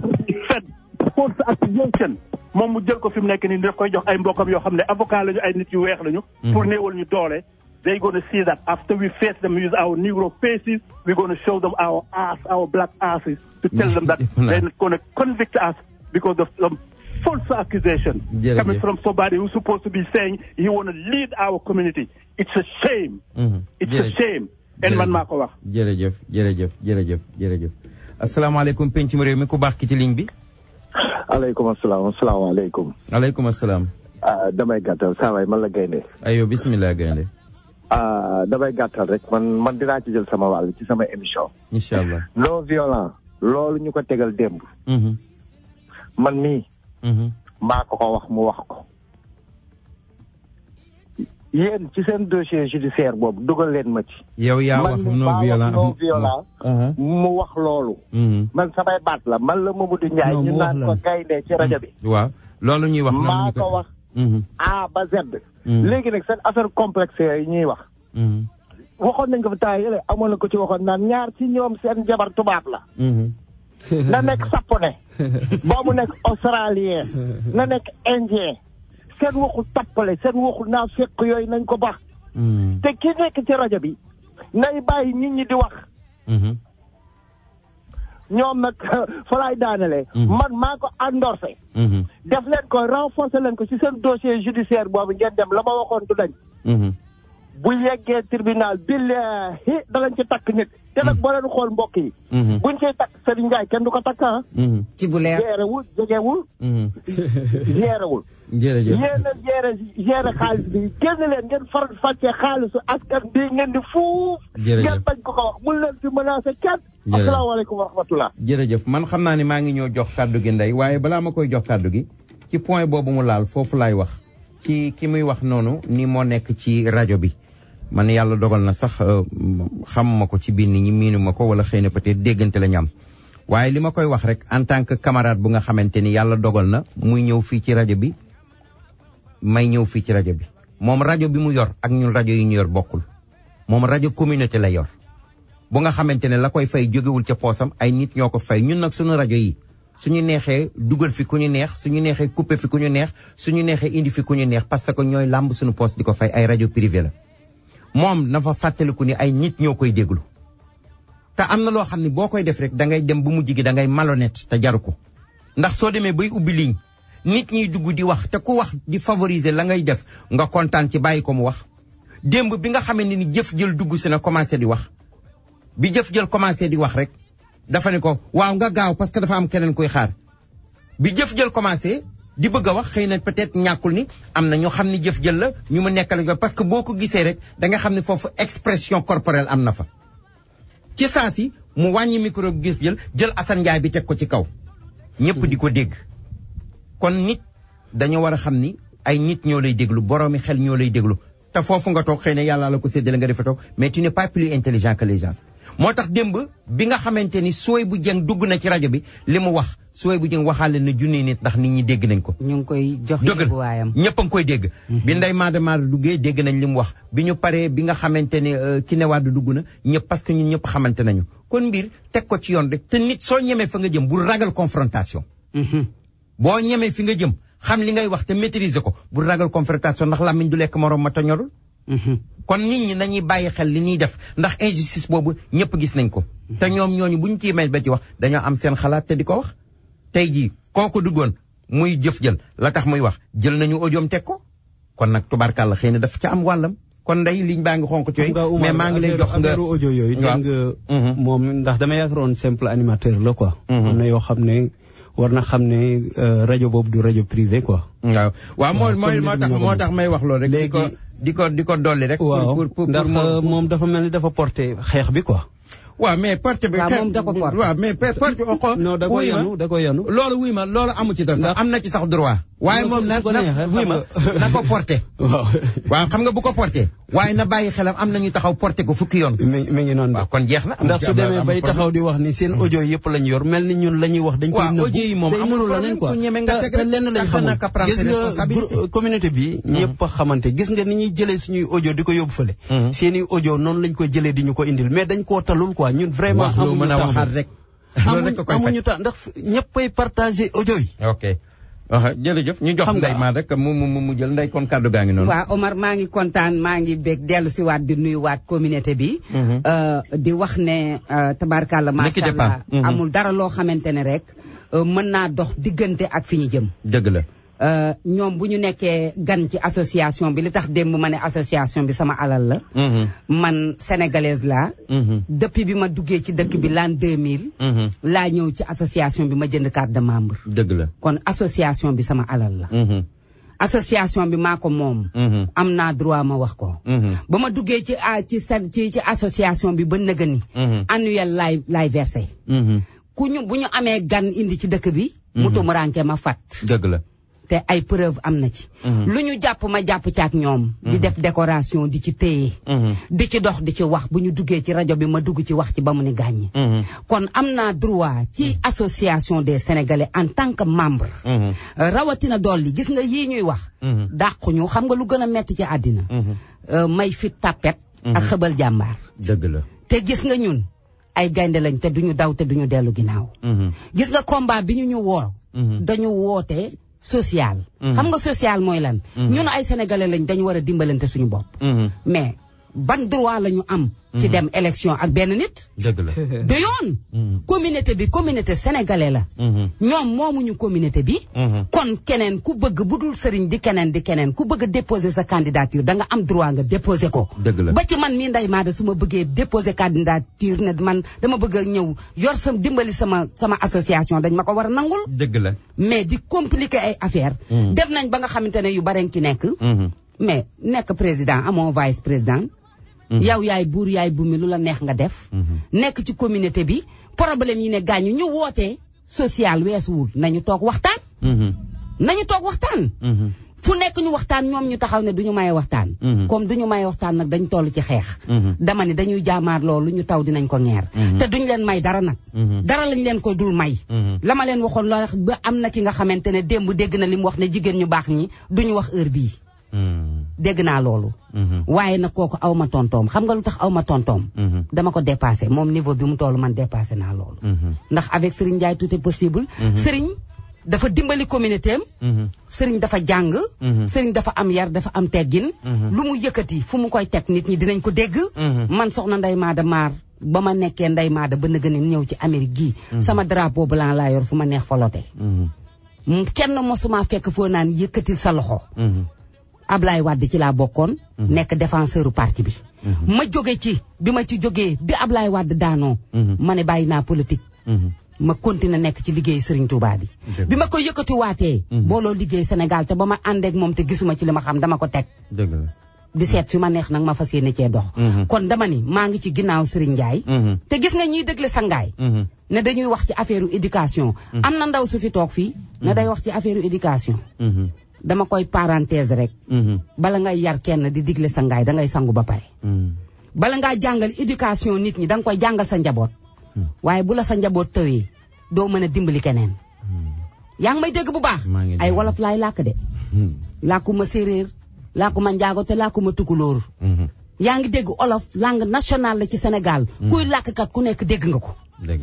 Speaker 15: Fed force accusation moom mu jël ko fi mu nekk nii daf koy jox ay mbokkam yoo xam ne avocat lañu ay nit yu weex lañu. pour néewal ñu doole. They're going to see that after we face them with our Negro faces, we're going to show them our ass, our black asses, to tell them that they're not going to convict us because of some false accusation coming from somebody who's supposed to be saying he want to lead our community. It's a shame. It's a shame. And man maa ko wax.
Speaker 1: jërëjëf. asalaamaaleykum pencum réew mi ku baax ki ci ligne bi.
Speaker 16: aleykum asalaamaaleykum.
Speaker 1: aleykum asalaam.
Speaker 16: damay gàttal saa waay man la gaynde.
Speaker 1: ayo bismillah gaynde.
Speaker 16: damay gàttal rek man dinaa ci jël sama wàll ci sama émission.
Speaker 1: incha allah
Speaker 16: non violent loolu ñu ko tegal démb. man mii. maa ko wax mu wax ko. yéen ci seen dossier judiciaire boobu dugal leen ma ci.
Speaker 1: yow yaa wax non violent
Speaker 16: mu wax loolu. man samay baat la man la Mamadou Ndiaye. ñu naan ko gaynde ci rajo bi.
Speaker 1: waaw loolu ñuy wax.
Speaker 16: maa ko wax. A ba Z. léegi nag seen affaire complexe yooyu ñuy wax. waxoon nañ ko fi temps yële amoon na ko ci waxoon naan ñaar ci ñoom seen jabar tubaab la. na nekk japonais. boobu nekk australien. na nekk indien. seen waxul tappale seen waxul naa fekk yooyu nañ ko baax. te ki nekk ci rajo bi nay bàyyi nit ñi di wax. ñoom nag fa laay daanale. man maa ko endorsé. def leen ko renforcer leen ko ci seen dossier judiciaire boobu ngeen dem la ma waxoon du dañ. bu yeggee tribunal billahi dalañ ci takk nit. te nag boo leen xool mbokk yi. buñ ciy takk Serigne Ndiaye kenn du ko takk ah.
Speaker 12: ci bu leer
Speaker 16: géerewul jegewul. géerewul.
Speaker 1: jërëjëf
Speaker 16: yéen a géere xaalis bi génn leen ngeen faral fàccee xaalisu askan bi ngeen di fuuf. ngeen bañ ko wax mun leen fi menacé kenn asalaamaaleykum wa rahmatulah.
Speaker 1: jërëjëf man xam naa ne maa ngi ñëw jox kàddu gi Ndeye waaye balaa ma koy jox kàddu gi ci point boobu mu laal foofu laay wax ci ki muy wax noonu ni moo nekk ci rajo bi man yàlla dogal na sax xamuma ko ci biir nit ñi miinuma ko wala xëy na peut-être déggante la ñam waaye li ma koy wax rek en tant que camarade bu nga xamante ni yàlla dogal na muy ñëw fii ci rajo bi may ñëw fii ci rajo bi moom rajo bi mu yor ak ñun rajo yi ñu yor bokkul moom rajo communauté la yor bu nga xamante ne la koy fay jógewul ca poosam ay nit ñoo ko fay ñun nag suñu rajo yi suñu neexee dugal fi ku ñu neex suñu neexee couper fi ku ñu neex suñu neexee indi fi ku ñu neex parce que ñooy làmb suñu poste di ko fay ay rajo privé la moom na fa fàttaliku ni ay nit ñoo koy déglu te am na loo xam ne boo koy def rek da ngay dem bu mujj gi da ngay malhonnête te jaru ko ndax soo demee bay ubbi ligne nit ñiy dugg di wax te ku wax di favoriser la ngay def nga kontaan ci bàyyi ko mu wax démb bi nga xamee ni jëf jël dugg si na commencé di wax bi jëf jël commencé di wax rek dafa ne ko waaw nga gaaw parce que dafa am keneen koy xaar bi jëf jël commencé di bëgg a wax xëy na peut-être ñàkkul ni am na ñoo xam ni jëf jël la ñu mu nekkal ko parce que boo ko gisee rek da nga xam ne foofu expression corporelle am na fa ci saa si mu wàññi micro bi jëf jël Assane Ndiaye bi teg ko ci kaw ñëpp di ko dégg kon nit dañoo war a xam ni ay nit ñoo lay déglu boroomi xel ñoo lay déglu te foofu nga toog xëy na yàlla la ko séddale nga defe toog mais tu n'es pas plus intelligent que les gens moo tax démb bi nga xamante ni Souhaïbou Dieng dugg na ci rajo bi li mu wax Souhaïbou Dieng waxaale na junni nit ndax nit ñi dégg nañ ko.
Speaker 12: ñu ngi koy jox yëguwaayam
Speaker 1: ñëpp a ngi koy dégg. bi Ndeye Maada duggee dégg nañ li mu wax bi ñu paree bi nga xamante ni Kiné Wade dugg na ñëpp parce que ñun ñëpp xamante nañu kon mbir teg ko ci yoon rek te nit soo ñemee fa nga jëm bul ragal confrontation. boo ñemee fi nga jëm xam li ngay wax te maîtriser ko bul ragal confrontation ndax làmmiñ du lekk morom ma tañorul kon nit ñi nañuy bàyyi xel li ñuy def ndax injustice boobu ñëpp gis nañ ko te ñoom ñooñu buñ ci may ba ci wax dañoo am seen xalaat te di ko wax tey jii kooku duggoon muy jëf jël la tax muy wax jël nañu audioom teg ko kon nag tubaarkàlla xëy na dafa ca am wàllam kon Ndeye liñ baa ngi xonk cooy mais maa ngi lay jox nga
Speaker 14: audio yooyu dégg nga moom ndax dama yaakaaroon simple animateur la quoi am na yoo xam ne war na xam ne rajo boobu du rajo privé quoi
Speaker 1: waaw moo tax may wax loolu rek léegi di ko dolli rek.
Speaker 14: pour ndax moom dafa mel ni dafa porté xeex bi quoi.
Speaker 1: waaw mais porte bi.
Speaker 12: moom da ko porté
Speaker 1: waaw mais porte bi
Speaker 14: non da ko yanu.
Speaker 1: loolu wuy ma loolu amu ci dara sax am na ci sax droit. waaye moom na ko porté. waaw xam nga bu ko porté. waaye na bàyyi xelam am na ñu taxaw porté ko fukki yoon.
Speaker 14: mi ngi noonu
Speaker 1: waaw kon jeex na.
Speaker 14: ndax su demee bay taxaw di wax ni seen audio yëpp lañ yor mel ni ñun la ñuy wax. dañ koy nëbbu
Speaker 1: waaw audio yi moom amul leneen quoi
Speaker 14: te lenn lañ xamul gis nga communauté bi. ñëpp xamante gis nga ni ñuy jëlee suñuy audio di ko yóbbu fële. seen i audio noonu lañ ko jëlee di ñu ko indil mais dañ koo talul quoi ñun vraiment.
Speaker 1: amuñu temps waxaat rek.
Speaker 14: amuñu temps ndax ñëppay partagé audio yi.
Speaker 1: ok jërëjëf ñu jox Ndeye maa rek mu jël Ndeye kon kàddu gaa ngi noonu.
Speaker 12: waaw Omar maa ngi kontaan maa ngi bég dellu si waat di nuyuwaat communauté bi. di wax ne tabarkàlla macha allah amul dara loo xamante ne rek mën naa dox diggante ak fi ñu jëm.
Speaker 1: dëgg la.
Speaker 12: ñoom bu ñu nekkee gan ci association bi li tax démb ma ne association bi sama alal la. man sénégalaise laa. depuis bi ma duggee ci dëkk bi l'an 2000. laa ñëw ci association bi ma jënd carte de membre.
Speaker 1: dëgg la
Speaker 12: kon association bi sama alal la. association bi maa ko moom. am naa droit ma wax ko. ba ma duggee ci association bi ba nëgëni. annuel laay versé. bu ñu amee gan indi ci dëkk bi. mu tumuraanke ma fat.
Speaker 1: dëgg la.
Speaker 12: te ay preuve am na ci. lu ñu jàpp ma jàpp ci ak ñoom. di def décoration di ci téye. di ci dox di ci wax bu ñu duggee ci rajo bi ma dugg ci wax ci ba mu ni gàññ. kon am naa droit ci association des sénégalais en tant que membre. rawatina dolli gis nga yii ñuy wax. dàquñu xam nga lu gën a metti ci àddina. may fit tapet. ak xëbal jàmbaar.
Speaker 1: dëgg la
Speaker 12: te gis nga ñun ay gaynde lañ te duñu daw te duñu dellu ginnaaw. gis nga combat bi ñu woo. dañu woote. social. xam nga social mooy lan. ñun ay sénégalais lañ dañu war a dimbalante suñu bopp. mais ban droit la ñu am. ci dem élection ak benn nit.
Speaker 1: dëgg la
Speaker 12: du yoon. communauté bi communauté sénégalais la. ñoom moomuñu communauté bi. kon keneen ku bëgg bu dul sëriñ di keneen ku bëgg a déposer sa candidature da nga am droit nga déposer ko.
Speaker 1: dëgg la
Speaker 12: ba ci man mii Ndeye Maada su ma bëggee déposer candidature ne man dama bëgg a ñëw yor dimbali sama association dañ ma ko war a nangul.
Speaker 1: dëgg la
Speaker 12: mais di compliquer ay affaire def nañ ba nga xamante ne yu bare ci nekk. mais nekk président amoo vice président. yow yaay buur yaay bumi lu la neex nga def nekk ci communauté bi problème yi ne gaañu ñu wootee social weesuwul nañu toog waxtaan fu nekk ñu waxtaan ñoom ñu taxaw ne duñu maye waxtaan comme duñu maye waxtaan nag dañ toll ci xeex dama ne dañuy jaamaar loolu ñu taw dinañ ko ngeer te duñ leen may dara nag dara lañ leen ko dul may la ma leen waxoon la ba am na ki nga xamante ne démb dégg na li mu wax ne jigéen ñu baax ñi duñu wax heure bii dégg naa loolu waaye nag kooku aw ma tontoom xam nga lu tax aw ma tontoom dama ko dépassé moom niveau bi mu toll man dépassé naa loolu ndax avec Serigne Ndiaye tout est possible Serigne dafa dimbali communauté am Serigne dafa jàng Serigne dafa am yar dafa am teggin lu mu yëkkati fu mu koy teg nit ñi dinañ ko dégg man soxna Ndeye Maada Maar ba ma nekkee Ndeye Maada ba nëgë ni ñëw ci Amérique gii sama drapeau blanc laa yor fu ma neex folote kenn mosuma fekk foo naan yëkkatil sa loxo Ablaye Wade ci laa bokkoon nekk défenseuru parti bi ma jóge ci bi ma ci jógee bi Ablaye Wade daanoo ma ne bàyyi naa politique ma continué nekk ci liggéey Serigne Touba bi bi ma koy yëkkati waatee booloo liggéey Sénégal te ba ma àndeek moom te gisuma ci li ma xam dama ko teg di seet fi ma neex nag ma fas yéene cee dox kon dama ni maa ngi ci ginnaaw Serigne Ndiaye te gis nga ñiy dëgle sangaay ne dañuy wax ci affaire éducation am na ndaw su fi toog fii ne day wax ci affaire éducation dama koy parenthèse rek bala ngay yar kenn di digle sangaay da ngay sangu ba pare bala ngaa jàngal éducation nit ñi da nga koy jàngal sa njaboot waaye bu la sa njaboot tawee doo mën a dimbali keneen yaa ngi may dégg bu baax ay wolof laay làkk de làkkuma séeréer làkkuma njaago te làkkuma tukulóor yaa ngi dégg olof langue nationale la ci Sénégal kuy làkkkat ku nekk dégg nga ko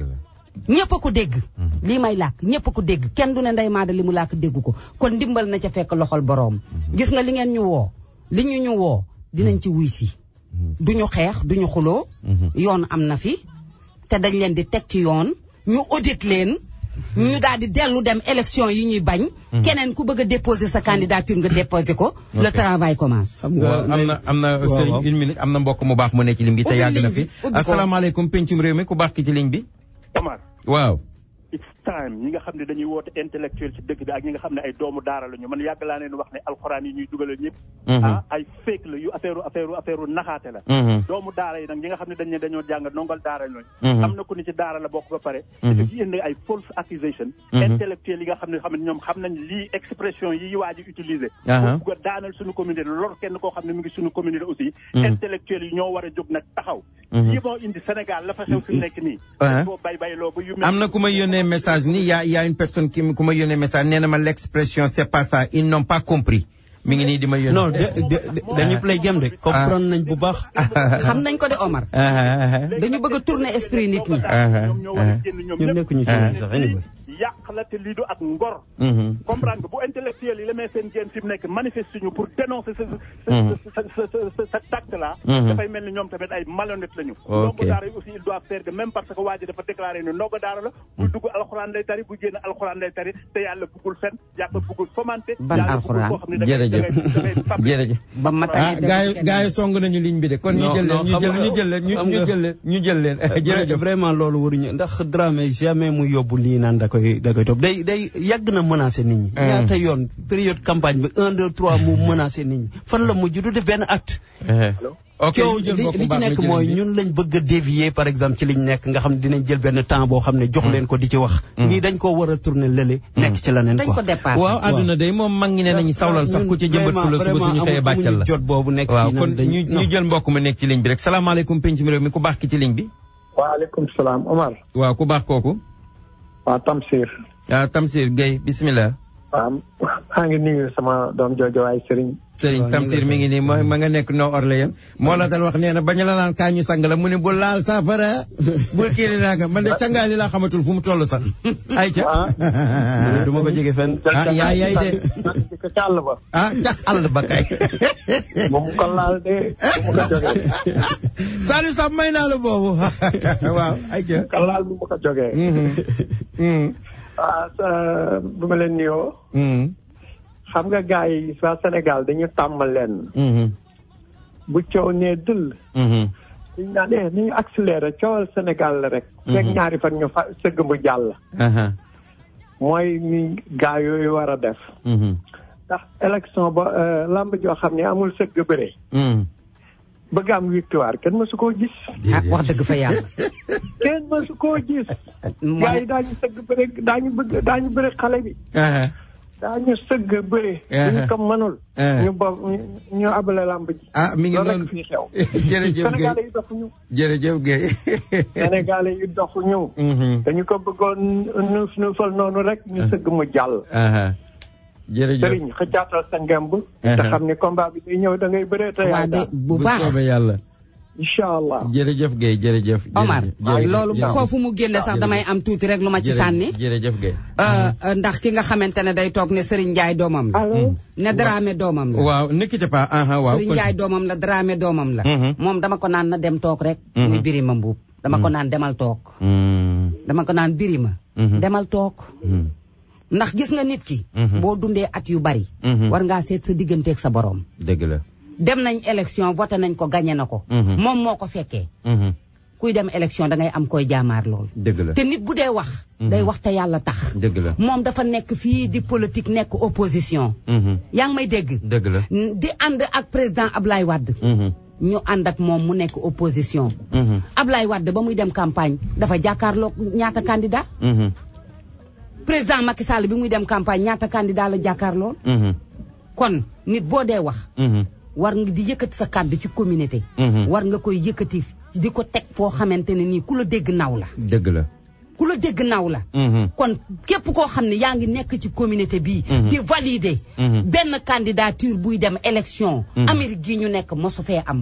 Speaker 12: ñëpp a ko dégg lii may làkk ñëpp a ko dégg kenn du ne Ndeye Maada li mu làkk dégg ko kon ndimbal na ca fekk loxol boroom gis nga li ngeen ñu woo li ñu woo dinañ ci wuy si duñu xeex duñu xuloo yoon am na fi te dañ leen di teg ci yoon ñu audit leen ñu daal di dellu dem élection yi ñuy bañ keneen ku bëgg a déposer sa candidature nga déposer ko le travail commence
Speaker 1: am na sëriñ une minute am na mbokk mu baax mu ne ci ligne bi te yàgg na fi asalaamaaleykum pencum réew mi ku baax ki ci ligne bi
Speaker 15: Omar
Speaker 1: waaw
Speaker 15: it's time ñi nga xam ne dañuy woote intellectuel ci dëkk bi ak ñi nga xam ne ay doomu daara la ñu man yàgg laa leen wax ne alxuraan yi ñuy dugalal ñëpp ay fake la yu affaire naxaate la doomu daara yi nag ñi nga xam ne dañ ne dañoo jàng nongal daara lañu am na ku ni ci daara la bokk ba pare dafa ci indi ay false accusation intellectuel yi nga xam ne ñoom xam nañ lii expression yi waa ji utiliser pour bugg a daanal suñu communauté lor kenn koo xam ne mu ngi suñu communauté aussi intellectuel yi ñoo war a jóg nag taxaw yi moo indi Sénégal la fa xew fi nekk nii boo bay-bayloo ba yu
Speaker 1: am na ku ma yónnee message ni y a une personne qui ku ma yónnee message nee na ma l'expression c'est pas ça ils n'ont pas compris mi ngi nii di ma yónnee
Speaker 14: non dañu play game de comprendre nañ bu baax
Speaker 12: xam nañ ko de Omar dañu bëgg a tourner esprit nit ñi
Speaker 14: ñun nekkuñu ci sax
Speaker 15: yàq la te lii du ak ngor comprendre nga bu intellectuel yi la mee seen génn fi mu nekk manifeste ñu pour dénoncer sa acte là dafay mel ni ñoom tamit ay malhonnête lañu ndongo daara yi aussi il doit faire de même parce que waa ji dafa déclaré ne ndongo daara la bu dugg alxuraan lay tari bu génn alxuraan lay tari te yàlla buggul fen yàlla buggul fomante
Speaker 12: ban alxuraan
Speaker 1: jërëjëf
Speaker 12: ba matay
Speaker 1: gaa yi song nañu ligne bi de kon ñu jël leen
Speaker 14: jërëjëf vraiment loolu waruñu ndax Dramé jamais mu yóbbu lii naan da koy topp day yàgg na menacé nit ñi ñaata yoon période campagne bi 1 2 3 mu menacé nit ñi fan la mujj du def benn acte
Speaker 1: ok
Speaker 14: li ci nekk mooy ñun lañ bëgg a dévier par exemple ci liñ nekk nga xam ne dinañ jël benn temps boo xam ne jox leen ko di ci wax nii dañ ko war a tourner lële nekk ci leneen quoi
Speaker 1: waaw àdduna day moom mag ngi ne nañu sawlal sax ku ci jëmbat fu la suba suñu xëyee bàccal la
Speaker 14: jot boobu nekk
Speaker 1: waaw kon ñu jël mbokk ma nekk ci ligne bi rek salaamaaleykum penc mi réew mi ku baax ki ci ligne bi
Speaker 17: waaleykum salaam Omar
Speaker 1: waaw ku baax kooku
Speaker 17: waaw Tamsir
Speaker 1: Tamsir Gueye bismillah
Speaker 17: waaw maa ngi nuyu sama doom joojo waay Serigne
Speaker 1: Tamsir mi ngi nii ma nga nekk Nord Orléans moo la dal wax nee na bañ la naan kaa ñu sang la mu ne bu laal saafara bul kii ni naanga man de cangaali laa xamatul fu mu toll sax ay ca
Speaker 14: du ma ko jege fenn
Speaker 1: yaay de
Speaker 17: ca àll ba
Speaker 1: ca àll ba kay
Speaker 17: bu mu ko laal de bu mu ko jógee
Speaker 1: Saliou Samb may naa la boobu waaw ay ca
Speaker 17: ko laal bu mu ko jógee bu ma leen nuyoo xam nga gars yi waa Sénégal dañu tàmm leen bu coow nee dëll dañu naan nañu accéléré coowal Sénégal la rek fekk ñaari fan ñu sëgg mu jàll mooy ni gars yooyu war a def ndax élection ba lamb joo xam ne amul sëgg bëre bëgg am victoire kenn mësu koo gis.
Speaker 12: wax dëgg fa yàlla.
Speaker 17: kenn mësu koo gis. gars yi daañu sëgg bëre daañu bëre xale bi. daañu sëgg bëre. ñu ko mënul. ñu abale lamb ji.
Speaker 1: mi ngi noonu
Speaker 17: fii xew.
Speaker 1: jërëjëf Guèye
Speaker 17: Sénégalais yi doxuñu.
Speaker 1: jërëjëf Guèye.
Speaker 17: Sénégalais yi doxuñu. dañu ko bëggoon nuufal noonu rek ñu sëgg mu jàll.
Speaker 1: jërëjëf
Speaker 17: Serigne xëccaatal sa ngemb. te xam ne combat bi day ñëw da ngay bëree te yaa daal
Speaker 12: bu baax
Speaker 1: soobee yàlla.
Speaker 17: incha allah
Speaker 1: jërëjëf Guèye jërëjëf.
Speaker 12: Omar loolu foofu mu génne sax damay am tuuti rek lu ma ci sànni.
Speaker 1: jërëjëf Guèye.
Speaker 12: ndax ki nga xamante ne day toog ne Serigne Ndiaye doomam la. ne Dramé doomam la.
Speaker 1: waaw ne quittez pas waaw.
Speaker 12: Serigne Ndiaye doomam la Dramé doomam la. moom dama ko naan na dem toog rek. muy Birima Mbuub dama ko naan demal toog. dama ko naan Birima. demal toog. ndax gis nga nit ki. boo dundee at yu bari. war ngaa seet sa digganteeg sa borom.
Speaker 1: dëgg la.
Speaker 12: dem nañ élection voté nañ ko gagné na ko. moom moo ko fekkee. kuy dem élection da ngay am koy jaamaar lool.
Speaker 1: dëgg la
Speaker 12: te nit bu dee wax. day wax te yàlla tax.
Speaker 1: dëgg la
Speaker 12: moom dafa nekk fii di politique nekk opposition. yaa ngi may dégg.
Speaker 1: dëgg la
Speaker 12: di ànd ak président Ablaye Wade. ñu ànd ak moom mu nekk opposition. Ablaye Wade ba muy dem campagne dafa jàkkaarloog ñaata candidat. président Macky Sall bi muy dem campagne ñaata candidat la jàkkaarloo. kon nit boo dee wax. war nga di yëkkati sa kàddu ci communauté. war nga koy yëkkati di ko teg foo xamante ne nii ku la dégg naw la.
Speaker 1: dëgg la.
Speaker 12: ku la dégg naw la. kon képp koo xam ne yaa ngi nekk ci communauté bii. di valider. benn candidature buy dem élection. Amérique gi ñu nekk mosu fee am.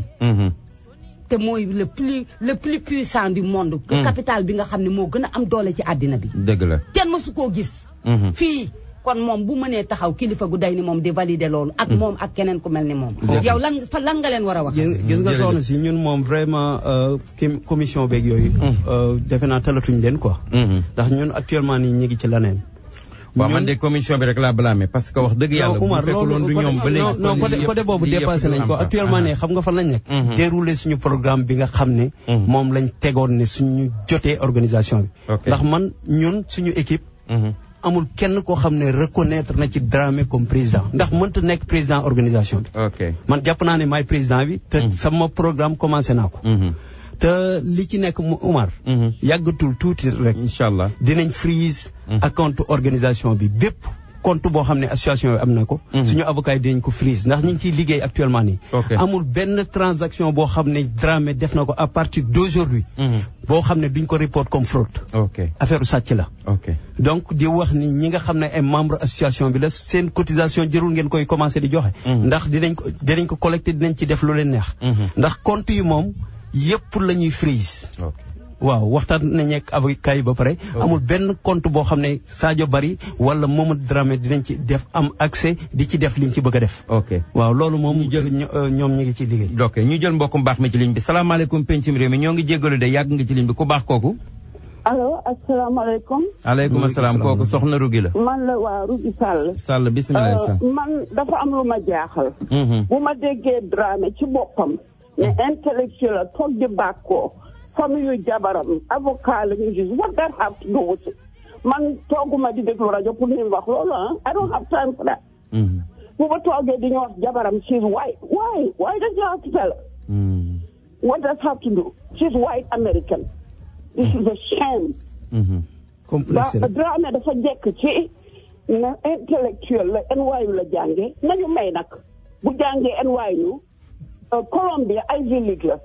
Speaker 12: te mooy le plus puissant du monde. capital bi nga xam ne moo gën a am doole ci àddina bi.
Speaker 1: dëgg la
Speaker 12: kenn mosu koo gis. fii kon moom bu mënee taxaw kilifa gu day ni moom di valider loolu. ak moom ak keneen ku mel ni moom. yow lan nga leen war a wax.
Speaker 14: gis nga soxna si ñun moom vraiment commission beeg yooyu. defe naa talatuñ leen quoi. ndax ñun actuellement nii ñu ngi ci leneen.
Speaker 1: waaw man de commission bi rek laa blâmer parce que wax dëgg yàlla.
Speaker 14: Oumar
Speaker 1: bu fekkuloon du ñoom ba léegi.
Speaker 14: non côté boobu dépassé nañ ko actuellement ne xam nga fan lañ nekk. déroulé suñu programme bi nga xam ne. moom lañ tegoon ne suñu jotee organisation bi. ndax man ñun suñu équipe. amul kenn koo xam ne reconnaître na ci Dramé comme président ndax mënta nekk président organisation bi. man jàpp naa ne maay président bi. te sama programme commencé naa ko. te li ci nekk Oumar. yàggatul tuuti rek.
Speaker 1: incha allah
Speaker 14: dinañ freeze. compte organisation bi bépp compte boo xam ne association bi am na ko. suñu avocat yi dinañ ko freeze ndax ñu ngi ciy liggéey actuellement nii. amul benn transaction boo xam ne Dramé def na ko à partir d'aujourd'hui boo xam ne duñ ko report comme fraude. affaire sàcc la. donc di wax ni ñi nga xam ne ay membre association bi la seen cotisation jërul ngeen koy commencé di joxe. ndax dinañ ko collecté dinañ ci def lu leen neex. ndax compte yi moom yëpp la ñuy freeze. waaw waxtaan nañu ak avocat yi ba pare. amul benn compte boo xam ne Sadio Bari wala Mamadou Dramé dinañ ci def am accès di ci def liñ ci bëgg a def. waaw loolu moom ñoom ñu ngi ci liggéey.
Speaker 1: ok ñu jël mbokku mbaax mi ci ligne bi salaamaaleykum pencum réew mi ñoo ngi jéggalu de yàgg nga ci ligne bi ku baax kooku.
Speaker 18: allo asalaamaaleykum.
Speaker 1: aleykum salaam kooku soxna Rugi la.
Speaker 18: man la waa Rugi Sall.
Speaker 1: Sall bisimilah Sall.
Speaker 18: man dafa am lu ma jaaxal. bu ma déggee Dramé ci boppam. ne intellectuel la toog di bàkkoo. famille yu jabaram avocat la ñu gis what that have to do with it man tooguma di déglu rajo pour ñu wax loolu I don't have time for that. bu ma toogee di ñu wax jabaram she's white why does you have to tell her? What does have to do? She's white American. This is a shame. Dramé dafa jekk ci na intellectuel la NYU la jànge nañu may nag bu jàngee NYU Columbia Ivy League la.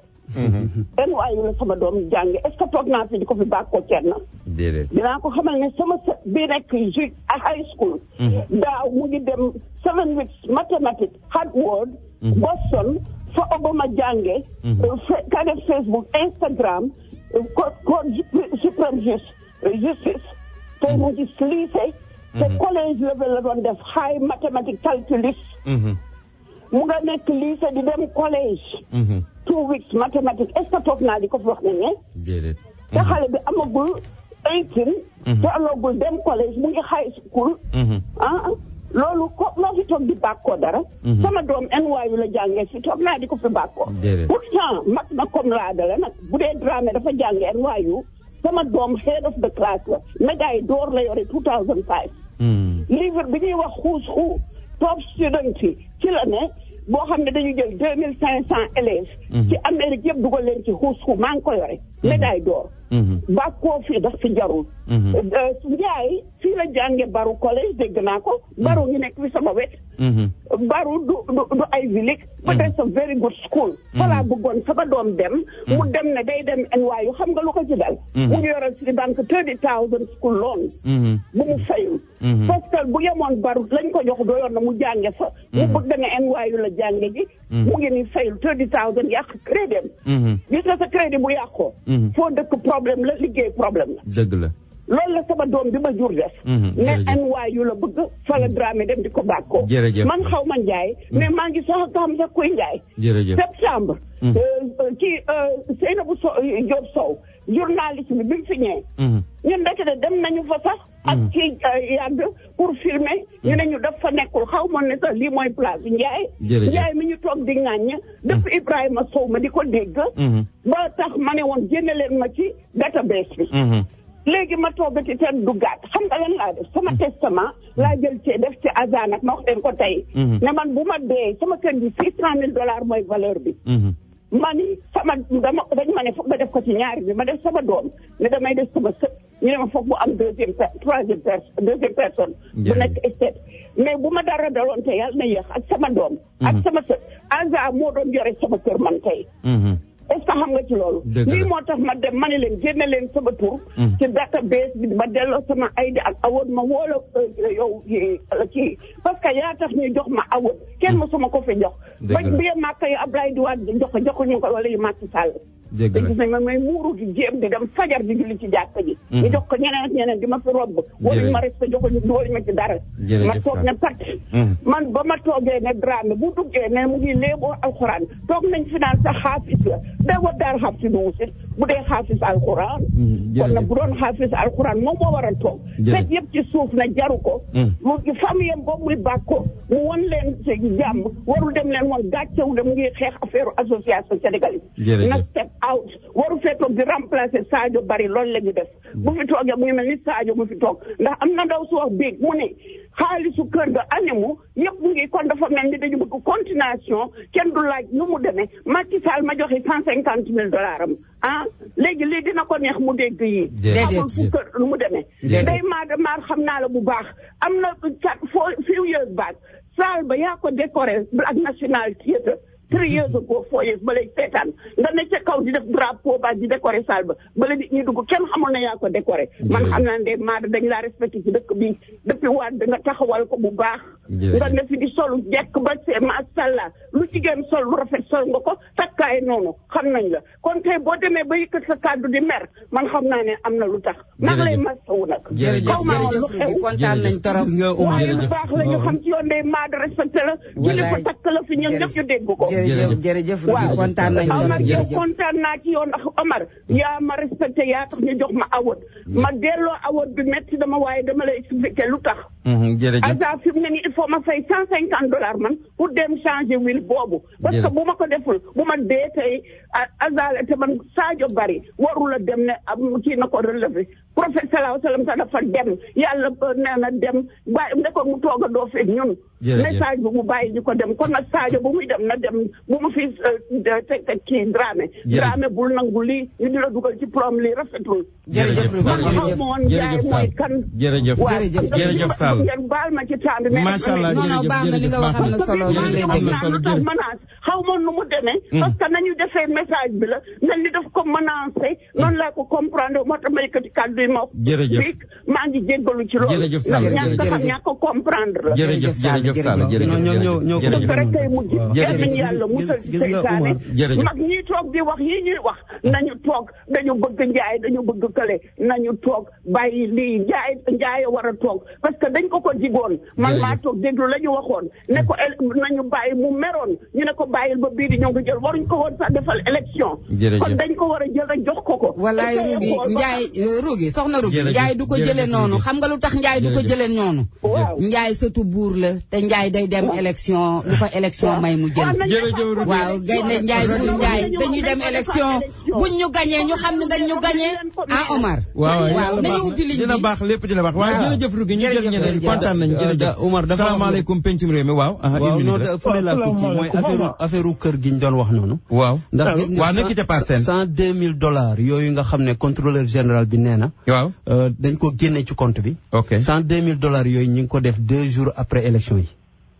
Speaker 18: NYU la sama doom jànge est-ce que toog naa fi di ko fi bàkkoo kenn. dinaa ko xamal ne sama bi nekk high school. daaw mu ngi dem 7 weeks mathematics Harvard Boston fa Obama jànge ka def Facebook Instagram code supreme justice te mu ngi lycée te collège level la doon def high mathematics calculus mu nga nekk lycée di dem collège 2 weeks mathematics est-ce que toog naa di ko fi wax ne te xale bi amagul 18 te amagul dem collège mu ngi high school loolu ko loo fi toog di bàkkoo dara sama doom NYU la jàngee fi toog naa di ko fi bàkkoo pourtant mag na comme laada la nag bu dee Dramé dafa jàngee NYU sama doom head of the class la médaille d'or la yore 2005 livre bi ñuy wax who's who top student yi ci la ne boo xam ne dañu jël 2500 élèves. ci Amérique yëpp dugal leen ci xuus maa ngi ko yore. médaille d'or. bàkkoo fii daf fi jarul. Ndiaye fii la jànge Baru collège dégg naa ko. Baru ngi nekk fi sama wet. Baru du Ivy League. but it's a very good school. falaa bëggoon sama doom dem. mu dem ne day dem NYU xam nga lu ko ci dal. mu ngi yoral si banque 30,000 school loan. bu mu fayul. parce que bu yemoon Baru lañ ko jox doyoon na mu jànge fa. mu bëgg ne NYU la jànge ji. mu ngi ni fayul 30,000 yàq crédit am. gis nga sa crédit bu yàqoo. foo dëkk problème la liggéey problème la.
Speaker 1: dëgg la.
Speaker 18: loolu la sama doom bi ma jur def. ne NYU la bëgg fa la Dramé dem di ko bàkkoo. man xaw ma Ndiaye. mais maa ngi soxla xam sax kuy Ndiaye. septembre. kii Seynabou Diop Sow journaliste bi mu fi ñëwee. ñun ndekete dem nañu fa sax. ak ci yàgg pour filmer. ñu ne ñu daf fa nekkul xaw ma ne sax lii mooy place Ndiaye. Ndiaye mi ñu toog di ŋàññ. depuis Ibrahima Sow ma di ko dégg. ba tax ma ne woon génne leen ma ci database bi. léegi ma toogati te duggaat xam nga lan laa def sama testament laa jël ci def ci azan ak ma wax leen ko tey. ne man bu ma dee sama kër gi $600,000 mooy valeur bi. ma ni sama dañ ma ne foog nga def ko ci ñaari bi ma def sama doom ne damay def sama sët ñu ne ma foog bu am deuxième personne. bu nekk estate mais bu ma dara daloon te yàlla na yéex ak sama doom. ak sama sët azan moo doon yore sama kër man tey. est-ce que xam nga ci loolu. lii moo tax ma dem ma ne leen génne leen sama tur. ci database bi ma delloo sama ID ak award ma wóola yow kii parce que yaa tax ñu jox ma award kenn mësuma ko fi jox. ba bi màkk yi Abdoulaye di waat joxuñu ko wala yu Macky Sall. dëgg la gis nañ ma may muuru di jéem di dem fajar di julli ci jàkka ji. ñu jox ko ñeneen ak ñeneen di ma fi robb. wala ma respect joxuñu duwaluñu ma ci dara. ma toog ne parti. man ba ma toogee ne Dramé bu duggee ne mu ngi léeboo alxuraan toog nañ fi naan sax xaafis la da wa daar xaafis du wusit bu dee xaafis alxuraan. kon nag bu doon xaafis alxuraan moom moo war a toog. fekk yëpp ci suuf na jaru ko. mu famille am boobu muy bàkko mu won leen ci jàmm warul dem leen woon gàccewu de mu ngi xeex affaire association sénégalaise. na step out waru fee toog di remplacer Sadio Bari loolu la ñu def. bu fi toogee mu ngi mel ni Sadio mu fi toog ndax am na ndaw su wax biig mu ne xaalisu kër ga animu yëpp mu ngi kon dafa mel ni dañu bëgg continuation kenn du laaj nu mu demee Macky Sall ma joxe $150,000 am léegi lii dina ko neex mu dégg yi amul fu kër nu mu demee day maar xam naa la bu baax am na few years back Sall ba yaa ko décoré Black National Theatre 3 years ago 4 years ba lay seetaan nga ne ca kaw di def drapeau ba di décorer salle ba bala nit ñi dugg kenn xamul ne yaa ko décorer man xam naa ne Maada dañ laa respecté ci dëkk bi depuis waat da nga taxawal ko bu baax nga ne fi di solu jekk ba see masàllaa lu jigéen sol lu rafet sol nga ko takkaay noonu xam nañ la kon tey boo demee ba yëkkat sa kàddu di mer man xam naa ne am na lu tax maa ngi lay masawu nag xaw maa woon lu xew
Speaker 12: kontaan nañ torop
Speaker 18: waaye lu baax la ñu xam ci yoon de Maada respecté la julli ko takk la fi ñun ñëpp ñu dégg ko
Speaker 12: jërëjëf Rugi kontaan nañ
Speaker 18: Omar yow kontaan naa ci yow ndax Omar yaa ma respecté yaa tax ñu jox ma award ma delloo award bi métti dama waaye dama lay expliqué lu tax asa fi mu ne nii il faut ma fay $150 man pour dem changer wil boobu parce que bu ma ko deful bu ma dee tey azal te man Sadio Bari warula dem ne kii na ko relevé prophète sallallahu alayhi wa sallam sax dafa dem yàlla nee na dem bàyyi ne ko mu toog a doo feeg ñun message bu mu bàyyi ñu ko dem kon nag Sadio bu muy dem na dem bu ma fi teg kii Dramé bul nangu lii ñu di la dugal ci problème lii rafetul.
Speaker 1: jërëjëf jërëjëf Sall
Speaker 18: ngeen baal ma ci temps bi.
Speaker 1: macha allah jërëjëf
Speaker 12: li nga wax am na solo
Speaker 18: menace xaw ma nu mu demee. parce que nañu defee message bi la mel ni daf ko menacé noonu laa ko comprendre moo tax ma yëkkati kàddu yi ma.
Speaker 1: jërëjëf
Speaker 18: maa ngi jéggalu ci loolu.
Speaker 1: jërëjëf Sall
Speaker 18: ñàkk ko comprendre la.
Speaker 1: jërëjëf Sall
Speaker 18: yàlla musal ci seytaane mag ñi toog di wax yi ñuy wax nañu toog dañu bëgg njaay dañu bëgg kële nañu toog bàyyi lii njaay war a toog parce que dañ ko jigoon man maa toog déglu la ñu waxoon ne ko nañu bàyyi mu meroon ñu ne ko bàyyil ba bii di ñoo ngi jël waruñ ko woon sax defal élection kon dañ ko war a jël rek jox ko
Speaker 12: wallaay Rugi Njaay Rugi soxna Rugi Njaay du ko jële jëlee noonu xam nga lu tax Njaay du ko jëlee noonu. Njaay sëtu buur la te Njaay day dem élection lu ko élection may mu jël. waaw gay ne Njaay buur Njaay dañuy dem élection buñ ñu gañee ñu xam ne dañ ñu gañee ah Omar. waaw nañu ubbi ligne bi
Speaker 1: dina baax lépp dina baax waaye jërëjëf Rugi ñu jël ñeneen kontaan nañu jërëjëf Omar dafa salaamaaleykum pencum réew mi waaw.
Speaker 14: waaw non fële laa ko kii mooy affaire kër gi ñu doon wax noonu.
Speaker 1: waaw
Speaker 14: ndax gis nga $102,000 yooyu nga xam ne contrôleur général bi nee na.
Speaker 1: waaw
Speaker 14: dañ ko génne ci compte bi.
Speaker 1: ok
Speaker 14: $102,000 yooyu ñu ngi ko def 2 jours après élection yi.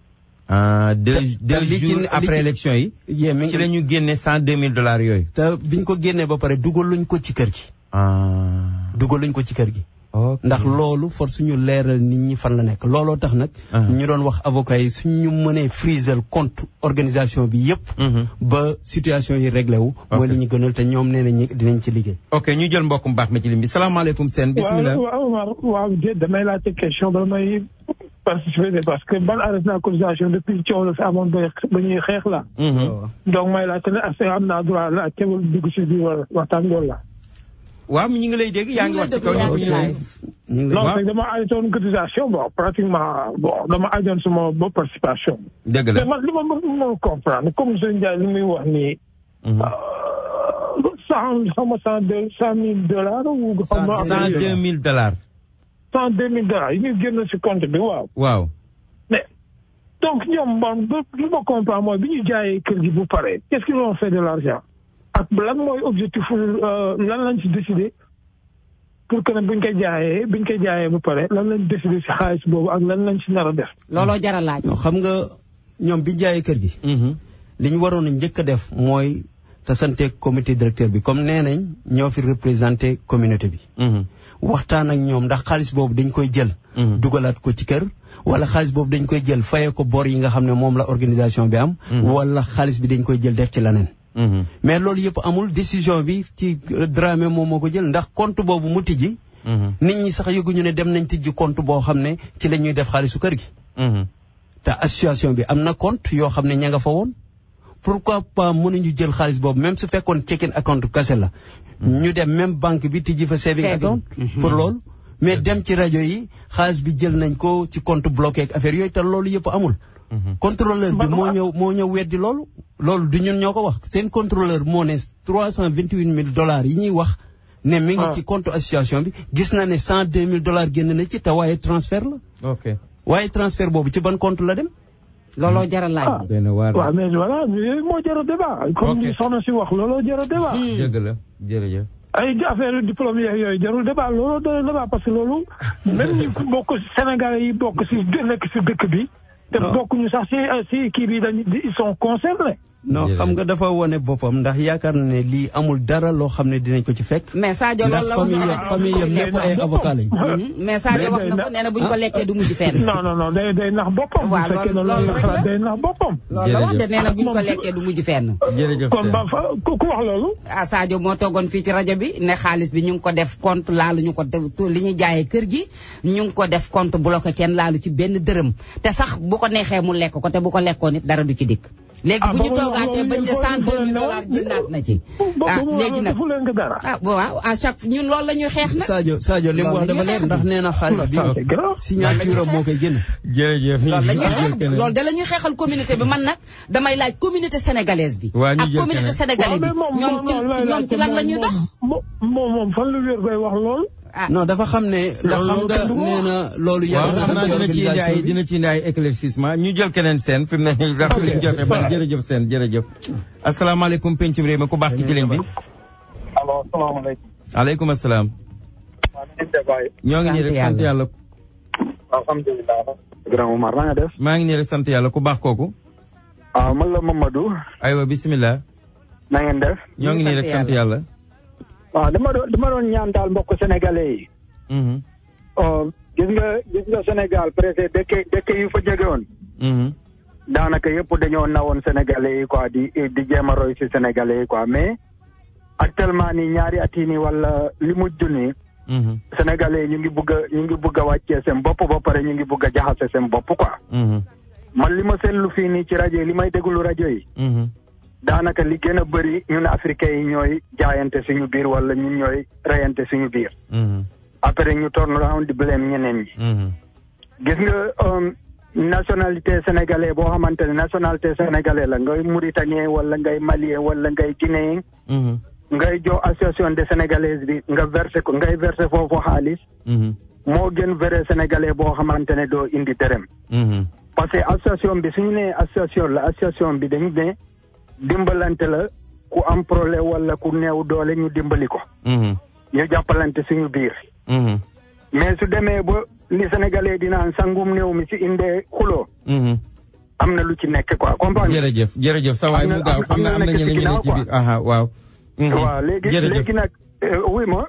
Speaker 1: 2 jours après élection yi. ci la ñu génne $102,000 yooyu.
Speaker 14: te biñ ko génnee ba pare dugaluñ ko ci kër gi. dugaluñ ko ci kër gi. ndax loolu force ñu leeral nit ñi fan la nekk looloo tax nag. ñu doon wax avocat yi suñu mënee freezer compte organisation bi yépp ba situation yi réglé wu. mooy li ñu gënal te ñoom nee nañ dinañ ci liggéey.
Speaker 1: ok ñu jël mbokk mu baax mi ci lim bi salaamaaleykum seen. bisimilah
Speaker 9: waaw damay laajte question bala may participer parce que ban arrêté na cotisation depuis coow la fi amoon ba ñuy xeex la. donc may laajte ne est-ce que am naa droit la teewul dugg si biir waxtaan loolu la.
Speaker 1: waaw ñu ngi lay dégg yaa ngi wax ci kaw
Speaker 9: non c'est dama ajoon cotisation bon pratiquement bon dama ajoon sama bopp participation.
Speaker 1: dëgg la
Speaker 9: mais man li ma mën comprendre comme sëñ Ndiaye li muy wax nii. $100,000 ou
Speaker 1: $102,000.
Speaker 9: $102,000 yi ñu génn si compte bi waaw.
Speaker 1: waaw.
Speaker 9: mais donc ñoom bon li ma comprendre mooy bi ñu jaayee kër gi bu pare qu'est-ce qu'ils ont fait de l'argent ak lan mooy objectif lan lañ ci décidé pour que ne buñ koy jaayee ba pare lan lañ décidé ci xaalis boobu ak lan lañ ci nar a def.
Speaker 12: looloo jar a laaj.
Speaker 14: xam nga ñoom biñ jaayee kër gi. li ñu waroon a njëkk a def mooy tasante comité directeur bi comme nee nañ ñoo fi représenté communauté bi. waxtaan ak ñoom ndax xaalis boobu dañ koy jël. dugalaat ko ci kër. wala xaalis boobu dañ koy jël fayee ko bor yi nga xam ne moom la organisation bi am. wala xaalis bi dañ koy jël def ci leneen. mais loolu yëpp amul décision bi ci Dramé moom moo ko jël ndax compte boobu mu tijji. nit ñi sax yëguñu ne dem nañ tijji compte boo xam ne ci la ñuy def xaalisu kër gi. te association bi am na compte yoo xam ne ña nga fa woon. pourquoi pas mënuñu jël xaalis boobu même su fekkoon checking account kase la. ñu dem même banque bi tijji fa saving account. pour loolu mais dem ci rajo yi xaalis bi jël nañ ko ci compte bloqué ak affaire yooyu te loolu yëpp amul. contrôleur bi moo ñëw weddi loolu. loolu du ñun ñoo ko wax seen contrôleur moo ne $328,000 yi ñuy wax. ne mi ngi ci compte association bi gis na ne $102,000 génn na ci te waaye transfert la.
Speaker 1: ok
Speaker 14: waaye transfert boobu ci ban compte la dem.
Speaker 12: looloo jar a laaj.
Speaker 9: waaw mais voilà moo jar a débat. comme ni soxna si wax looloo jar a débat.
Speaker 1: dëgg la jërëjëf.
Speaker 9: ay affaire diplôme yooyu jarul débat looloo jar a débat parce que loolu même ñi bokk Sénégalais yi bokk si nekk si dëkk bi. te bokkuñu sax si kii bi dañu ils sont concernés.
Speaker 14: non xam nga dafa wone boppam ndax yaakaar na ne lii amul dara loo xam ne dinañ ko ci fekk.
Speaker 12: mais Sadio loolu la
Speaker 14: ndax famille yëpp ñëpp ay avocat lañ.
Speaker 12: mais Sadio wax na ko nee na buñ ko lekkee du mujj fenn.
Speaker 9: non day nax boppam.
Speaker 12: waaw loolu rek
Speaker 9: day nax boppam.
Speaker 12: loolu la wax de nee na buñ ko lekkee du mujj fenn.
Speaker 1: jërëjëf
Speaker 9: kon ba ku wax loolu.
Speaker 12: ah Sadio moo toogoon fii ci rajo bi ne xaalis bi ñu ngi ko def compte laalu ñu ko def li ñu jaayee kër gi ñu ngi ko def compte bloqué kenn laalu ci benn dërëm te sax bu ko neexee mu lekk ko te bu ko lekkoon it dara du ci dikk. léegi bu ñu toogaatee bañ de $102,000 jëndaat na ci. léegi nag waaw à chaque ñun loolu la ñuy xeex nag.
Speaker 14: Sadio li mu wax dafa leer ndax nee na xaalis bi signature moo koy génne.
Speaker 1: jërëjëf
Speaker 12: loolu la ñuy xeex loolu da la ñuy xeexal communauté bi man nag damay laaj communauté sénégalaise bi. ak communauté sénégalais bi ñoom ci lan la ñuy dox.
Speaker 9: moom fan la wér bay wax loolu.
Speaker 14: non dafa xam ne ndax xam nga nee na loolu yàgg na ci organisation bi
Speaker 1: dina ci indi ay éclaircissement ñu jël keneen seen fi mu ne nii dafa li ñu joxe ban jërëjëf seen jërëjëf. asalaamaaleykum pencum réew mi ku baax ki ci ligne bi.
Speaker 19: allo salaamaaleykum.
Speaker 1: aleykum salaam. ñoo ngi nii rek sant yàlla.
Speaker 19: alhamdulilah. grand Omar na nga def.
Speaker 1: maa ngi nii rek sant yàlla ku baax kooku.
Speaker 19: man la Mamadou.
Speaker 1: aywa bisimilah.
Speaker 19: na ngeen def.
Speaker 1: ñoo ngi nii rek sant yàlla.
Speaker 19: waaw dama doon ñaan daal mbokk sénégalais yi. gis nga Sénégal presque dëkk yu fa jege woon. daanaka yëpp dañoo nawoon sénégalais yi quoi di jéem a roy si sénégalais yi quoi mais actuellement nii ñaari at yi nii wala li mujj nii. sénégalais yi ñu ngi bugg a wàccee seen bopp ba pare ñu ngi bugg a jaxase seen bopp quoi. man li ma seetlu fii nii ci rajo yi li may déglu rajo yi. daanaka li gën a bëri ñun africains yi ñooy jaayante suñu biir wala ñun ñooy reyante suñu biir. après ñu tourne around di blame ñeneen ñi. gis nga nationalité sénégalais boo xamante ne nationalité sénégalais la ngay mauritanien wala ngay malien wala ngay guinéen. ngay jox association de sénégalaises bi nga versé ko ngay versé foofu xaalis. moo gën vrai sénégalais boo xamante ne doo indi dërëm. parce que association bi suñu nee association bi dañu ne dimbalante la ku am problème wala ku néew doole ñu dimbali ko. ñu jàppalante suñu biir. mais su demee ba li sénégalais dinaan sangum néew mi si indee xuloo. am na lu ci nekk quoi comprendre.
Speaker 1: jërëjëf sa waay mu gaaw xam na am na ñeneen ñu ne ci biir waaw.
Speaker 19: waaw léegi nag wuy ma.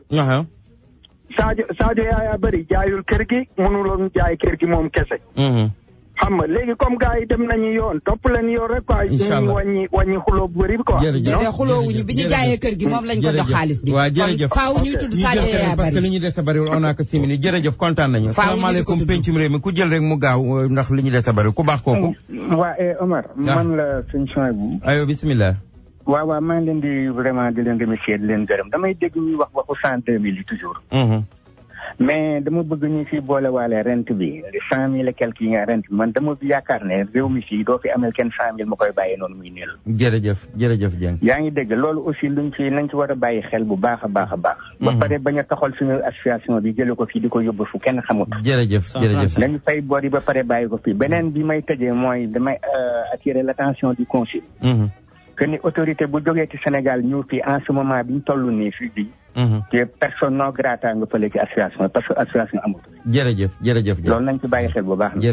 Speaker 19: Sadio Yaya Bari jaayul kër gi mënuloon jaay kër gi moom kese. xam nga léegi comme gars yi dem nañu yoon topp leen yoon rek quoi. incha allah ñu wàññi xuloo bu bëri quoi.
Speaker 12: jërëjëf xuloo wuñu bi ñu jaayee kër gi moom lañ ko jox xaalis bi.
Speaker 1: waaw jërëjëf
Speaker 12: kon faaw ñuy tudd Sadio Yaya Bari
Speaker 1: parce que li ñu des a bëriwul on a que 6 minutes jërëjëf kontaan nañu. salaamaaleykum pencum réew mi ku jël rek mu gaaw ndax li ñu des a bëri ku baax kooku.
Speaker 20: waa Omar. man la suñu son bu.
Speaker 1: ayo bismillah.
Speaker 20: waaw maa ngi leen di vraiment di leen remercier di leen gërëm damay dégg ñuy wax waxu 102 000 toujours. mais dama bëgg ñu fi boole waale rent bi 100 000 et quelques yi nga rent bi man dama yaakaar ne réew mi fii doo fi amel kenn 100 000 ma koy bàyyee noonu muy niil.
Speaker 1: jërëjëf Dieng.
Speaker 20: yaa ngi dégg loolu aussi nañ ci war a bàyyi xel bu baax a baax a baax. ba pare bañ a taxal suñu association bi jëlee ko fii di ko yóbbu fu kenn xamut.
Speaker 1: jërëjëf.
Speaker 20: nañu fay bor yi ba pare bàyyi ko fii beneen bi may tëjee mooy damay attirer l'attention du consul. que ni autorité bu jógee ci Sénégal ñëw fii en ce moment bi ñu toll nii fii bi te personne non grata nga fële ci association parce que association amul.
Speaker 1: jërëjëf.
Speaker 20: loolu nañ ci bàyyi xel bu baax.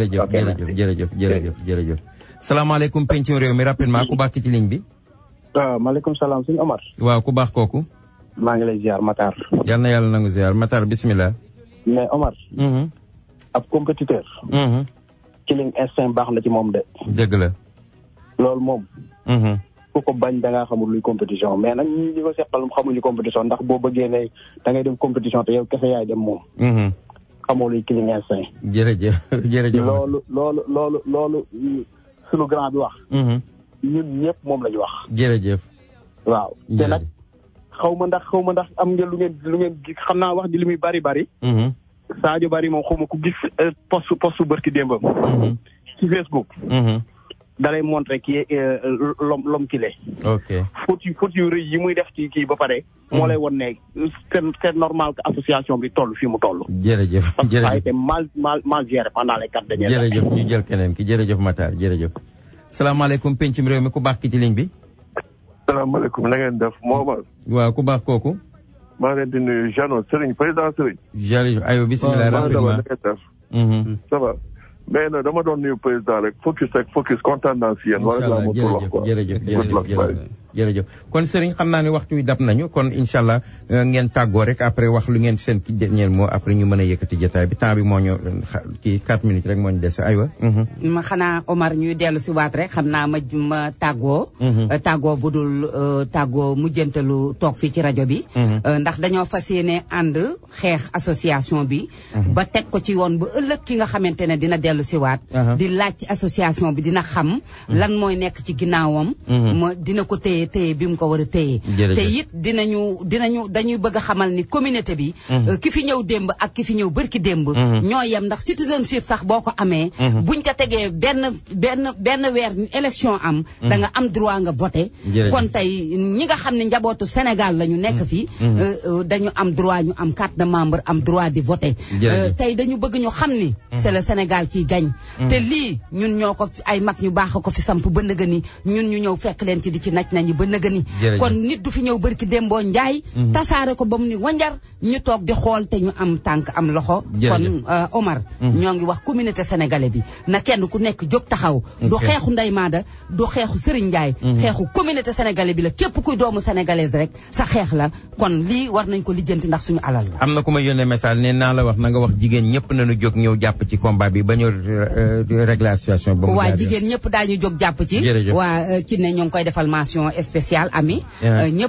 Speaker 1: jërëjëf. salaamaaleykum pencum réew mi rapidement ku baax ci ligne bi.
Speaker 21: waaw maaleykum salaam suñu Omar.
Speaker 1: waaw ku baax kooku.
Speaker 21: maa ngi lay ziar Matar.
Speaker 1: yal na yàlla nangu ziar Matar bismillah.
Speaker 21: mais Omar. ab compétiteur. killing instinct baax na ci moom de.
Speaker 1: dëgg la.
Speaker 21: loolu moom. ku ko bañ da ngaa xamul luy compétition mais nag ñi ko seqal xamuñu compétition ndax boo bëggee ne da ngay dem compétition te yow kese yaay dem moom. xamoo luy killing instinct.
Speaker 1: jërëjëf.
Speaker 21: loolu sunu grand bi wax. ñun ñëpp moom la ñu wax.
Speaker 1: jërëjëf.
Speaker 21: waaw te nag xaw ma ndax am ngeen lu ngeen xam naa wax ji li muy bari. Sadio Bari moom xaw ma ku gis poste bërki démbam. ci Facebook. dalay montré kii l'homme qu'il est.
Speaker 1: ok
Speaker 21: faute yu rëy yi muy def ci kii ba pare. moo lay won ne c'est normal que association bi toll fii mu toll.
Speaker 1: jërëjëf.
Speaker 21: parce que ça a été mal géré pendant les 4 dernières années.
Speaker 1: jërëjëf ñu jël keneen ki jërëjëf Matar jërëjëf. salaamaaleykum pencum réew mi ku baax ki ci ligne bi.
Speaker 22: salaamaaleykum na ngeen def Mohamed.
Speaker 1: waaw ku baax kooku.
Speaker 22: maa ngi leen di nuyu Jano Serigne président Serigne.
Speaker 1: jërëjëf ayo bisimilah rapidement.
Speaker 22: ça va. mais nag dama doon nuyu président rek focus kontaan naa si yéen.
Speaker 1: incha allah jërëjëf kon Serigne xam naa ne waxtu wi dab nañu kon incha allah ngeen tàggoo rek après wax lu ngeen seen dernier mot après ñu mën a yëkkati jotaay bi temps bi moo ñu kii 4 minutes rek moo ñu dese aywa.
Speaker 12: ma xanaa Omar ñuy dellu si waat rek xam naa ma tàggoo. tàggoo bu dul tàggoo mujjantalu toog fii ci rajo bi. ndax dañoo fas yéene ànd xeex association bi. ba teg ko ci yoon ba ëllëg ki nga xamante ne dina dellu si waat. di laaj ci association bi dina xam. lan mooy nekk ci ginnaawam. dina ko téye bi mu ko war a téye. te it dañuy bëgg a xamal ni communauté bi. ki fi ñëw démb ak ki fi ñëw bërki démb. ñoo yem ndax citizenship sax boo ko amee. buñ ko tegee benn weer élection am. da nga am droit nga voté. kon tey ñi nga xam ne njabootu Sénégal la ñu nekk fi. dañu am droit ñu am carte de membre am droit di voté. tey dañu bëgg ñu xam ni. c'est le Sénégal qui gagne. te lii ñun ñoo ko ay mag ñu baax ko fi samp ba nëga ni ñun ñu ñëw fekk leen ci di ci naj nañu ba nëga ni kon nit du fi ñëw bërki démboo njaay tasaare ko ba mu ni wanjar ñu toog di xool te ñu am tànk am loxo kon Omar ñoo ngi wax communauté sénégalais bi na kenn ku nekk jóg taxaw du xeexu Ndeye Maada du xeexu Serigne Ndiaye xeexu communauté sénégalais bi la képp kuy doomu sénégalaise rek sa xeex la kon lii war nañ ko lijjanti ndax suñu alal la.
Speaker 1: am na ku ma yónnee message ne naa la wax na nga wax jigéen ñëpp nañu jóg ñëw jàpp ci combat bi ba ñu régler situation ba mu
Speaker 12: waa jigéen ñëpp daañu jóg jàpp ci waa ki ne ñoo ngi koy defal mention spéciale ami ñëpp rek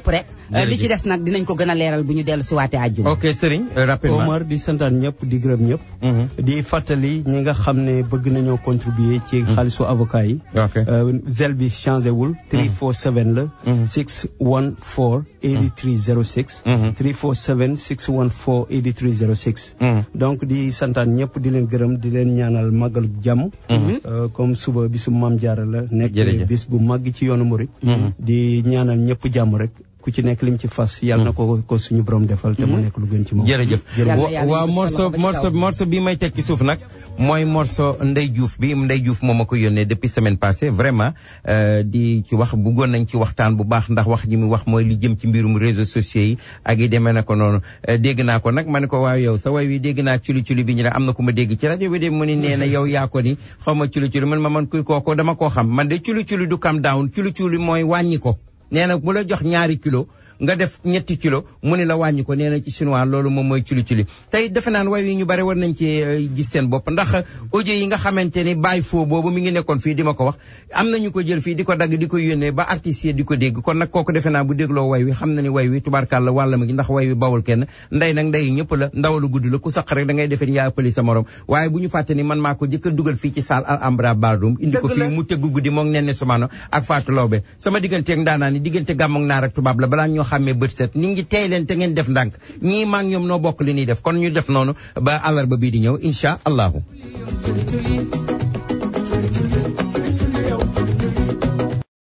Speaker 12: li ci des nag dinañ ko gën a leeral bu ñu dellu si waate àjjuma.
Speaker 1: ok Serigne rapidement
Speaker 14: Omar di santaan ñëpp di gërëm ñëpp. di fàttali ñi nga xam ne bëgg nañoo contribuer ci xaalisu avocat yi. zel bi changé wul. 347 la. 614 8306. 347 614 8306. donc di santaan ñëpp di leen gërëm di leen ñaanal màggalu jàmm. comme suba bisu Maam Jaara la nekk bis bu màgg ci yoonu murit. di ñaanal ñëpp jàmm rek. ku ci nekk lim ci fas yàlla na ko suñu borom defal te mu nekk lu gën ci moom.
Speaker 1: jërëjëf waaw morceau bi may teg ci suuf nag mooy morceau Ndeye Diouf bi Ndeye Diouf moom ma ko yónnee depuis semaine passée vraiment di ci wax bëggoon nañ ci waxtaan bu baax ndax wax ji mu wax mooy li jëm ci mbirum réseaux sociaux yi ak yi demee na ko noonu dégg naa ko nag ma ne ko waaw yow sa way wi dégg naa culi bi ñu ne am na ku ma dégg ci rajo bi de mu ni nee na yow yaa ko ni xaw ma culi man kuy kooko dama koo xam man de culi du calm down culi mooy wàññi ko nee na mu la jox 2 kilo nga def 3 kilo mu ne la wàññi ko nee na ci chinois loolu moom mooy culi tey defe naan way wi ñu bare war nañ ci gis seen bopp ndax audio yi nga xamante ni bàyyi foo boobu mi ngi nekkoon fii di ma ko wax am nañu ko jël fii di ko dagg di ko yónnee ba artistes yi di ko dégg kon nag kooku defe naa bu dégloo way wi xam na ni way wi tubaarkàlla wàlla ma gi ndax way wi bawul kenn ndey nag ndey ñëpp la ndawalu gudd la ku saq rek da ngay defee ni yaa ëppali sa morom waaye bu ñu fàtte ni man maa ko jëkk a dugal fii ci salle Alhambra Ballroom indi ko fii mu tëgg guddi moom Nene Sumano ak Fatou Lawbe sama digganteeg ndaanaa ni diggante gàmm ak naar ak tubaab la balaa ñoo xàmmee bët set ngi tey leen te ngeen def ndànk ñii maa ngi ñoom noo bokk li ñuy def kon ñu def noonu ba àllarba bii di ñëw incha allahu